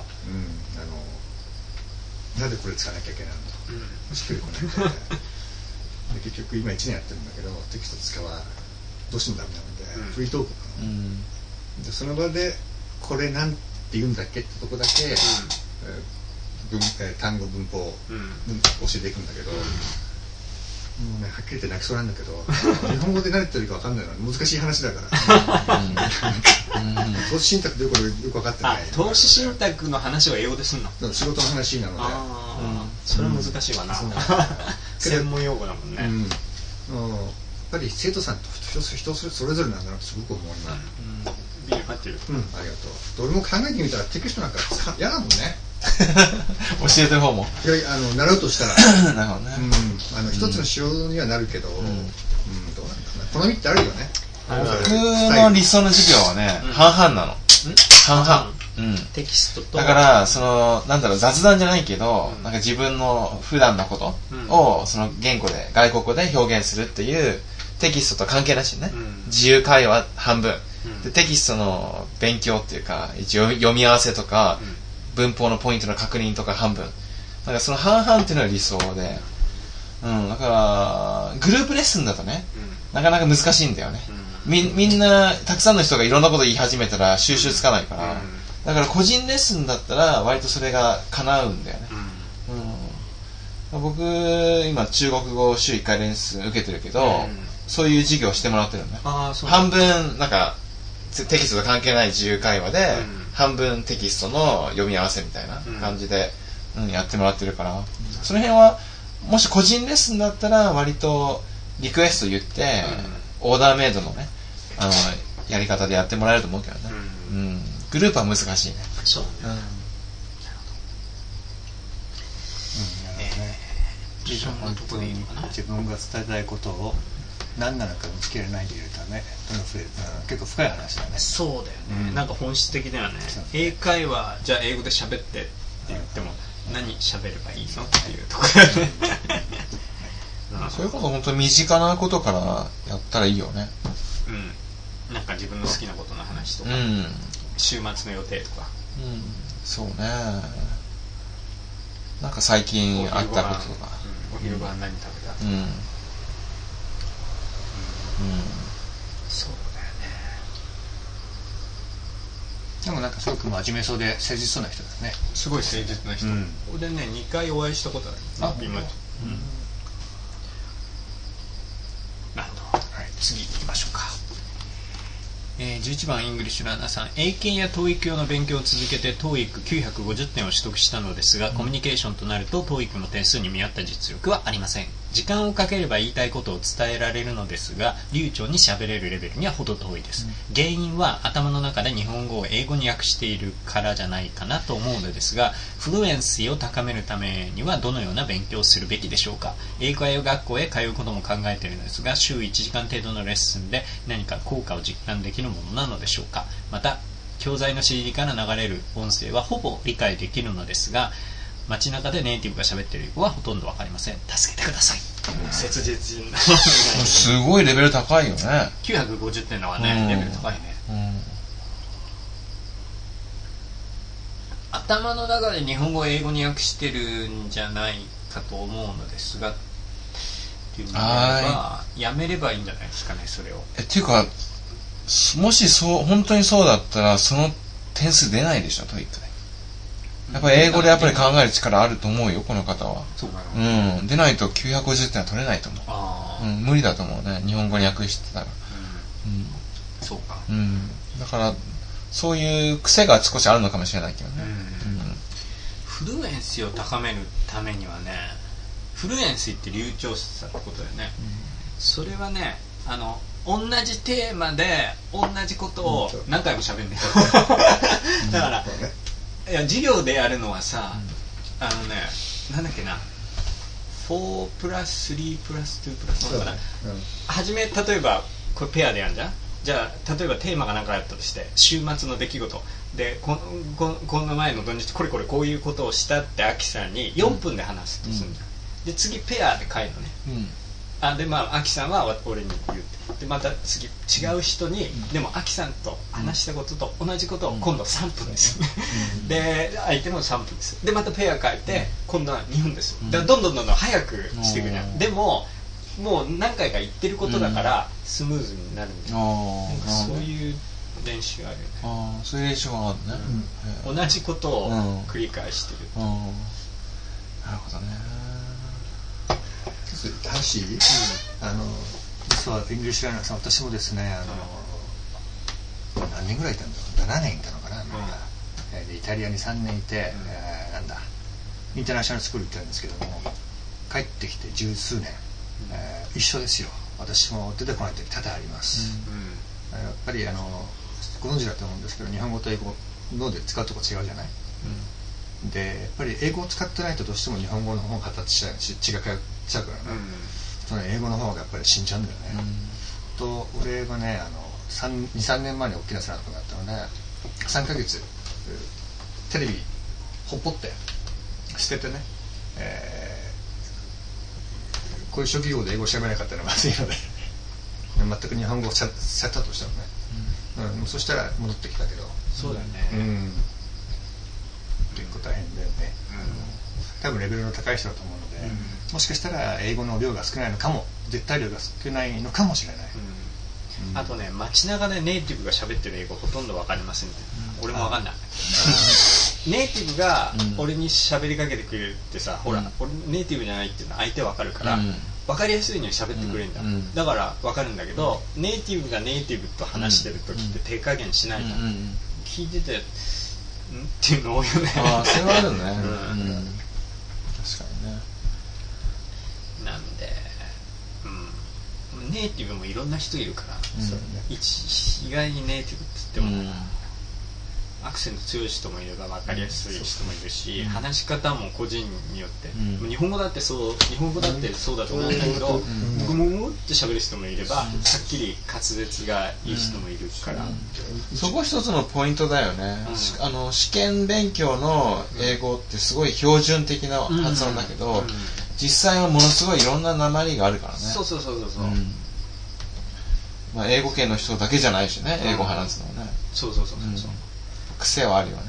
Speaker 5: なぜこれ使わなきゃいけないのと、しっくりこないみたいで結局今1年やってるんだけど、テキスト使わどうしてもダメなので、フリートークなの。でその場でこれなんて言うんだっけってとこだけ、単語文法、教えていくんだけど、もうね、はっきり言って泣きそうなんだけど、日本語で何言ってるか分かんないのは難しい話だから、投資信託ってよく分かってない。
Speaker 1: 投資信託の話を英語ですんの？
Speaker 5: 仕事の話なので、
Speaker 1: それは難しいわな。専門用語だもんね。
Speaker 5: やっぱり生徒さんと人それぞれなんだなってすごく思います。
Speaker 1: ビール入ってる。
Speaker 5: ありがとう。俺も考えてみたらテキストなんか嫌だもんね。
Speaker 2: 教えてる方も。
Speaker 5: 習うとしたら。
Speaker 2: なるほどね。
Speaker 5: 一つの仕様にはなるけど、どうなんだろうな。好みってあるよね。
Speaker 2: 僕の理想の授業はね、半々なの。半々。
Speaker 1: テキストと。
Speaker 2: だからなんだろう、雑談じゃないけど、なんか自分の普段のことをその言語で外国語で表現するっていうテキストと関係なしにね、自由会話半分で、テキストの勉強っていうか一応読み合わせとか、文法のポイントの確認とか半分。だからその半々っていうのが理想で、だからグループレッスンだとね、なかなか難しいんだよね。みんなたくさんの人がいろんなこと言い始めたら収集つかないから、だから個人レッスンだったら割とそれが叶うんだよね。僕今中国語週1回レッスン受けてるけど、そういう授業をしてもらってるんだ。半分なんかテキストと関係ない自由会話で、半分テキストの読み合わせみたいな感じで、やってもらってるから、その辺はもし個人レッスンだったら割とリクエスト言って、オーダーメイドのねやり方でやってもらえると思うけどね。グループは難しいね。
Speaker 1: そうね。 そんなとこでいいのかな。
Speaker 4: 自分が伝えたいことを何なのか見つけられないでいるためどんどん増える、結構深い話だね。
Speaker 1: そうだよね、なんか本質的だよね。英会話じゃあ英語で喋ってって言っても何喋ればいいのっていうところ
Speaker 2: そういうこと本当に身近なことからやったらいいよね。
Speaker 1: なんか自分の好きなことの話とか、週末の予定とか、
Speaker 2: そうね。なんか最近あったこととか、
Speaker 1: お昼ご飯何食べたとか、そうだよね。
Speaker 4: でもなんかすごく真面目そうで誠実そうな人だね。
Speaker 1: すごい誠実な人、俺ね2回お会いしたことある。今なるほど、次行きましょうか。11番イングリッシュランナーさん、英検や TOEIC 用の勉強を続けて TOEIC950 点を取得したのですが、コミュニケーションとなると TOEIC の点数に見合った実力はありません。時間をかければ言いたいことを伝えられるのですが、流暢に喋れるレベルには程遠いです。原因は頭の中で日本語を英語に訳しているからじゃないかなと思うのですが、フルエンシーを高めるためにはどのような勉強をするべきでしょうか。英会話学校へ通うことも考えているのですが、週1時間程度のレッスンで何か効果を実感できるものなのでしょうか。また教材の CD から流れる音声はほぼ理解できるのですが、街中でネイティブが喋っている英語はほとんど分かりません。助けてください。切実な
Speaker 2: すごいレベル高いよね。
Speaker 1: 950点のはね、レベル高いね。頭の中で日本語を英語に訳してるんじゃないかと思うのですが、っていうのはやめればいいんじゃないですかね、それを。
Speaker 2: っていうか、もし本当にそうだったらその点数出ないでしょ、トイックで。やっぱり英語でやっぱり考える力あると思うよ、この方は。出ないと950点は取れないと思う。無理だと思うね、日本語に訳してたら。
Speaker 1: そうか。
Speaker 2: だからそういう癖が少しあるのかもしれないけどね。
Speaker 1: フルエンシーを高めるためにはね、フルエンシーって流暢さってことだよね。それはね、同じテーマで同じことを何回も喋んねだからいや授業でやるのはさ、なんだっけな、4プラス3プラス2プラス1かな、初め例えばこれペアでやるじゃん。じゃあ例えばテーマが何かあったとして、週末の出来事でこの前の土日これこういうことをしたってアキさんに4分で話すとするんじゃん。で次ペアで帰るのね。でアキさんは俺に言って、でまた次違う人に、でもアキさんと話したことと同じことを今度3分ですよね。で相手も3分です。でまたペア書いて、今度は2分です。だからどんどん早くしていくじゃん。でももう何回か言ってることだからスムーズになるんだよ。そういう練習あるよね。
Speaker 2: そういう練習があるね。
Speaker 1: 同じことを繰り返してる。
Speaker 2: なるほどね。
Speaker 5: 話、
Speaker 4: 実はイングリッシュライナーさん、私もですね、何年ぐらいいたんだろう、7年いたのかな、でイタリアに3年いて、インターナショナルスクール行ったんですけども、帰ってきて十数年、一緒ですよ。私も出てこない時多々あります。やっぱりご存知だと思うんですけど、日本語と英語脳で使うとこ違うじゃない。でやっぱり英語を使ってないとどうしても日本語の方が発達しちゃうし、血が通っちゃうからね、その英語の方がやっぱり死んじゃうんだよね。と俺はね、2,3 年前に大きな背中があったので、3ヶ月テレビほっぽって捨ててね、こういう職業で英語を喋れなかったらまずいので全く日本語をセットアウトしたのね。そしたら戻ってきたけど。
Speaker 1: そうだよね。
Speaker 4: 結構大変だよね。多分レベルの高い人だと思うので、もしかしたら英語の量が少ないのかも、絶対量が少ないのかもしれない。
Speaker 1: あとね、街中でネイティブが喋ってる英語ほとんど分かりませんね。俺も分かんない。ネイティブが俺に喋りかけてくれるってさ、ほら俺ネイティブじゃないっていうのは相手分かるから、分かりやすいように喋ってくれるんだ。だから分かるんだけど、ネイティブがネイティブと話してる時って手加減しないじゃん。聞いててっていうの多いよね。
Speaker 2: それはあるね。確かにね。
Speaker 1: なんで、ネイティブもいろんな人いるから、意外にネイティブって言っても、 アクセント強い人もいれば分かりやすい人もいるし、話し方も個人によって、日本語だってそうだと思うんだけど、僕もって喋る人もいれば、はっきり滑舌がいい人もいるから、
Speaker 2: そこ一つのポイントだよね、試験勉強の英語ってすごい標準的な発音だけど、実際はものすごいいろんな訛りがあるからね。
Speaker 1: そう、
Speaker 2: まあ、英語圏の人だけじゃないしね、英語話すのはね。
Speaker 1: そう、
Speaker 2: 癖はあるよね。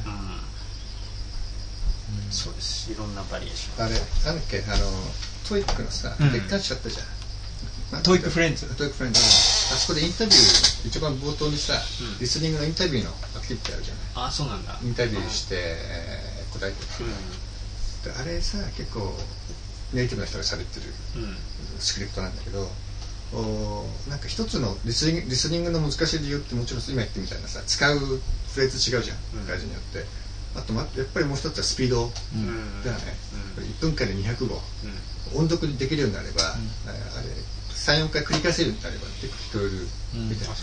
Speaker 1: そうです。いろんなバリエーション。
Speaker 5: あれなんだっけ、トイックのさ、月刊誌あったじゃん。
Speaker 4: トイックフレンズ。
Speaker 5: あそこでインタビュー、一番冒頭にさ、リスニングのインタビューのアクティビティあるじゃない。
Speaker 1: あ、そうなんだ。
Speaker 5: インタビューして答えてる。あれさ、結構ネイティブな人が喋ってるスクリプトなんだけど、なんか一つのリスニングの難しい理由ってもちろん今言ってみたいなさ、使うフレーズ違うじゃん、外人によって。あとやっぱりもう一つはスピードだよね。1分間で200語、音読できるようになれば、あれ 3,4 回繰り返せるようになれば結構聞こえるみたいな。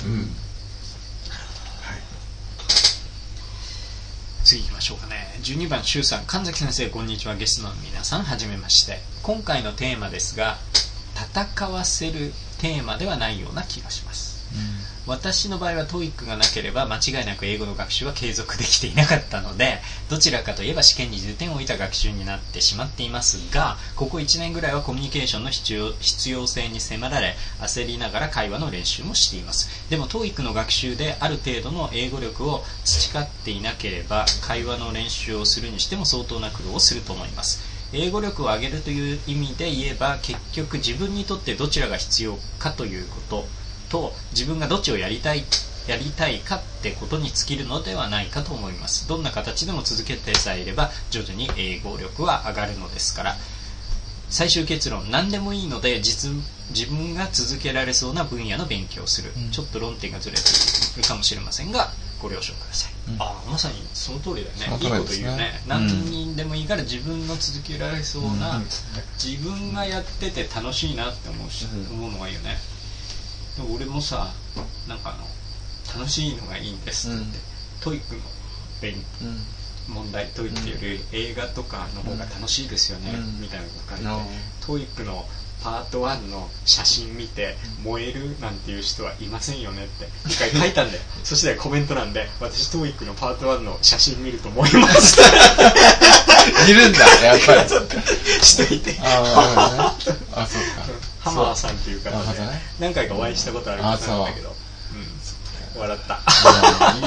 Speaker 1: 次行きましょうかね。12番シュウさん、神崎先生こんにちは。ゲストの皆さんはじめまして。今回のテーマですが、戦わせるテーマではないような気がします。私の場合は TOEIC がなければ間違いなく英語の学習は継続できていなかったので、どちらかといえば試験に重点を置いた学習になってしまっていますが、ここ1年ぐらいはコミュニケーションの必要性に迫られ、焦りながら会話の練習もしています。でも TOEIC の学習である程度の英語力を培っていなければ、会話の練習をするにしても相当な苦労をすると思います。英語力を上げるという意味で言えば、結局自分にとってどちらが必要かということと、自分がどっちをやりたいかってことに尽きるのではないかと思います。どんな形でも続けてさえいれば徐々に英語力は上がるのですから。最終結論、何でもいいので自分が続けられそうな分野の勉強をする、ちょっと論点がずれているかもしれませんがご了承ください。まさにその通りだよね。いいこと言うね。何人でもいいから自分の続けられそうな、自分がやってて楽しいなって思うのがいいよね。でも俺もさ、なんか楽しいのがいいんですって言って、トイックの問題解いてより映画とかの方が楽しいですよね、みたいなのが書いて、トイックのパート1の写真見て燃えるなんていう人はいませんよねって一回書いたんだよ。そしたらコメント欄で、私トイックのパート1の写真見ると燃えます
Speaker 2: いるんだ、やっぱり
Speaker 1: 人いて、
Speaker 2: あ、そうか、
Speaker 1: ハマーさんっていう方で何回かお会いしたことある方なんだけど、笑った。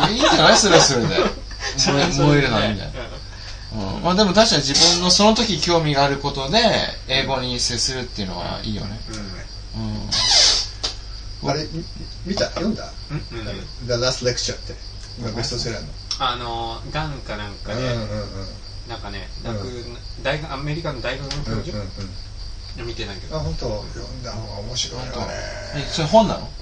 Speaker 2: いいんじゃない、それはそれで燃えるのはいいんじゃない。まあでも確かに自分のその時興味があることで英語に接するっていうのはいいよね。
Speaker 5: あれ読んだThe Last Lecture って今ベストセラー
Speaker 1: のガンかなんかで、なんかね、アメリカの大学の教授見てないけど、
Speaker 5: 本当読んだ方が面白いよね。
Speaker 2: それ本なの？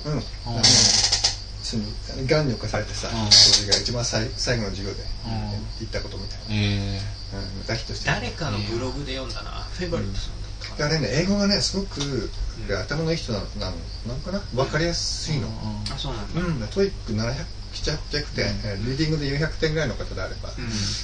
Speaker 5: がんに侵されてさ、教授が一番最後の授業で言ったことみたいな。
Speaker 1: 誰かのブログで読んだな。フェバリットさんだったかな。
Speaker 5: あれね、英語がねすごく頭のいい人なのかな、分かりやすいの。
Speaker 1: あ、そうなんだ。
Speaker 5: トイック700、700点、リーディングで400点ぐらいの方であれば、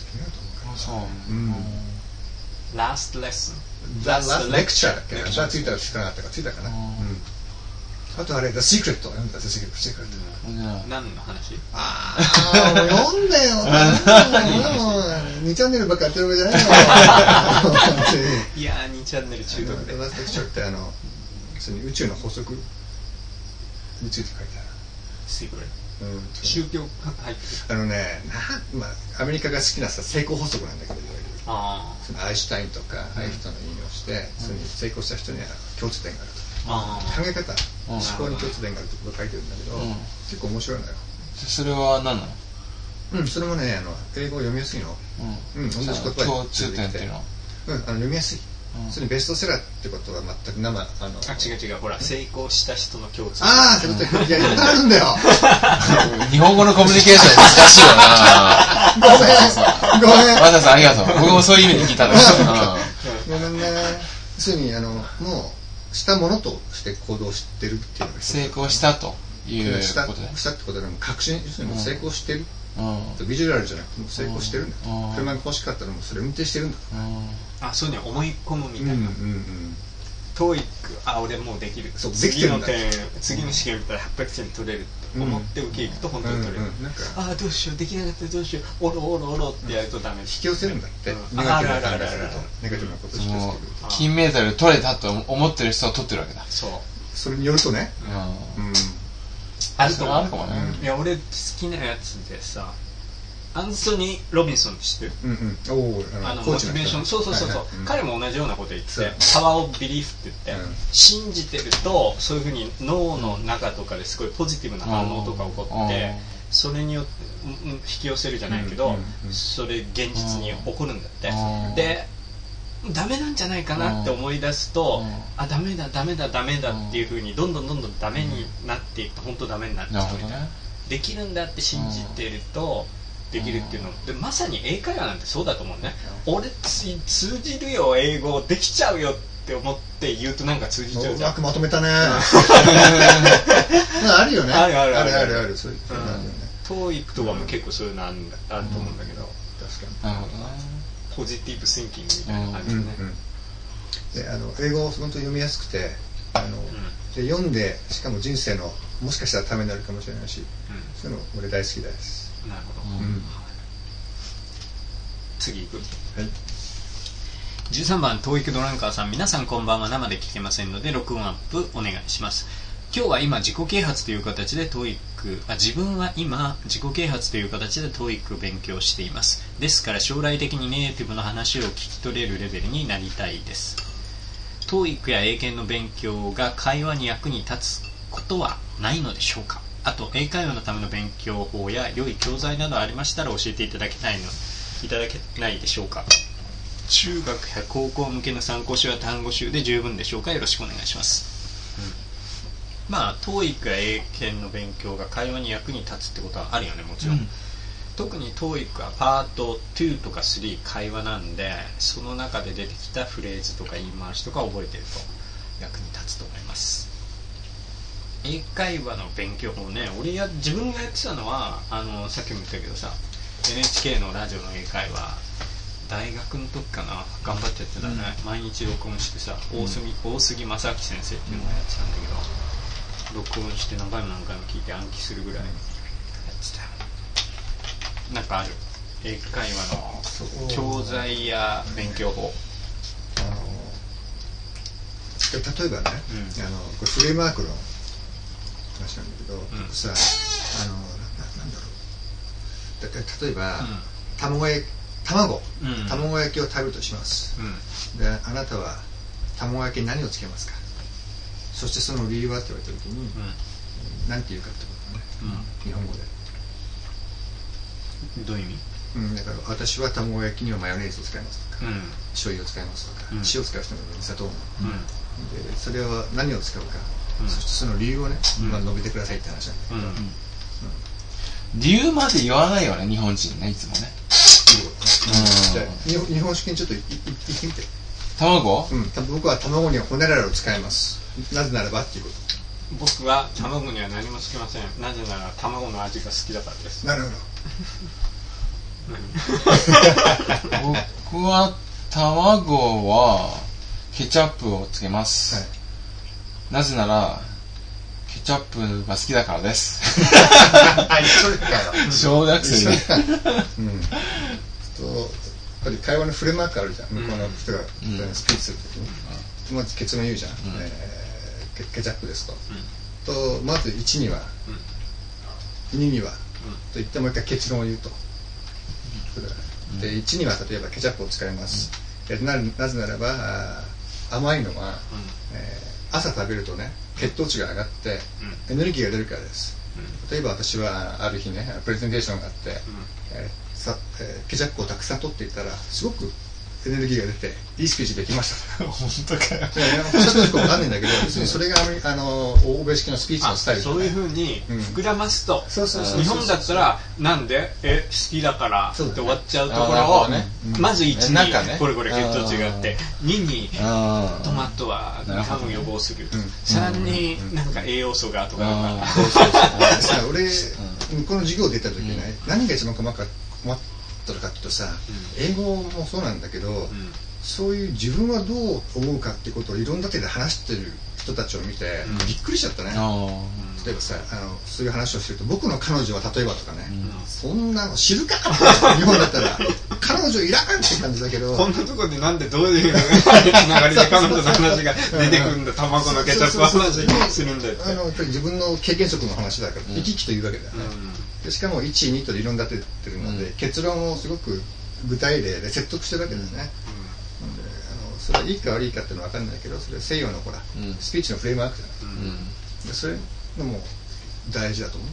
Speaker 1: ラストレッスン、
Speaker 5: ラストレクチャーだっけ、ついたらつかなかったか、ついたかな。あとあれ、The Secret 読んだ、The Secret。
Speaker 1: 何の話？
Speaker 5: 読んだよ。2チャンネルばっかやってるわけじゃないの。
Speaker 1: いやー、2チャンネル中毒で。
Speaker 5: The Last Lecture って宇宙の法則について書いてある。
Speaker 1: Secret。宗教入ってる。
Speaker 5: アメリカが好きなさ、成功法則なんだけど、いわゆるアインシュタインとかああいう人の引用して、成功した人には共通点があると。考え方、思考に共通点があるってことを書いてるんだけど、結構面白いのよ。
Speaker 2: それは何なの？
Speaker 5: それもね、英語を読みやすいの。同じ言葉で
Speaker 2: 共通点っていうのは
Speaker 5: 読みやすい。それベストセラーってことは全く
Speaker 1: 違う、ほら、成功した人の共通点。
Speaker 5: そういうこと。いや、いっぱいあるんだよ。
Speaker 2: 日本語のコミュニケーション難しいよな。
Speaker 5: ごめん。
Speaker 2: 和田さんありがとう。僕もそういう意味で聞いたんですけど。
Speaker 5: ごめんね。要するにもうしたものとして行動してるっていうのが
Speaker 2: 成功したということで。
Speaker 5: したってことでも確信、要するに成功してる。 ビジュアルじゃなくてもう成功してるんだと、車が欲しかったらもうそれ運転してるんだと、
Speaker 1: そういうの思い込むみたいな、トーイック俺もうできる、
Speaker 5: そうできてるんだ、
Speaker 1: 次の試験見たら800点取れると思って受け行くと本当に取れる、どうしようできなかったどうしようおろおろおろってやるとダメ、引
Speaker 5: き寄せるんだって、ネガティブな考えするとネガティブなことを引き寄せる、
Speaker 2: 金メダル取れたと思ってる人は取ってるわけだ。
Speaker 5: それによるとね、
Speaker 1: あると思う。
Speaker 2: あるかもね。
Speaker 1: いや俺好きなやつでさ、アンソニー・ロビンソンって知ってる？
Speaker 5: モ
Speaker 1: チベーション、そう、彼も同じようなこと言ってて、パワー・オブ・ビリーフって言って、信じてるとそういうふうに脳の中とかですごいポジティブな反応とか起こって、それによって引き寄せるじゃないけど、それ現実に起こるんだって。でダメなんじゃないかなって思い出すと、ダメだっていうふうにどんどんダメになっていくと本当ダメになっちゃうみたいな。できるんだって信じてるとできるっていうので、まさに英会話なんてそうだと思うね。俺通じるよ英語できちゃうよって思って言うとなんか通じちゃうじゃん。
Speaker 5: うまくまとめたねあるよね、あるそういうのあるよね。
Speaker 1: トーイックとかも結構そういうのあると思うんだけど、
Speaker 5: 確かに
Speaker 2: なるほどね。
Speaker 1: ポジティブシンキングみたいな感じでね。
Speaker 5: で英語本当に読みやすくてで読んでしかも人生のもしかしたらためになるかもしれないし、そういうの俺大好きです。
Speaker 1: なるほど、次いく。13番トーイックドランカーさん、皆さんこんばんは。生で聞けませんので録音アップお願いします。今日は今自己啓発という形でトーイック自分は今自己啓発という形でトーイックを勉強しています。ですから将来的にネイティブの話を聞き取れるレベルになりたいです。トーイックや英検の勉強が会話に役に立つことはないのでしょうか。あと英会話のための勉強法や良い教材などありましたら教えていただけないでしょうか。中学や高校向けの参考書や単語集で十分でしょうか。よろしくお願いします。TOEIC や英検の勉強が会話に役に立つってことはあるよね、もちろん。特に TOEIC はパート2とか3会話なんで、その中で出てきたフレーズとか言い回しとか覚えてると役に立つと思います。英会話の勉強法ね、自分がやってたのはさっきも言ったけどさ、 NHK のラジオの英会話大学の時かな、頑張ってやってたね、毎日録音してさ、大杉正明先生っていうのをやってたんだけど、録音して何回も聞いて暗記するぐらいやってたよ。なんかある英会話の教材や勉強法？
Speaker 5: 例えばね、これフレームワークの話なんだけど、さなんだろう、例えば、卵焼きを食べるとします、であなたは卵焼きに何をつけますか、そしてその理由はって言われた時に、何て言うかってことね、日本語で。
Speaker 1: どういう意味？
Speaker 5: だから私は卵焼きにはマヨネーズを使いますとか、醤油を使いますとか、塩を使う人もいる、砂糖も、でそれは何を使うか、そしてその理由をね、述べてくださいって話なんだけど、
Speaker 2: 理由まで言わないよね、日本人ね、いつもね。
Speaker 5: じゃあ日本式にちょっと言ってみて。
Speaker 2: 卵？
Speaker 5: 僕は卵にはホネララを使います。なぜならばっていうこと。
Speaker 1: 僕は卵には何もつけません。なぜなら卵の味が好きだからです。
Speaker 5: なるほど。
Speaker 2: 僕は卵はケチャップをつけます、なぜならケチャップが好きだからです。小学生で
Speaker 5: やっぱり会話のフレームワークあるじゃん、向こうの人がスピーチするときに、まず結論言うじゃん、ケチャップですと、まず1には、2には、と言ってもう一回結論を言うと。で1には例えばケチャップを使います、なぜならば甘いのは、朝食べるとね血糖値が上がってエネルギーが出るからです、例えば私はある日ねプレゼンテーションがあって、ケチャップをたくさん取っていたらすごくエネルギーが出ていいスピーチできました
Speaker 2: 本当かよ。
Speaker 5: おっしゃってるか分かんないんだけど、別にそれが欧米式のスピーチのスタイルじゃない。
Speaker 1: そういうふうに膨らますと、日本だったらなんで好きだからって終わっちゃうところを、まず1にこれ血糖値があって、2にトマトはがんを予防する、3になんか栄養素がとか、
Speaker 5: 俺この授業出た時ね、何が一番困ったのかっていうとさ、英語もそうなんだけど、そういう自分はどう思うかってことをいろんな手で話してる人たちを見て、びっくりしちゃったね。例えばさ、そういう話をしてると、僕の彼女は例えばとかね、そんなの知るか日本だったら彼女いらんって感じだけど、
Speaker 1: こんなとこでなんでどういう流れで彼女の話が出てくるんだ、卵のケチャップ話するんだよって。
Speaker 5: やっぱり自分の経験則の話だから生き生きと言うわけだよね。でしかも1、2と理論立ててるので、結論をすごく具体例で説得してるわけですね。それはいいか悪いかっていうのは分かんないけど、それは西洋のほら、スピーチのフレームワークじゃない。それのも大事だと思う。